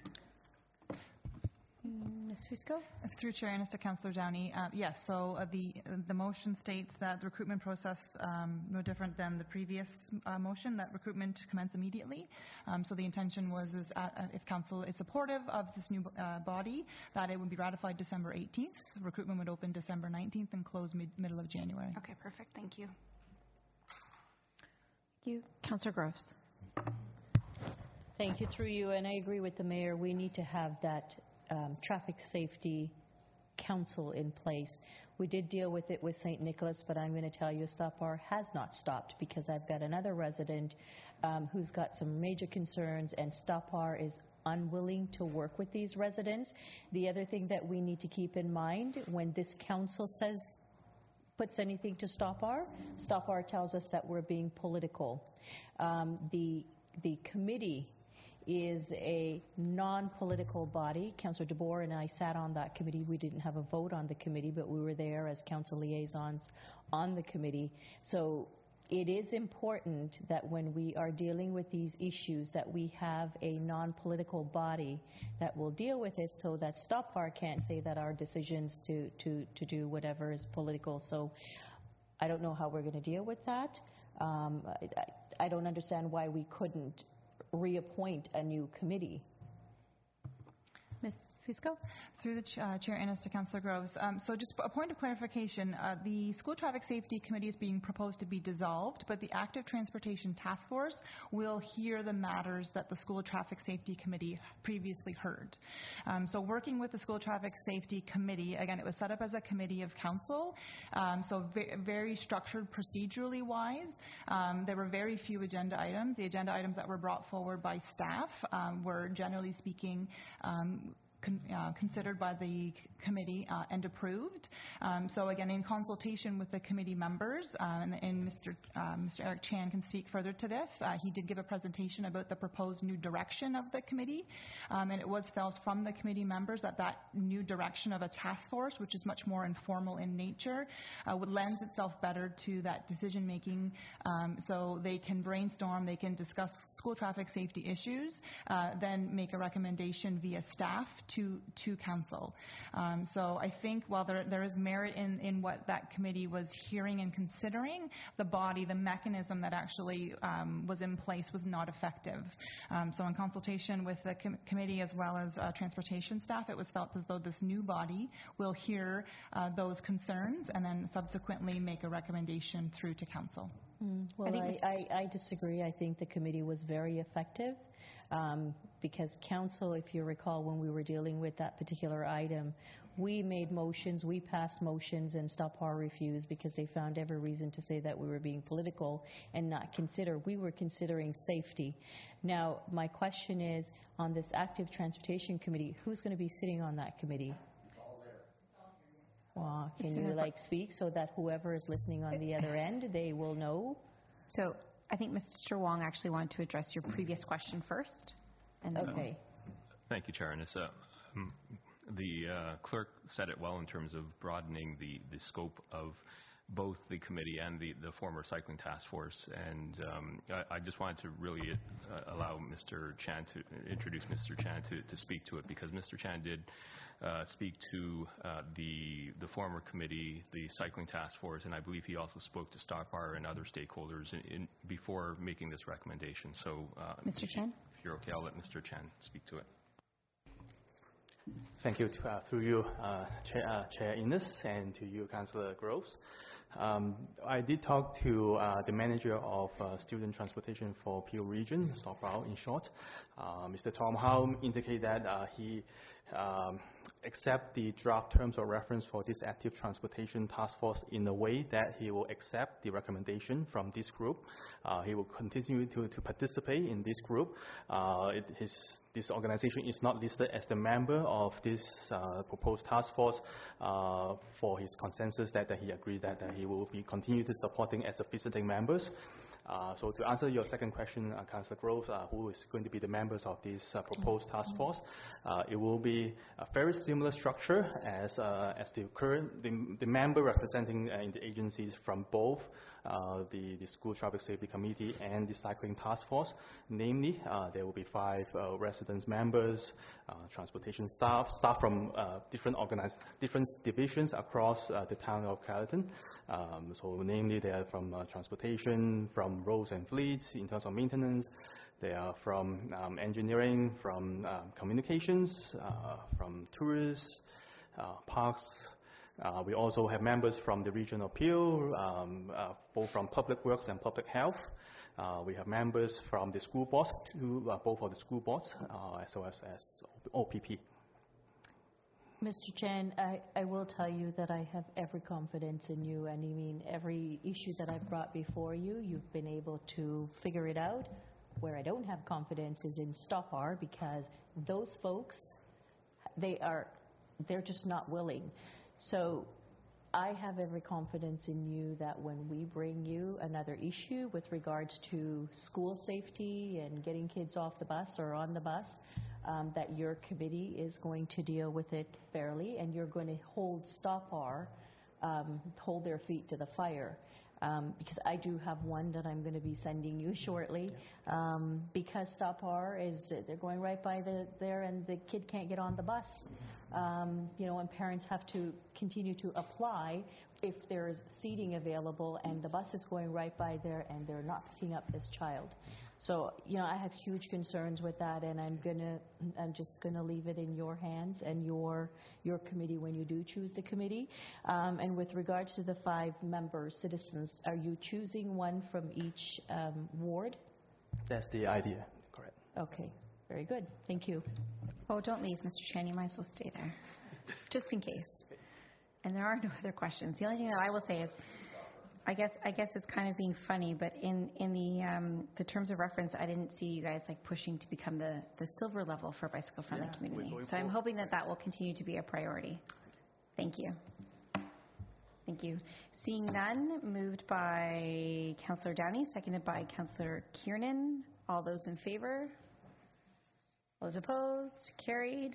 Speaker 1: Miz Fusco?
Speaker 15: Through Chair Ennis to Councillor Downey, uh, yes, so uh, the the motion states that the recruitment process, um, no different than the previous uh, motion, that recruitment commence immediately. Um, so the intention was, is uh, if council is supportive of this new uh, body, that it would be ratified December eighteenth. Recruitment would open December nineteenth and close mid middle of January.
Speaker 4: Okay, perfect. Thank you.
Speaker 1: Thank you. Councillor Groves.
Speaker 7: Thank you. Through you, and I agree with the mayor, we need to have that Um, traffic safety council in place. We did deal with it with Saint Nicholas, but I'm going to tell you Stop Bar has not stopped, because I've got another resident um, who's got some major concerns, and Stop Bar is unwilling to work with these residents. The other thing that we need to keep in mind when this council says puts anything to Stop Bar, Stop Bar tells us that we're being political. Um, the the committee is a non-political body. Councillor DeBoer and I sat on that committee. We didn't have a vote on the committee, but we were there as council liaisons on the committee. So it is important that when we are dealing with these issues that we have a non-political body that will deal with it, so that Stop Bar can't say that our decisions to, to, to do whatever is political. So I don't know how we're going to deal with that. Um, I, I don't understand why we couldn't reappoint a new committee.
Speaker 1: Miz Fusco?
Speaker 15: Through the ch uh, Chair Ennis to Councillor Groves. Um, so just a point of clarification, uh, the School Traffic Safety Committee is being proposed to be dissolved, but the Active Transportation Task Force will hear the matters that the School Traffic Safety Committee previously heard. Um, so working with the School Traffic Safety Committee, again, it was set up as a committee of council, um, so ve very structured procedurally wise. Um, there were very few agenda items. The agenda items that were brought forward by staff um, were, generally speaking, um, Con, uh, considered by the committee uh, and approved. Um, so again, in consultation with the committee members, uh, and, and Mister Uh, Mister Eric Chan can speak further to this. Uh, he did give a presentation about the proposed new direction of the committee, um, and it was felt from the committee members that that new direction of a task force, which is much more informal in nature, uh, would lend itself better to that decision making. Um, so they can brainstorm, they can discuss school traffic safety issues, uh, then make a recommendation via staff to to council. Um, so I think while there there is merit in in what that committee was hearing and considering, the body, the mechanism that actually um, was in place was not effective. Um, so in consultation with the com committee as well as uh, transportation staff, it was felt as though this new body will hear uh, those concerns and then subsequently make a recommendation through to council.
Speaker 7: Mm, well, I, I, I, I disagree. I think the committee was very effective. Um, because council, if you recall, when we were dealing with that particular item, we made motions, we passed motions, and Stop Bar refused because they found every reason to say that we were being political and not consider. We were considering safety. Now, my question is, on this active transportation committee, who's going to be sitting on that committee? Well, can you like speak so that whoever is listening on the other end, they will know?
Speaker 1: So I think Mister Wong actually wanted to address your previous question first. And
Speaker 7: okay.
Speaker 16: Thank you, Chair. And it's, uh, um, the uh, clerk said it well in terms of broadening the, the scope of both the committee and the, the former cycling task force. And um, I, I just wanted to really uh, allow Mister Chan to introduce Mister Chan to, to speak to it, because Mister Chan did uh, speak to uh, the, the former committee, the cycling task force, and I believe he also spoke to Stop Bar and other stakeholders in, in, before making this recommendation. So, uh,
Speaker 1: Mister Chan?
Speaker 16: If you're okay, I'll let Mister Chan speak to it.
Speaker 17: Thank you, to, uh, through you, uh, Chair, uh, Chair Innes, and to you, Councillor Groves. Um, I did talk to uh, the manager of uh, student transportation for Peel Region, StopRoute in short. Uh, Mister Tom Howe indicated that uh, he um, accept the draft terms of reference for this active transportation task force in a way that he will accept the recommendation from this group. Uh, he will continue to, to participate in this group. Uh, it, his, this organization is not listed as the member of this uh, proposed task force uh, for his consensus that, that he agrees that, that he will be continue to supporting as a visiting members. Uh, so to answer your second question, uh, Councillor Groves, uh, who is going to be the members of this uh, proposed task force, uh, it will be a very similar structure as uh, as the current the, the member representing uh, in the agencies from both uh, the the School Traffic Safety Committee and the Cycling Task Force. Namely, uh, there will be five uh, residence members, uh, transportation staff, staff from uh, different organized different divisions across uh, the town of Carleton. Um, so namely, they are from uh, transportation, from roads and fleets in terms of maintenance. They are from um, engineering, from uh, communications, uh, from tourists, uh, parks. Uh, we also have members from the region of Peel, um, uh, both from public works and public health. Uh, we have members from the school boards, two, uh, both of the school boards, uh, as well as, as O P P.
Speaker 7: Mister Chen, I, I will tell you that I have every confidence in you, and I mean every issue that I've brought before you, you've been able to figure it out. Where I don't have confidence is in StopR, because those folks, they are, they're just not willing. So I have every confidence in you that when we bring you another issue with regards to school safety and getting kids off the bus or on the bus, um, that your committee is going to deal with it fairly, and you're going to hold StopR, um, hold their feet to the fire. Um, because I do have one that I'm going to be sending you shortly, um, because StopR is, they're going right by the, there and the kid can't get on the bus. Um, you know, and parents have to continue to apply if there's seating available and the bus is going right by there and they're not picking up this child. So, you know, I have huge concerns with that, and I'm gonna, I'm just gonna leave it in your hands and your your committee when you do choose the committee. Um, and with regards to the five members, citizens, are you choosing one from each um, ward?
Speaker 17: That's the idea, correct.
Speaker 7: Okay, very good. Thank you.
Speaker 1: Oh, don't leave, Mister Chan. You might as well stay there, just in case. And there are no other questions. The only thing that I will say is, I guess I guess it's kind of being funny, but in in the um, the terms of reference, I didn't see you guys like pushing to become the the silver level for bicycle friendly yeah, community. So I'm hoping that that will continue to be a priority. Thank you. Thank you. Seeing none, moved by Councillor Downey, seconded by Councillor Kiernan. All those in favor? All those opposed? Carried.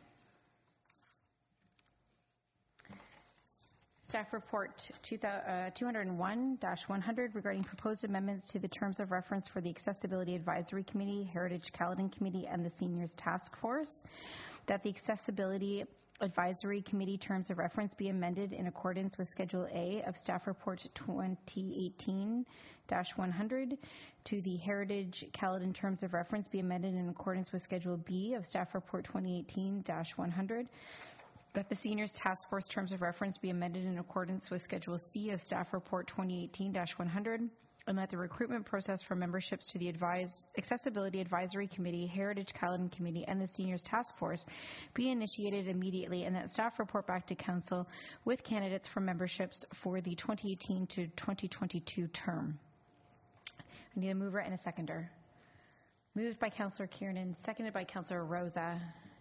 Speaker 1: Staff report two oh one dash one hundred regarding proposed amendments to the terms of reference for the Accessibility Advisory Committee, Heritage Caledon Committee, and the Seniors Task Force. That the Accessibility Advisory Committee terms of reference be amended in accordance with Schedule A of Staff Report twenty eighteen dash one hundred. To the Heritage Caledon terms of reference be amended in accordance with Schedule B of Staff Report twenty eighteen dash one hundred. That the Seniors Task Force terms of reference be amended in accordance with Schedule C of Staff Report twenty eighteen dash one hundred, and that the recruitment process for memberships to the Advise, Accessibility Advisory Committee, Heritage Caledon Committee, and the Seniors Task Force be initiated immediately, and that staff report back to Council with candidates for memberships for the twenty eighteen to twenty twenty-two term. I need a mover and a seconder. Moved by Councillor Kiernan, seconded by Councillor Rosa.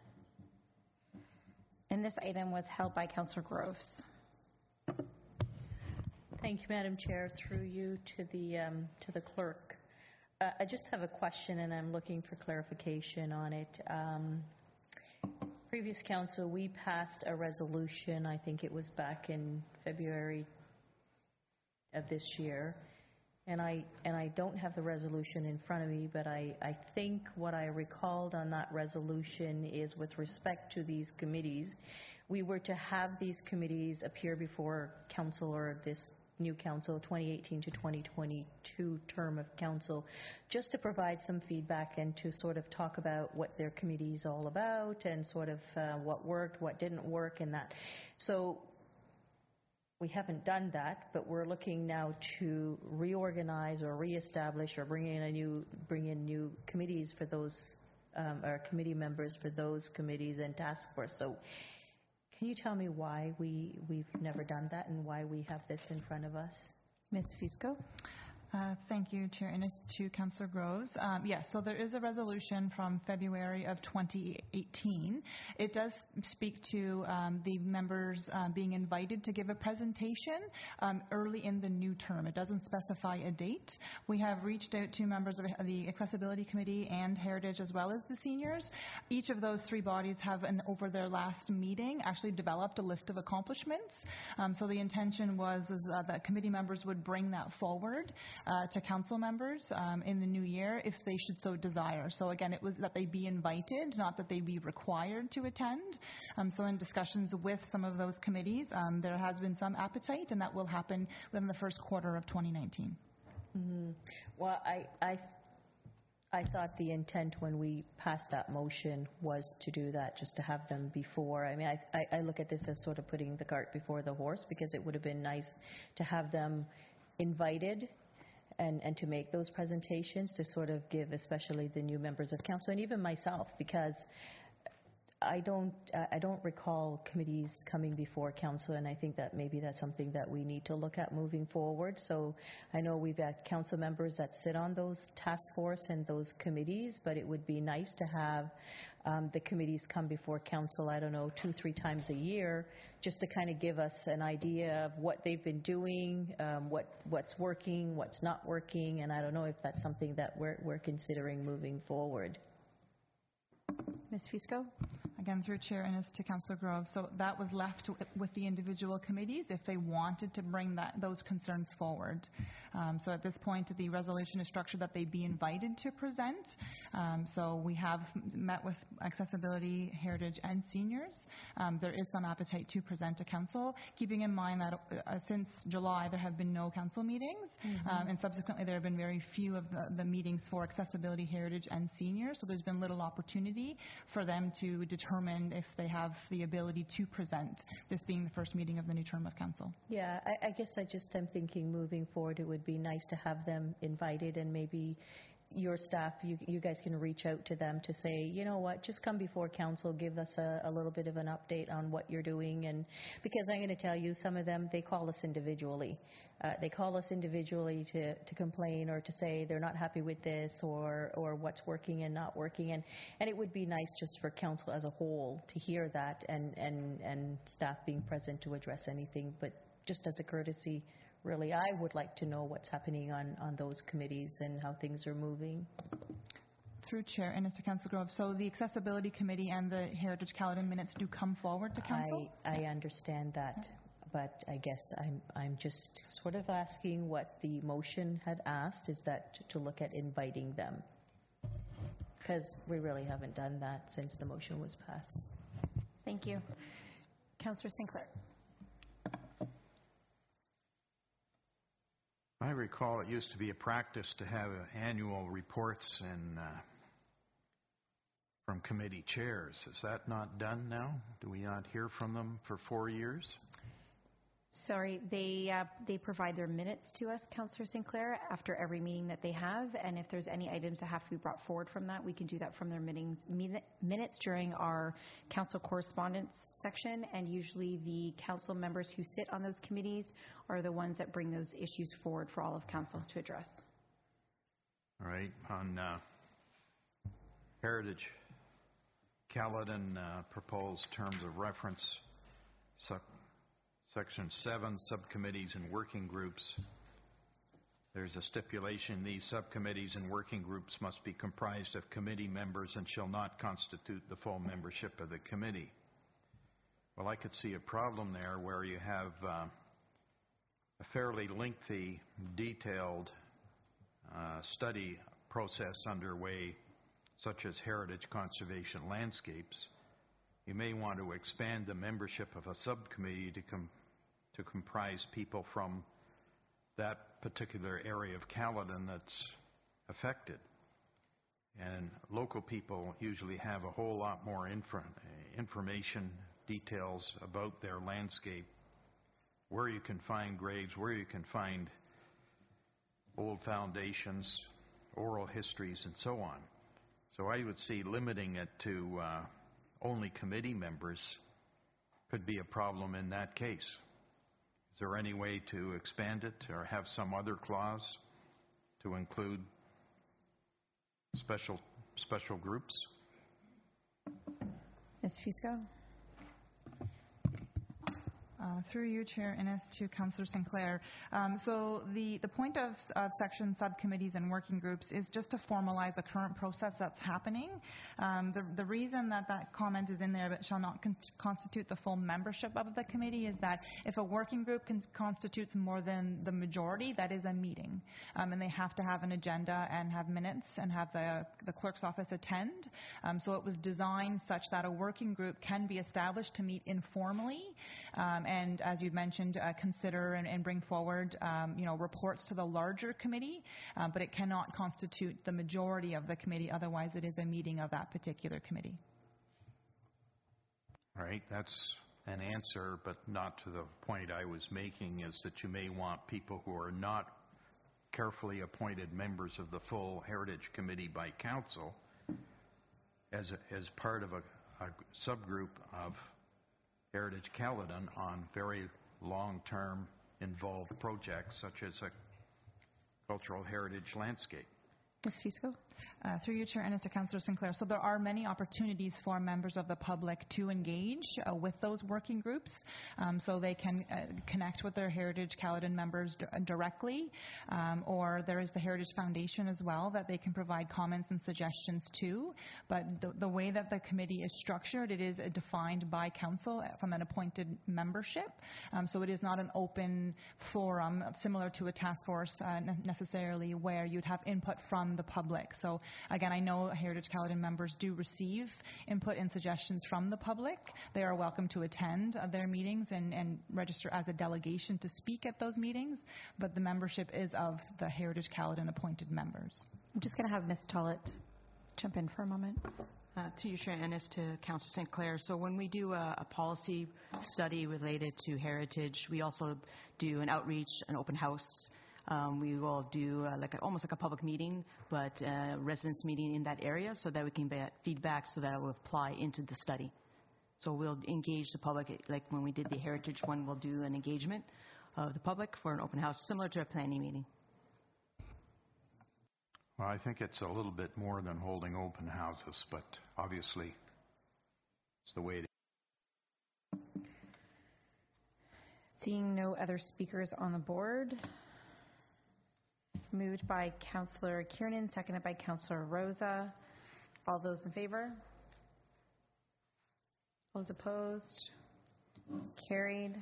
Speaker 1: And this item was held by Councillor Groves.
Speaker 7: Thank you, Madam Chair. Through you to the um, to the clerk. Uh, I just have a question, and I'm looking for clarification on it. Um, previous council, we passed a resolution. I think it was back in February of this year, and I and I don't have the resolution in front of me, but I, I think what I recalled on that resolution is with respect to these committees, we were to have these committees appear before council or this new council, twenty eighteen to twenty twenty-two term of council, just to provide some feedback and to sort of talk about what their committee is all about and sort of uh, what worked, what didn't work, and that. So we haven't done that, but we're looking now to reorganize or reestablish or bring in a new, bring in new committees for those, um, or committee members for those committees and task force. So can you tell me why we, we've never done that and why we have this in front of us?
Speaker 1: Miz Fusco?
Speaker 15: Uh, thank you, Chair Innes, to Councillor Groves. Um, yes, so there is a resolution from February of twenty eighteen. It does speak to um, the members uh, being invited to give a presentation um, early in the new term. It doesn't specify a date. We have reached out to members of the Accessibility Committee and Heritage as well as the seniors. Each of those three bodies have, an, over their last meeting, actually developed a list of accomplishments. Um, so the intention was is, uh, that committee members would bring that forward Uh, to council members um, in the new year if they should so desire. So again, it was that they be invited, not that they be required to attend. Um, so in discussions with some of those committees, um, there has been some appetite, and that will happen within the first quarter of twenty nineteen.
Speaker 7: Mm-hmm. Well, I, I, I thought the intent when we passed that motion was to do that, just to have them before. I mean, I, I, I look at this as sort of putting the cart before the horse, because it would have been nice to have them invited and, and to make those presentations, to sort of give especially the new members of council and even myself, because I don't uh, I don't recall committees coming before council, and I think that maybe that's something that we need to look at moving forward. So I know we've got council members that sit on those task force and those committees, but it would be nice to have um, the committees come before council, I don't know, two, three times a year, just to kind of give us an idea of what they've been doing, um, what what's working, what's not working, and I don't know if that's something that we're, we're considering moving forward.
Speaker 1: Miz Fusco?
Speaker 15: Again, through Chair Innes to Councillor Grove. So that was left to, with the individual committees if they wanted to bring that those concerns forward. Um, so at this point, the resolution is structured that they be invited to present. Um, so we have met with Accessibility, Heritage, and Seniors. Um, there is some appetite to present to council, keeping in mind that uh, since July there have been no council meetings, mm-hmm. um, and subsequently there have been very few of the, the meetings for Accessibility, Heritage, and Seniors. So there's been little opportunity for them to determine if they have the ability to present, this being the first meeting of the new term of council.
Speaker 7: Yeah, I, I guess I just am thinking moving forward it would be nice to have them invited, and maybe your staff, you, you guys can reach out to them to say, you know what, just come before council, give us a, a little bit of an update on what you're doing. And because I'm going to tell you, some of them, they call us individually. Uh, they call us individually to, to complain or to say they're not happy with this, or, or what's working and not working. And, and it would be nice just for council as a whole to hear that, and, and, and staff being present to address anything. But just as a courtesy, really, I would like to know what's happening on, on those committees and how things are moving.
Speaker 15: Through Chair Innes to Councillor Grove. So the Accessibility Committee and the Heritage Caledon minutes do come forward to council?
Speaker 7: I, I understand that, but I guess I'm, I'm just sort of asking what the motion had asked, is that to look at inviting them, because we really haven't done that since the motion was passed.
Speaker 1: Thank you. Councillor Sinclair.
Speaker 6: I recall it used to be a practice to have uh, annual reports and uh, from committee chairs. Is that not done now? Do we not hear from them for four years?
Speaker 1: Sorry, they uh, they provide their minutes to us, Councillor Sinclair, after every meeting that they have, and if there's any items that have to be brought forward from that, we can do that from their meetings, minutes during our council correspondence section, and usually the council members who sit on those committees are the ones that bring those issues forward for all of council to address.
Speaker 6: All right, on uh, Heritage, Caledon uh, proposed terms of reference, so Section seven, subcommittees and working groups. There's a stipulation, these subcommittees and working groups must be comprised of committee members and shall not constitute the full membership of the committee. Well, I could see a problem there where you have uh, a fairly lengthy, detailed uh, study process underway, such as heritage, conservation, landscapes. You may want to expand the membership of a subcommittee to come to comprise people from that particular area of Caledon that's affected. And local people usually have a whole lot more info, information, details about their landscape, where you can find graves, where you can find old foundations, oral histories, and so on. So I would see limiting it to uh, only committee members could be a problem in that case. Is there any way to expand it or have some other clause to include special special groups?
Speaker 1: Miz Fusco?
Speaker 15: Uh, through you, Chair Innes, to Councillor Sinclair. Um, so the, the point of, of section subcommittees and working groups is just to formalize a current process that's happening. Um, the, the reason that that comment is in there but shall not con- constitute the full membership of the committee is that if a working group con- constitutes more than the majority, that is a meeting. Um, and they have to have an agenda and have minutes and have the, the clerk's office attend. Um, so it was designed such that a working group can be established to meet informally um, and as you'd mentioned, uh, consider and, and bring forward, um, you know, reports to the larger committee, uh, but it cannot constitute the majority of the committee. Otherwise, it is a meeting of that particular committee.
Speaker 6: All right, that's an answer, but not to the point I was making, is that you may want people who are not carefully appointed members of the full Heritage Committee by council as, a, as part of a, a subgroup of Heritage Caledon on very long-term involved projects such as a cultural heritage landscape.
Speaker 1: Miz Fusco?
Speaker 15: Uh, through you, Chair Innes, to Councillor Sinclair. So there are many opportunities for members of the public to engage uh, with those working groups. Um, so they can uh, connect with their Heritage Caledon members d- directly, um, or there is the Heritage Foundation as well that they can provide comments and suggestions to. But the, the way that the committee is structured, it is uh, defined by council from an appointed membership. Um, so it is not an open forum similar to a task force uh, necessarily where you'd have input from the public. So again, I know Heritage Caledon members do receive input and suggestions from the public. They are welcome to attend uh, their meetings and, and register as a delegation to speak at those meetings, but the membership is of the Heritage Caledon appointed members.
Speaker 1: I'm just going to have Miz Tollett jump in for a moment.
Speaker 18: Uh, through you, Chair Ennis, to Councillor Saint Clair. So when we do a, a policy study related to heritage, we also do an outreach, an open house. Um, we will do uh, like a, almost like a public meeting, but a residents meeting in that area so that we can get feedback so that it will apply into the study. So we'll engage the public, like when we did the heritage one, we'll do an engagement of the public for an open house, similar to a planning meeting.
Speaker 6: Well, I think it's a little bit more than holding open houses, but obviously it's the way it is.
Speaker 1: Seeing no other speakers on the board. Moved by Councillor Kiernan, seconded by Councillor Rosa. All those in favor? All those opposed? Carried.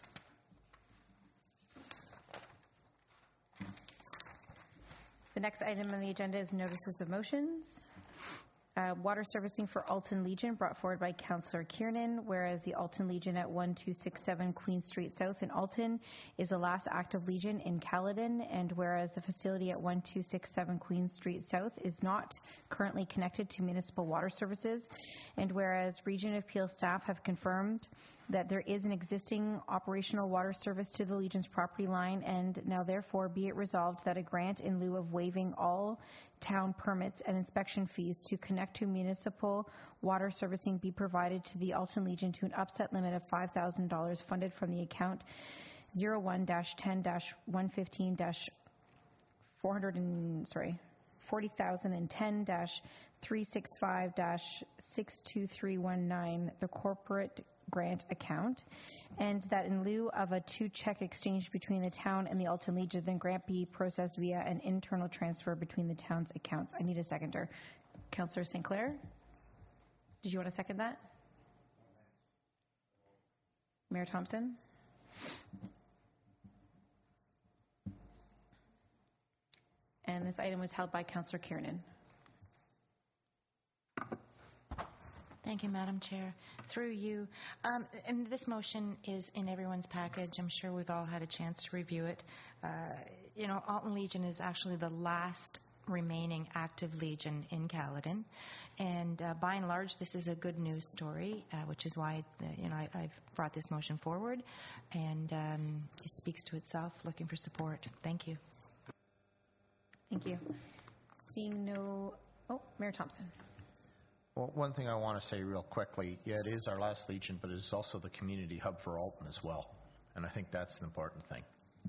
Speaker 1: The next item on the agenda is notices of motions. Uh, water servicing for Alton Legion brought forward by Councillor Kiernan, whereas the Alton Legion at one two six seven Queen Street South in Alton is the last active Legion in Caledon, and whereas the facility at one two six seven Queen Street South is not currently connected to municipal water services, and whereas Region of Peel staff have confirmed that there is an existing operational water service to the Legion's property line, and now therefore be it resolved that a grant in lieu of waiving all town permits and inspection fees to connect to municipal water servicing be provided to the Alton Legion to an upset limit of five thousand dollars funded from the account zero one dash ten dash one fifteen dash four hundred and sorry forty thousand ten dash three sixty-five dash six two three one nine, the corporate grant account, and that in lieu of a two-check exchange between the town and the Alton Legion, the grant be processed via an internal transfer between the town's accounts. I need a seconder. Councillor Saint Clair, did you want to second that? Mayor Thompson? And this item was held by Councillor Kiernan.
Speaker 8: Thank you, Madam Chair. Through you. Um, and this motion is in everyone's package. I'm sure we've all had a chance to review it. Uh, you know, Alton Legion is actually the last remaining active Legion in Caledon. And uh, by and large, this is a good news story, uh, which is why uh, you know I, I've brought this motion forward. And um, it speaks to itself, looking for support. Thank you.
Speaker 1: Thank you. Seeing no... Oh, Mayor Thompson.
Speaker 5: Well, one thing I want to say real quickly, yeah, it is our last Legion, but it is also the community hub for Alton as well. And I think that's an important thing.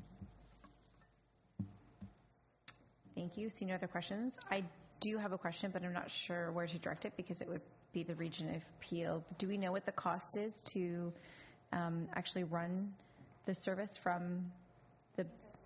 Speaker 1: Thank you. See no other questions. I do have a question, but I'm not sure where to direct it because it would be the region of Peel. Do we know what the cost is to um, actually run the service from the...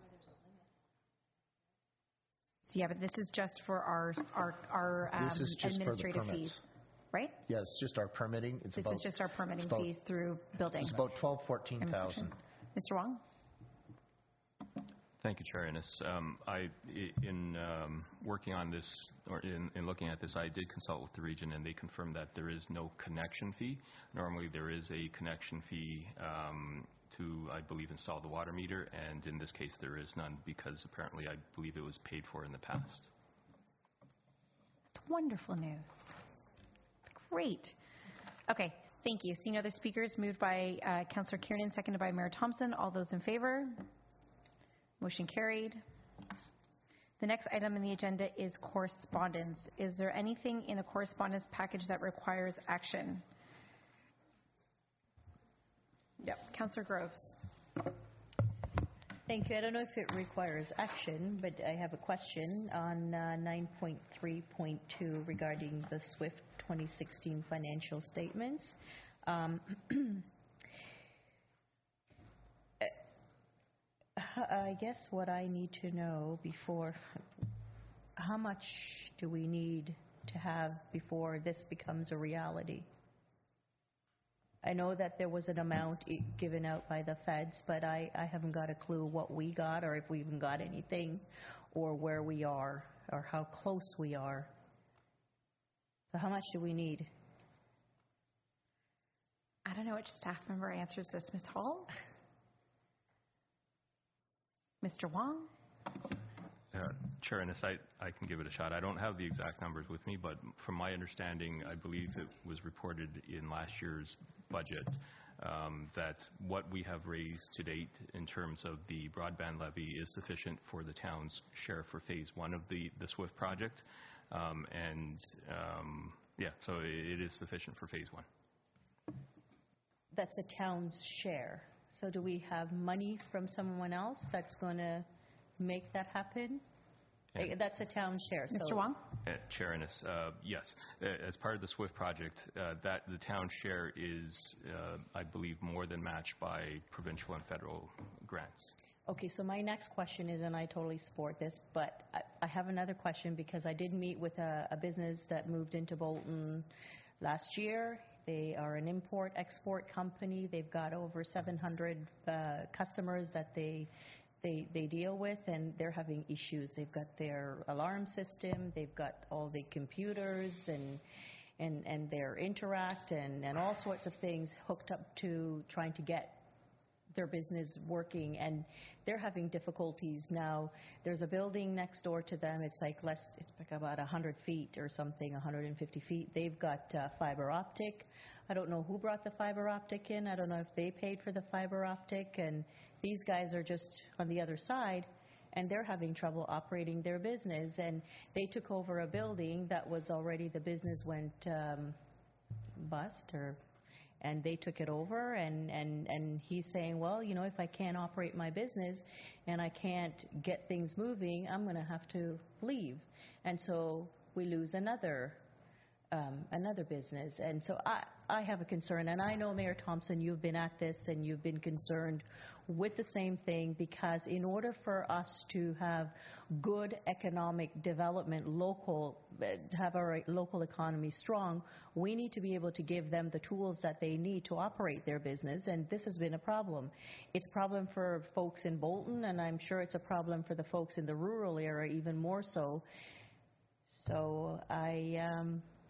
Speaker 1: So yeah, but this is just for our our, our um,
Speaker 5: This is just
Speaker 1: administrative
Speaker 5: for the permits.
Speaker 1: fees, right?
Speaker 5: Yeah, it's just our permitting. It's
Speaker 1: This
Speaker 5: about,
Speaker 1: is just our permitting
Speaker 5: about-
Speaker 1: fees through building.
Speaker 5: It's about twelve, fourteen thousand.
Speaker 1: Mister Wong?
Speaker 16: Thank you, Chair Ennis. Um, I, i- in um, working on this, or in, in looking at this, I did consult with the region, and they confirmed that there is no connection fee. Normally, there is a connection fee um, to, I believe, install the water meter, and in this case, there is none because apparently, I believe it was paid for in the past.
Speaker 1: It's wonderful news. It's great. Okay, thank you. Seeing other speakers, moved by uh, Councillor Kiernan, seconded by Mayor Thompson. All those in favor? Motion carried. The next item on the agenda is correspondence. Is there anything in the correspondence package that requires action? Yep, Councillor Groves.
Speaker 7: Thank you. I don't know if it requires action, but I have a question on uh, nine point three point two regarding the SWIFT twenty sixteen financial statements. Um, I guess what I need to know before, how much do we need to have before this becomes a reality? I know that there was an amount i- given out by the feds, but I, I haven't got a clue what we got or if we even got anything or where we are or how close we are. So how much do we need?
Speaker 1: I don't know which staff member answers this. Miz Hall? Mister Wong?
Speaker 16: Uh, Chair Ennis, I, I can give it a shot. I don't have the exact numbers with me, but from my understanding, I believe it was reported in last year's budget um, that what we have raised to date in terms of the broadband levy is sufficient for the town's share for phase one of the, the SWIFT project. Um, and um, yeah, so it, it is sufficient for phase one.
Speaker 7: That's a town's share. So do we have money from someone else that's going to make that happen?
Speaker 16: Yeah.
Speaker 7: Eh, That's a town share.
Speaker 1: Mister
Speaker 7: So
Speaker 1: Wong?
Speaker 16: Uh, Chair Ennis, uh, yes. Uh, As part of the SWIFT project, uh, that the town share is, uh, I believe, more than matched by provincial and federal grants.
Speaker 7: Okay, so my next question is, and I totally support this, but I, I have another question because I did meet with a, a business that moved into Bolton last year. They are an import-export company. They've got over seven hundred uh, customers that they, they they deal with, and they're having issues. They've got their alarm system. They've got all the computers and and and their Interact and and all sorts of things hooked up to trying to get their business working, and they're having difficulties now. There's a building next door to them. It's like less, it's like about one hundred feet or something, one hundred fifty feet. They've got uh, fiber optic. I don't know who brought the fiber optic in. I don't know if they paid for the fiber optic, and these guys are just on the other side, and they're having trouble operating their business. And they took over a building that was already, the business went um, bust or and they took it over, and, and, and he's saying, well, you know, if I can't operate my business and I can't get things moving, I'm going to have to leave. And so we lose another um, another business. And so I, I have a concern, and I know, Mayor Thompson, you've been at this and you've been concerned with the same thing, because in order for us to have good economic development, local, have our local economy strong, we need to be able to give them the tools that they need to operate their business, and this has been a problem. It's a problem for folks in Bolton, and I'm sure it's a problem for the folks in the rural area even more so. So I, um,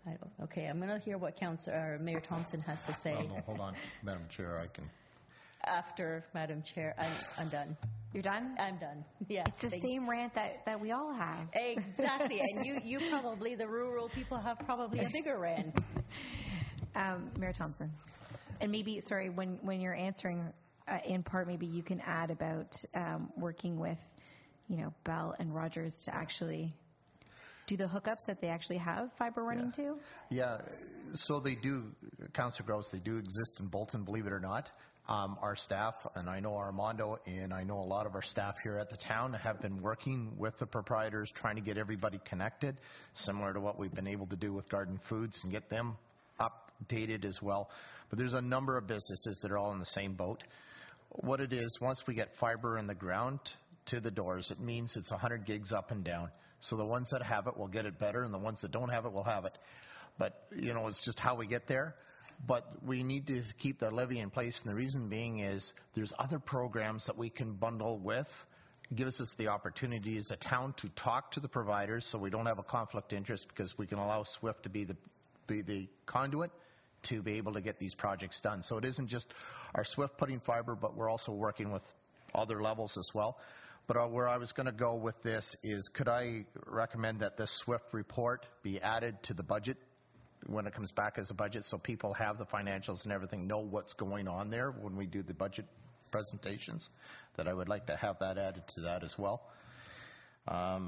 Speaker 7: I don't, okay, I'm going to hear what Councillor, or Mayor Thompson has to say.
Speaker 5: Oh, no, hold on, Madam Chair, I can.
Speaker 7: After Madam Chair, I'm, I'm done.
Speaker 1: You're done?
Speaker 7: I'm done. Yeah.
Speaker 1: It's the
Speaker 7: thank-
Speaker 1: same rant that, that we all have.
Speaker 7: Exactly, and you, you probably, the rural people have probably a bigger rant.
Speaker 1: Um, Mayor Thompson. And maybe, sorry, when, when you're answering, uh, in part, maybe you can add about um, working with, you know, Bell and Rogers to actually do the hookups that they actually have fiber running
Speaker 5: Yeah.
Speaker 1: to?
Speaker 5: Yeah, so they do, Councillor Gross, they do exist in Bolton, believe it or not. Um, our staff, and I know Armando, and I know a lot of our staff here at the town have been working with the proprietors, trying to get everybody connected, similar to what we've been able to do with Garden Foods and get them updated as well. But there's a number of businesses that are all in the same boat. What it is, once we get fiber in the ground to the doors, it means it's one hundred gigs up and down. So the ones that have it will get it better, and the ones that don't have it will have it. But, you know, it's just how we get there. But we need to keep that levy in place, and the reason being is there's other programs that we can bundle with. It gives us the opportunity as a town to talk to the providers so we don't have a conflict of interest, because we can allow SWIFT to be the, be the conduit to be able to get these projects done. So it isn't just our SWIFT putting fiber, but we're also working with other levels as well. But uh, where I was going to go with this is, could I recommend that this SWIFT report be added to the budget when it comes back as a budget, so people have the financials and everything, know what's going on there when we do the budget presentations? That I would like to have that added to that as well. Um,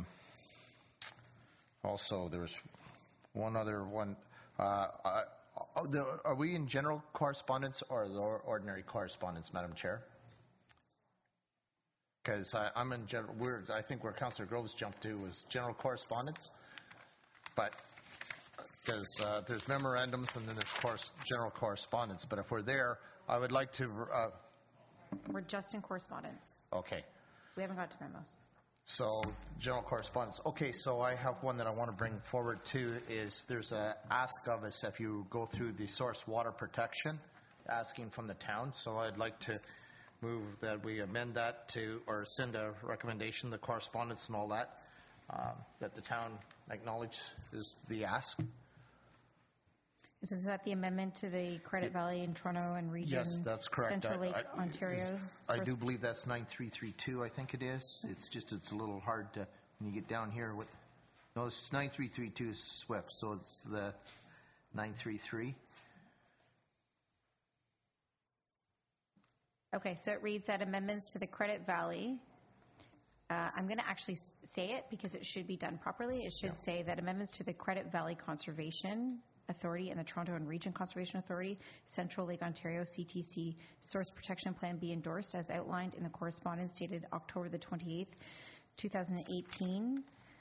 Speaker 5: also, there was one other one. Uh, I, are we in general correspondence or the ordinary correspondence, Madam Chair? Because I'm in general, we're, I think where Councillor Groves jumped to was general correspondence, but because uh, there's memorandums and then there's course, general correspondence. But if we're there, I would like to... Uh,
Speaker 1: We're just in correspondence.
Speaker 5: okay.
Speaker 1: We haven't got to memos.
Speaker 5: So, general correspondence. Okay, so I have one that I want to bring forward too, is there's a ask of us if you go through the source water protection, asking from the town. So I'd like to move that we amend that to, or send a recommendation, the correspondence and all that, uh, that the town acknowledge is the ask.
Speaker 1: Is that the amendment to the Credit Valley and Toronto and Region?
Speaker 5: Yes, that's correct.
Speaker 1: Central Lake,
Speaker 5: I, I,
Speaker 1: Ontario?
Speaker 5: I do believe that's nine three three two, I think it is. It's just, it's a little hard to, when you get down here with, no, it's nine three three two SWIFT, so it's the nine three three.
Speaker 1: Okay, so it reads that amendments to the Credit Valley, uh, I'm going to actually say it because it should be done properly. It should yeah. say that amendments to the Credit Valley Conservation Authority and the Toronto and Region Conservation Authority, Central Lake Ontario C T C Source Protection Plan be endorsed as outlined in the correspondence dated October the twenty-eighth, two thousand eighteen.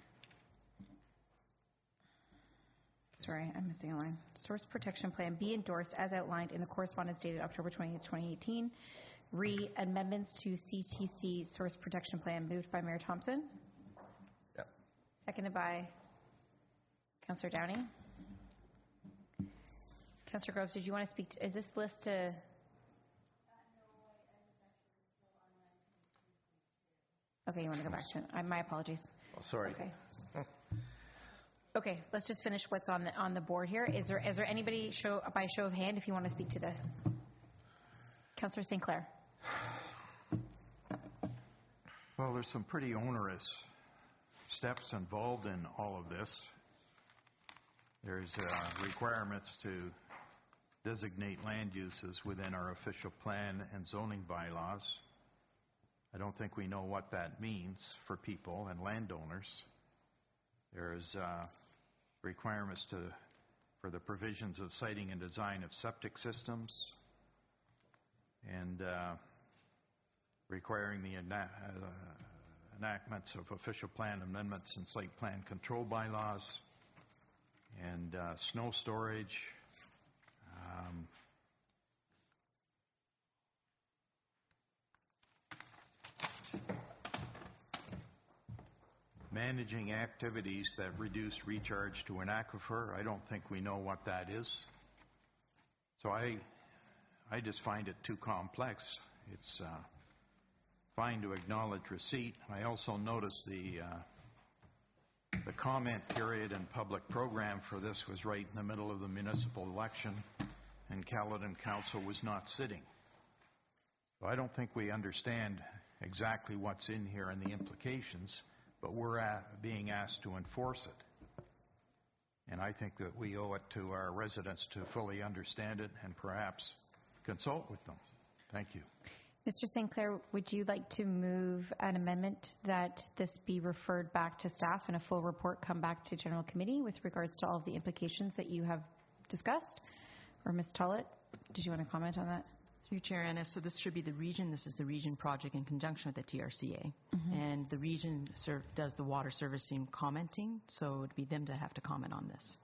Speaker 1: Sorry, I'm missing a line. Source Protection Plan be endorsed as outlined in the correspondence dated October twenty-eighth, twenty eighteen. Re amendments to C T C Source Protection Plan, moved by Mayor Thompson.
Speaker 5: Yep.
Speaker 1: Seconded by Councillor Downey. Councillor Groves, did you want to speak to, is this list to? Okay, you want to go back to it. I, my apologies.
Speaker 5: Oh, sorry.
Speaker 1: Okay. Okay, let's just finish what's on the on the board here. Is there is there anybody show by show of hand if you want to speak to this? Councillor Saint Clair.
Speaker 6: Well, there's some pretty onerous steps involved in all of this. There's uh, requirements to designate land uses within our official plan and zoning bylaws. I don't think we know what that means for people and landowners. There's uh, requirements to, for the provisions of siting and design of septic systems, and uh, requiring the ena- uh, enactments of official plan amendments and site plan control bylaws, and uh, snow storage. Um, managing activities that reduce recharge to an aquifer. I don't think we know what that is. So I, I just find it too complex. It's uh, fine to acknowledge receipt. I also notice the uh, The comment period and public program for this was right in the middle of the municipal election, and Caledon Council was not sitting. So I don't think we understand exactly what's in here and the implications, but we're at, being asked to enforce it. And I think that we owe it to our residents to fully understand it and perhaps consult with them. Thank you.
Speaker 1: Mister Saint Clair, would you like to move an amendment that this be referred back to staff and a full report come back to General Committee with regards to all of the implications that you have discussed? Or Miz Tullett, did you want to comment on that?
Speaker 18: Through Chair Ennis, so this should be the region. This is the region project in conjunction with the T R C A.
Speaker 1: Mm-hmm.
Speaker 18: And the region serve, does the water servicing commenting, so it would be them to have to comment on this.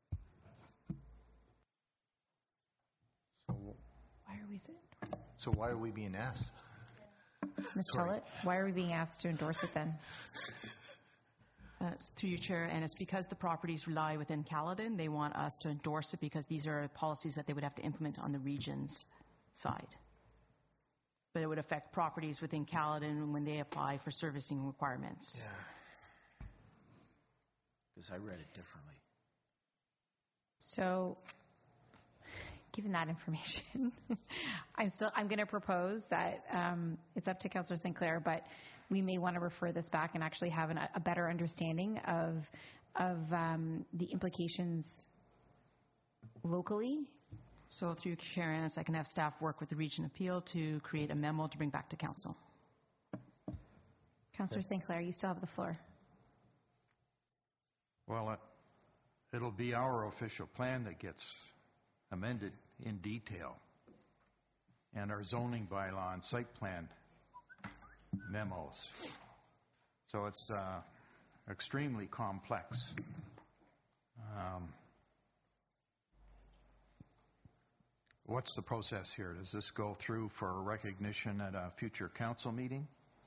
Speaker 5: So,
Speaker 1: why are we sitting?
Speaker 5: So why are we being asked?
Speaker 1: Miz Tullett, why are we being asked to endorse it then?
Speaker 18: Uh, through your Chair, and it's because the properties lie within Caledon. They want us to endorse it because these are policies that they would have to implement on the region's side. But it would affect properties within Caledon when they apply for servicing requirements.
Speaker 13: Yeah. Because I read it differently.
Speaker 1: So, given that information, I'm still I'm going to propose that um, it's up to Councillor Saint Clair, but we may want to refer this back and actually have an, a better understanding of of um, the implications locally.
Speaker 18: So through Chair Ennis, I can have staff work with the Region Appeal to create a memo to bring back to Council.
Speaker 1: Councillor Saint Clair, you still have the floor.
Speaker 6: Well, it, it'll be our official plan that gets amended in detail, and our zoning bylaw and site plan memos. So it's uh, extremely complex. Um, what's the process here? Does this go through for recognition at a future council meeting?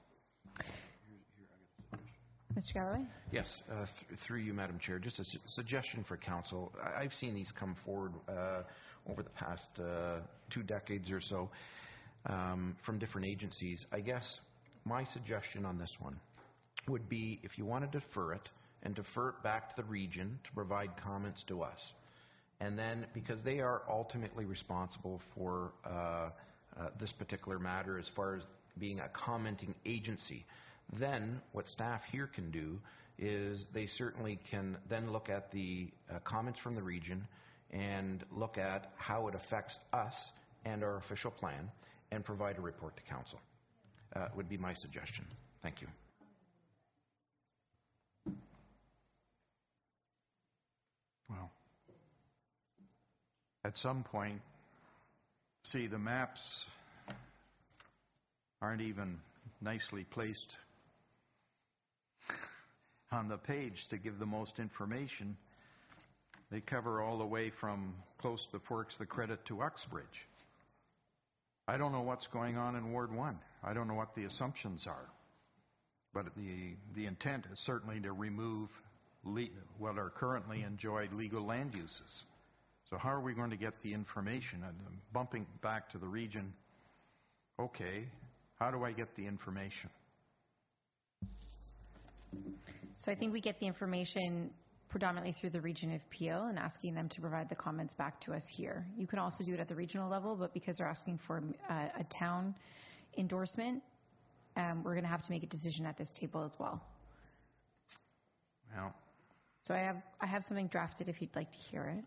Speaker 1: Mister Galloway?
Speaker 13: Yes, uh, th- through you, Madam Chair, just a su- suggestion for council. I- I've seen these come forward uh, over the past uh, two decades or so um, from different agencies. I guess my suggestion on this one would be if you want to defer it and defer it back to the region to provide comments to us. And then, because they are ultimately responsible for uh, uh, this particular matter as far as being a commenting agency, then what staff here can do is they certainly can then look at the uh, comments from the region and look at how it affects us and our official plan and provide a report to council. Uh, would be my suggestion. Thank you.
Speaker 6: Well, at some point, see, the maps aren't even nicely placed on the page to give the most information. They cover all the way from close to the Forks, the Credit to Uxbridge. I don't know what's going on in Ward one. I don't know what the assumptions are. But the the intent is certainly to remove le- what are currently enjoyed legal land uses. So how are we going to get the information? And bumping back to the region, okay, how do I get the information?
Speaker 1: So I think we get the information predominantly through the Region of Peel and asking them to provide the comments back to us here. You can also do it at the regional level, but because they're asking for a, a town endorsement, um, we're going to have to make a decision at this table as well.
Speaker 6: Well,
Speaker 1: so I have I have something drafted if you'd like to hear it.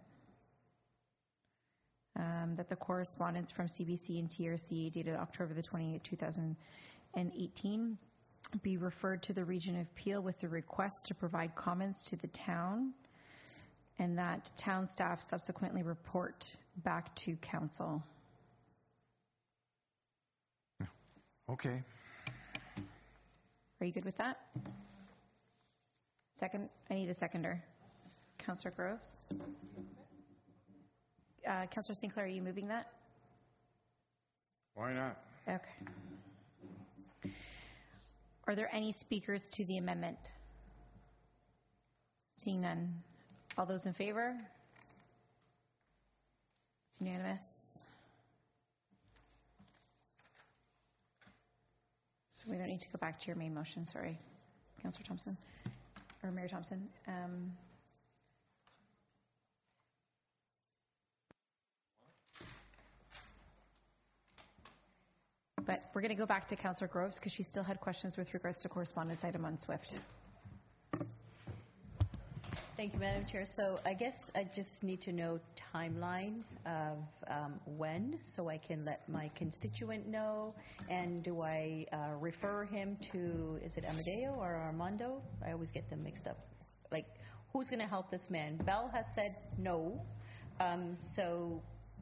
Speaker 1: Um, that the correspondence from C B C and T R C dated October the twenty-eighth, two thousand eighteen be referred to the Region of Peel with the request to provide comments to the town, and that town staff subsequently report back to council.
Speaker 6: Okay.
Speaker 1: Are you good with that? Second, I need a seconder. Councillor Groves? Uh, Councillor Saint Clair, are you moving that?
Speaker 6: Why not?
Speaker 1: Okay. Are there any speakers to the amendment? Seeing none. All those in favor? It's unanimous. So we don't need to go back to your main motion, sorry. Councillor Thompson. or Mayor Thompson. Um, But we're going to go back to Councillor Groves because she still had questions with regards to correspondence item on SWIFT.
Speaker 7: Thank you, Madam Chair. So I guess I just need to know timeline of um, when, so I can let my constituent know. And do I uh, refer him to, is it Amadeo or Armando? I always get them mixed up. Like, who's going to help this man? Bell has said no. Um, so,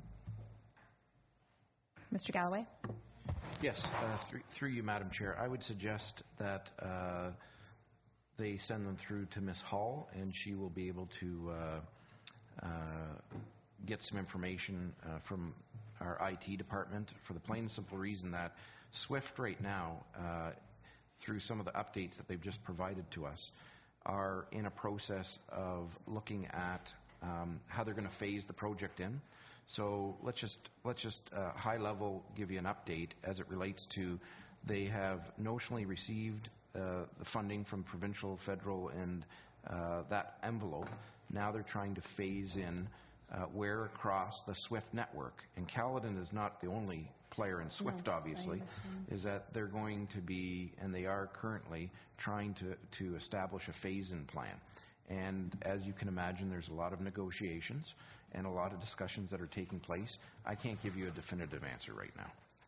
Speaker 1: Mister Galloway?
Speaker 13: Yes, uh, through, through you, Madam Chair, I would suggest that uh, they send them through to Miz Hall, and she will be able to uh, uh, get some information uh, from our I T department for the plain and simple reason that SWIFT right now, uh, through some of the updates that they've just provided to us, are in a process of looking at um, how they're going to phase the project in. So let's just let's just uh, high level give you an update as it relates to they have notionally received uh, the funding from provincial, federal, and uh, that envelope. Now they're trying to phase in uh, where across the SWIFT network. And Caledon is not the only player in SWIFT,
Speaker 7: No,
Speaker 13: obviously, is that they're going to be, and they are currently, trying to, to establish a phase-in plan. And as you can imagine, there's a lot of negotiations and a lot of discussions that are taking place. I can't give you a definitive answer right now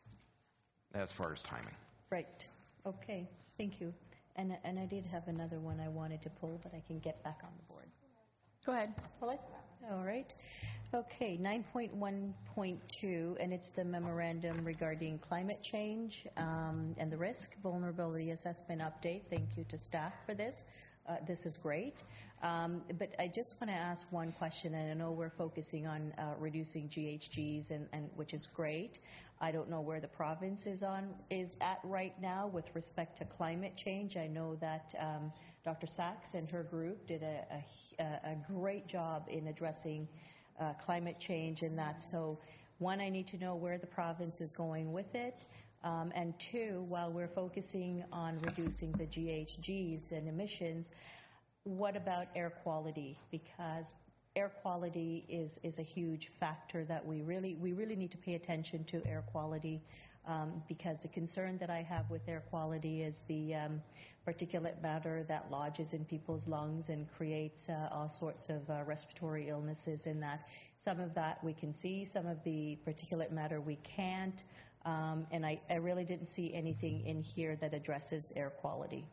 Speaker 13: as far as timing.
Speaker 7: right. Okay. Thank you. And, and I did have another one I wanted to pull, but I can get back on the board.
Speaker 1: Go ahead.
Speaker 7: Pull it? All right. Okay, nine point one point two, and it's the memorandum regarding climate change um, and the risk vulnerability assessment update. Thank you to staff for this. Uh, this is great. Um, but I just want to ask one question, and I know we're focusing on uh, reducing G H Gs, and, and which is great. I don't know where the province is on is at right now with respect to climate change. I know that um, Doctor Sachs and her group did a, a, a great job in addressing uh, climate change and that. So, one, I need to know where the province is going with it. Um, and two, while we're focusing on reducing the G H Gs and emissions, what about air quality? Because air quality is, is a huge factor that we really we really need to pay attention to air quality, um, because the concern that I have with air quality is the um, particulate matter that lodges in people's lungs and creates uh, all sorts of uh, respiratory illnesses in that. Some of that we can see, some of the particulate matter we can't. Um, and I, I really didn't see anything in here that addresses air quality.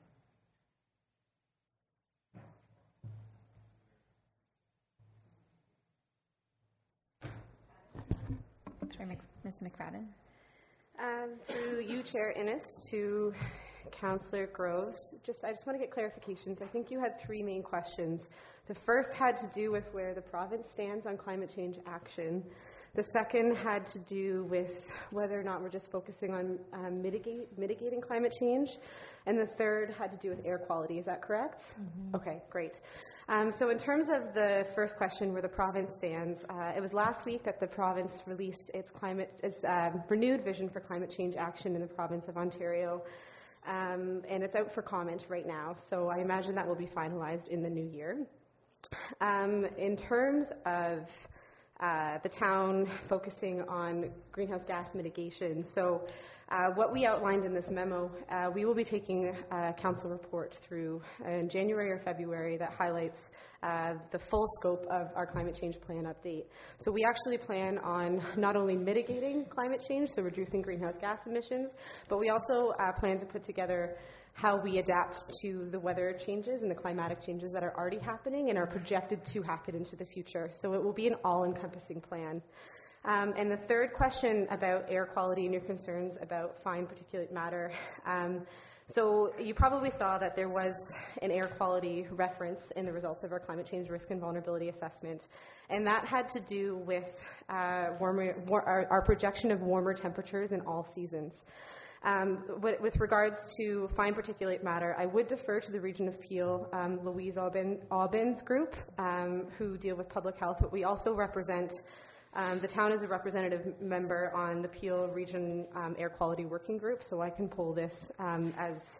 Speaker 1: Sorry, Miz McFadden.
Speaker 3: Um, through you, Chair Innes, to Councillor Groves, just I just want to get clarifications. I think you had three main questions. The first had to do with where the province stands on climate change action. The second had to do with whether or not we're just focusing on um, mitigate, mitigating climate change. And the third had to do with air quality. Is that correct? Mm-hmm. Okay, great. Um, so in terms of the first question, where the province stands, uh, it was last week that the province released its climate, its uh, renewed vision for climate change action in the province of Ontario. Um, and it's out for comment right now. So I imagine that will be finalized in the new year. Um, in terms of Uh, the town focusing on greenhouse gas mitigation. So uh, what we outlined in this memo, uh, we will be taking a council report through in January or February that highlights uh, the full scope of our climate change plan update. So we actually plan on not only mitigating climate change, so reducing greenhouse gas emissions, but we also uh, plan to put together how we adapt to the weather changes and the climatic changes that are already happening and are projected to happen into the future. So it will be an all-encompassing plan. Um, and the third question about air quality and your concerns about fine particulate matter. Um, so you probably saw that there was an air quality reference in the results of our climate change risk and vulnerability assessment. And that had to do with uh, warmer, war, our, our projection of warmer temperatures in all seasons. Um, with regards to fine particulate matter, I would defer to the Region of Peel, um, Louise Aubin, Aubin's group, um, who deal with public health, but we also represent, um, the town is a representative member on the Peel Region um, Air Quality Working Group, so I can pull this um, as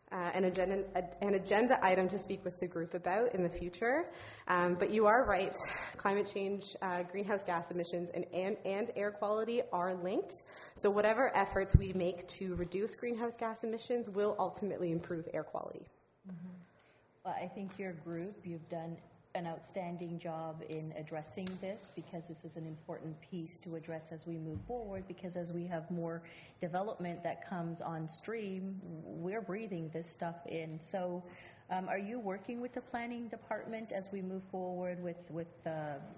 Speaker 3: uh, an, agenda, an agenda item to speak with the group about in the future. Um, but you are right, climate change, uh, greenhouse gas emissions, and, and, and air quality are linked. So whatever efforts we make to reduce greenhouse gas emissions will ultimately improve air quality.
Speaker 7: Mm-hmm. Well, I think your group, you've done an outstanding job in addressing this, because this is an important piece to address as we move forward, because as we have more development that comes on stream, we're breathing this stuff in. So um, are you working with the planning department as we move forward with, with uh,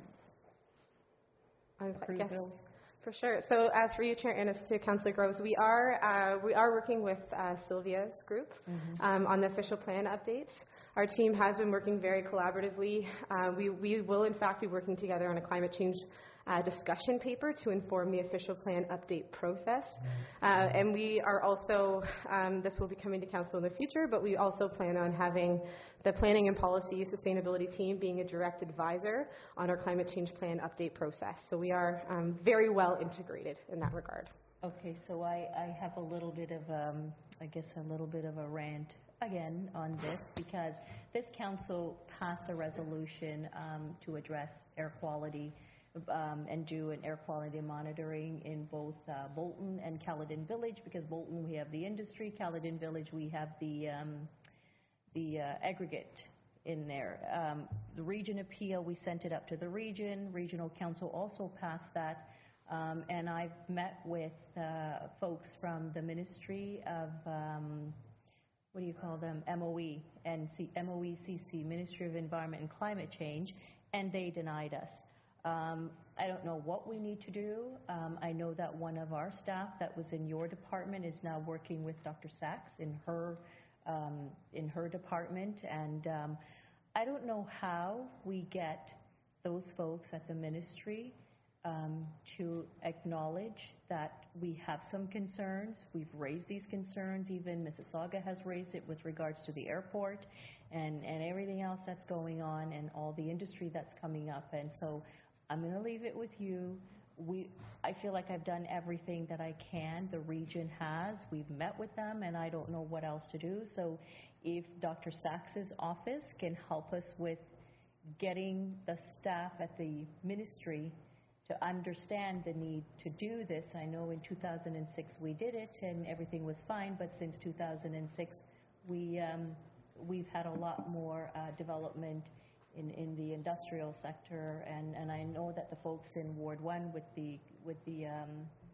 Speaker 7: approved
Speaker 3: yes.
Speaker 7: bills?
Speaker 3: For sure. So, uh, through you, Chair Ennis, to Councillor Groves, we are uh, we are working with uh, Sylvia's group
Speaker 7: Mm-hmm.
Speaker 3: um, on the official plan updates. Our team has been working very collaboratively. Uh, we we will, in fact, be working together on a climate change uh, discussion paper to inform the official plan update process. Uh, and we are also, um, this will be coming to Council in the future, but we also plan on having the Planning and Policy Sustainability team being a direct advisor on our climate change plan update process. So we are um, very well integrated in that regard.
Speaker 7: Okay, so I, I have a little bit of, um, I guess, a little bit of a rant again on this, because this council passed a resolution um, to address air quality um, and do an air quality monitoring in both uh, Bolton and Caledon Village, because Bolton we have the industry, Caledon Village we have the um, the uh, aggregate in there. Um, the region appeal, we sent it up to the region. Regional council also passed that. Um, and I've met with uh, folks from the Ministry of, um, what do you call them, M O E and C- M O E C C, Ministry of Environment and Climate Change, and they denied us. Um, I don't know what we need to do. Um, I know that one of our staff that was in your department is now working with Doctor Sachs in her um, in her department, and um, I don't know how we get those folks at the ministry Um, to acknowledge that we have some concerns. We've raised these concerns. Even Mississauga has raised it with regards to the airport and, and everything else that's going on and all the industry that's coming up. And so I'm going to leave it with you. We, I feel like I've done everything that I can. The region has. We've met with them, and I don't know what else to do. So if Doctor Sachs's office can help us with getting the staff at the ministry to understand the need to do this. I know in two thousand six we did it and everything was fine, but since two thousand six we, um, we've had a lot more uh, development in, in the industrial sector, and, and I know that the folks in Ward one with the, with the, um,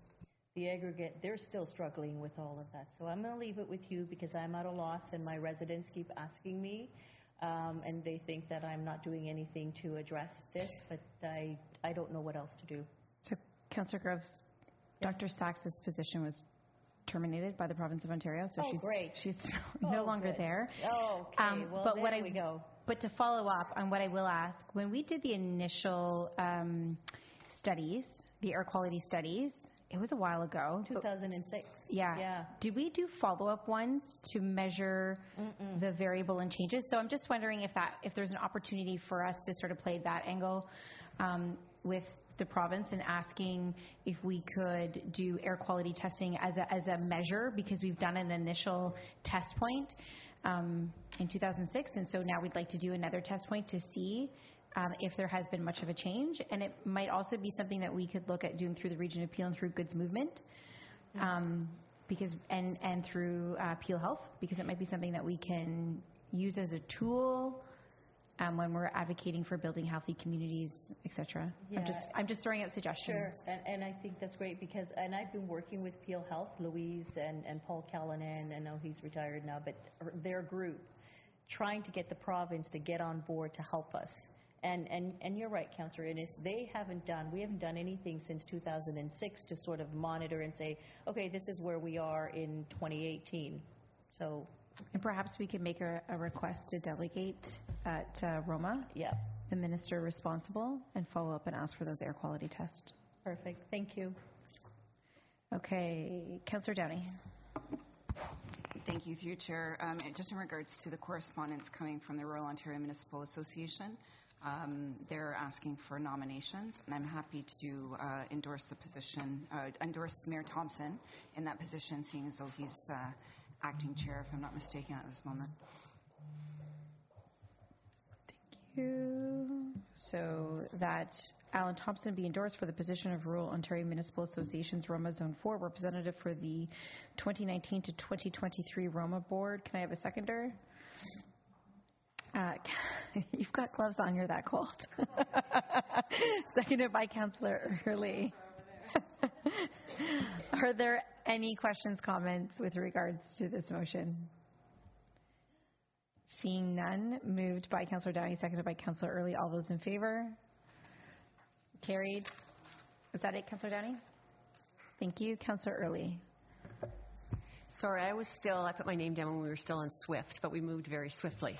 Speaker 7: the aggregate, they're still struggling with all of that. So I'm going to leave it with you because I'm at a loss and my residents keep asking me. Um, and they think that I'm not doing anything to address this, but I, I don't know what else to do.
Speaker 1: So, Councillor Groves, yeah. Doctor Sachs's position was terminated by the province of Ontario, so
Speaker 7: oh,
Speaker 1: she's
Speaker 7: great.
Speaker 1: she's no
Speaker 7: oh,
Speaker 1: longer
Speaker 7: good.
Speaker 1: there.
Speaker 7: Oh, okay.
Speaker 1: Um,
Speaker 7: well,
Speaker 1: but
Speaker 7: there
Speaker 1: what I,
Speaker 7: we go.
Speaker 1: But to follow up on what I will ask, when we did the initial um, studies, the air quality studies, it was a while ago.
Speaker 7: two thousand six.
Speaker 1: Yeah.
Speaker 7: Yeah.
Speaker 1: Did we do follow-up ones to measure
Speaker 7: Mm-mm.
Speaker 1: the variable and changes? So I'm just wondering if that, if there's an opportunity for us to sort of play that angle um, with the province and asking if we could do air quality testing as a, as a measure, because we've done an initial test point um, in two thousand six, and so now we'd like to do another test point to see Um, if there has been much of a change. And it might also be something that we could look at doing through the Region Appeal and through Goods Movement, um, because and, and through uh, Peel Health, because it might be something that we can use as a tool um, when we're advocating for building healthy communities, et cetera.
Speaker 7: Yeah.
Speaker 1: I'm just I'm just throwing out suggestions.
Speaker 7: Sure, and, and I think that's great because, and I've been working with Peel Health, Louise and, and Paul Callanan, I know he's retired now, but their group, trying to get the province to get on board to help us. And, and, and you're right, Councillor Innes, they haven't done, we haven't done anything since two thousand six to sort of monitor and say, okay, this is where we are in twenty eighteen. So,
Speaker 1: and perhaps we could make a, a request to delegate at uh, Roma,
Speaker 7: yeah,
Speaker 1: the minister responsible, and follow up and ask for those air quality tests.
Speaker 7: Perfect, thank you.
Speaker 1: Okay, Councillor Downey.
Speaker 4: Thank you, through your chair. Um, just in regards to the correspondence coming from the Royal Ontario Municipal Association, um, they're asking for nominations, and I'm happy to uh, endorse the position, uh, endorse Mayor Thompson in that position, seeing as though he's uh, acting chair, if I'm not mistaken, at this moment.
Speaker 1: You. So that Alan Thompson be endorsed for the position of Rural Ontario Municipal Association's Roma Zone four representative for the twenty nineteen to twenty twenty-three Roma Board. Can I have a seconder? Uh, you've got gloves on, you're that cold. Seconded by Councillor Hurley. Are there any questions, comments with regards to this motion? Seeing none, moved by Councillor Downey, seconded by Councillor Early. All those in favor? Carried. Is that it, Councillor Downey? Thank you. Councillor Early.
Speaker 10: Sorry, I was still, I put my name down when we were still on SWIFT, but we moved very swiftly.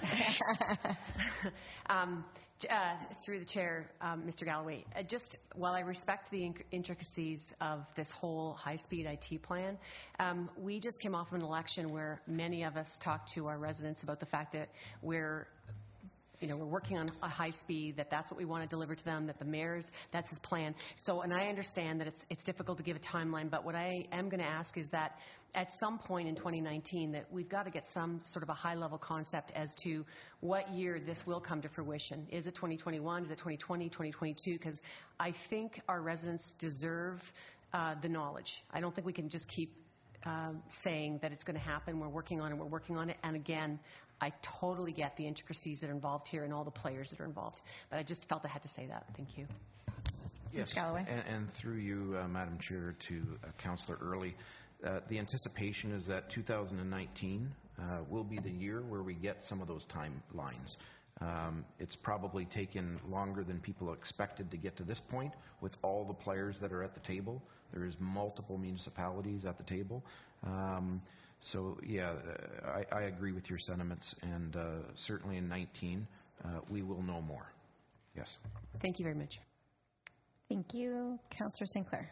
Speaker 10: um, uh, through the chair, um, Mister Galloway, uh, just while I respect the intricacies of this whole high-speed I T plan, um, we just came off of an election where many of us talked to our residents about the fact that we're You know, we're working on a high speed, that that's what we want to deliver to them, that the mayor's, that's his plan. So, and I understand that it's it's difficult to give a timeline, but what I am going to ask is that at some point in twenty nineteen that we've got to get some sort of a high-level concept as to what year this will come to fruition. Is it twenty twenty-one? Is it twenty twenty, twenty twenty-two? Because I think our residents deserve uh, the knowledge. I don't think we can just keep uh, saying that it's going to happen. We're working on it. We're working on it. And again, I totally get the intricacies that are involved here and all the players that are involved. But I just felt I had to say that. Thank you.
Speaker 13: Yes, and, and through you, uh, Madam Chair, to uh, Councillor Early, uh, the anticipation is that two thousand nineteen uh, will be the year where we get some of those timelines. Um, it's probably taken longer than people expected to get to this point with all the players that are at the table. There is multiple municipalities at the table. Um, So, yeah, uh, I, I agree with your sentiments, and uh, certainly in nineteen, uh, we will know more. Yes.
Speaker 10: Thank you very much.
Speaker 1: Thank you. Councillor Sinclair.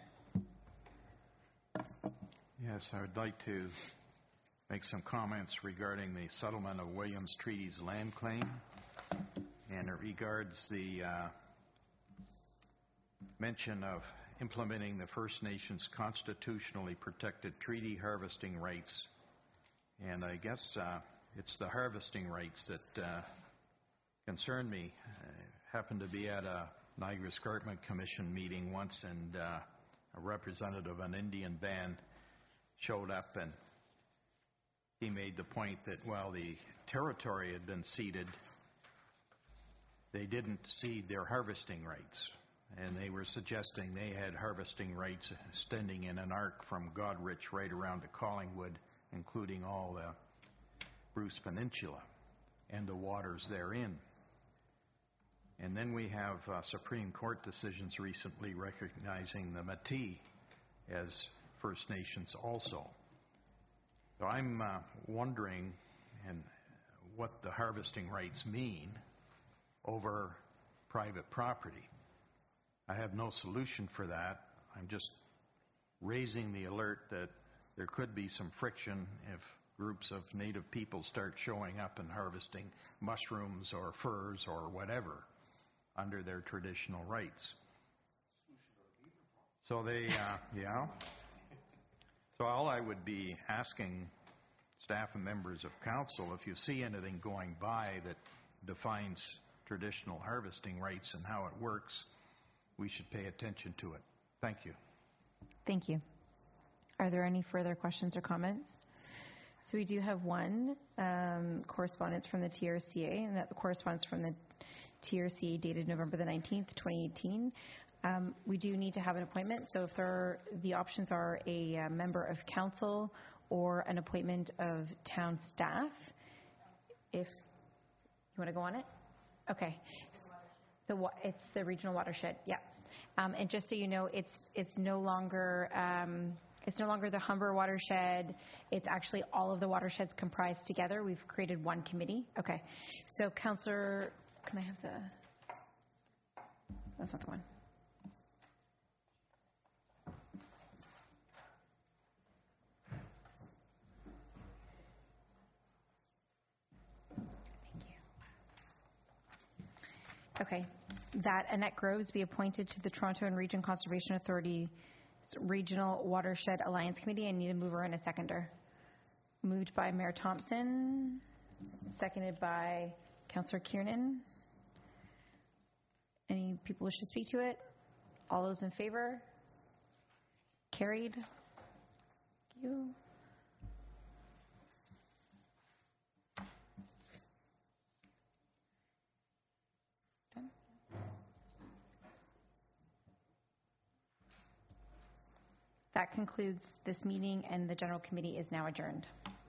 Speaker 6: Yes, I would like to make some comments regarding the settlement of Williams Treaty's land claim, and it regards the uh, mention of implementing the First Nations constitutionally protected treaty harvesting rights. And I guess uh, it's the harvesting rights that uh, concern me. I happened to be at a Niagara Escarpment Commission meeting once, and uh, a representative of an Indian band showed up, and he made the point that while the territory had been ceded, they didn't cede their harvesting rights. And they were suggesting they had harvesting rights extending in an arc from Godrich right around to Collingwood, including all the Bruce Peninsula and the waters therein. And then we have uh, Supreme Court decisions recently recognizing the Métis as First Nations also. So I'm uh, wondering and what the harvesting rights mean over private property. I have no solution for that. I'm just raising the alert that there could be some friction if groups of native people start showing up and harvesting mushrooms or furs or whatever under their traditional rights. So they, uh, yeah. So all I would be asking staff and members of council, if you see anything going by that defines traditional harvesting rights and how it works, we should pay attention to it. Thank you.
Speaker 1: Thank you. Are there any further questions or comments? So we do have one um, correspondence from the T R C A, and that the correspondence from the T R C A dated November the nineteenth, twenty eighteen. Um, we do need to have an appointment, so if there are, the options are a, a member of council or an appointment of town staff. If you want to go on it? Okay. The, it's the regional watershed, yeah. Um, and just so you know, it's it's no longer um, it's no longer the Humber watershed. It's actually all of the watersheds comprised together. We've created one committee. Okay. So, Councillor, can I have the? That's not the one. Okay, that Annette Groves be appointed to the Toronto and Region Conservation Authority Regional Watershed Alliance Committee. I need a mover and a seconder. Moved by Mayor Thompson, seconded by Councillor Kiernan. Any people wish to speak to it? All those in favor? Carried. Thank you. Done. That concludes this meeting, and the General Committee is now adjourned.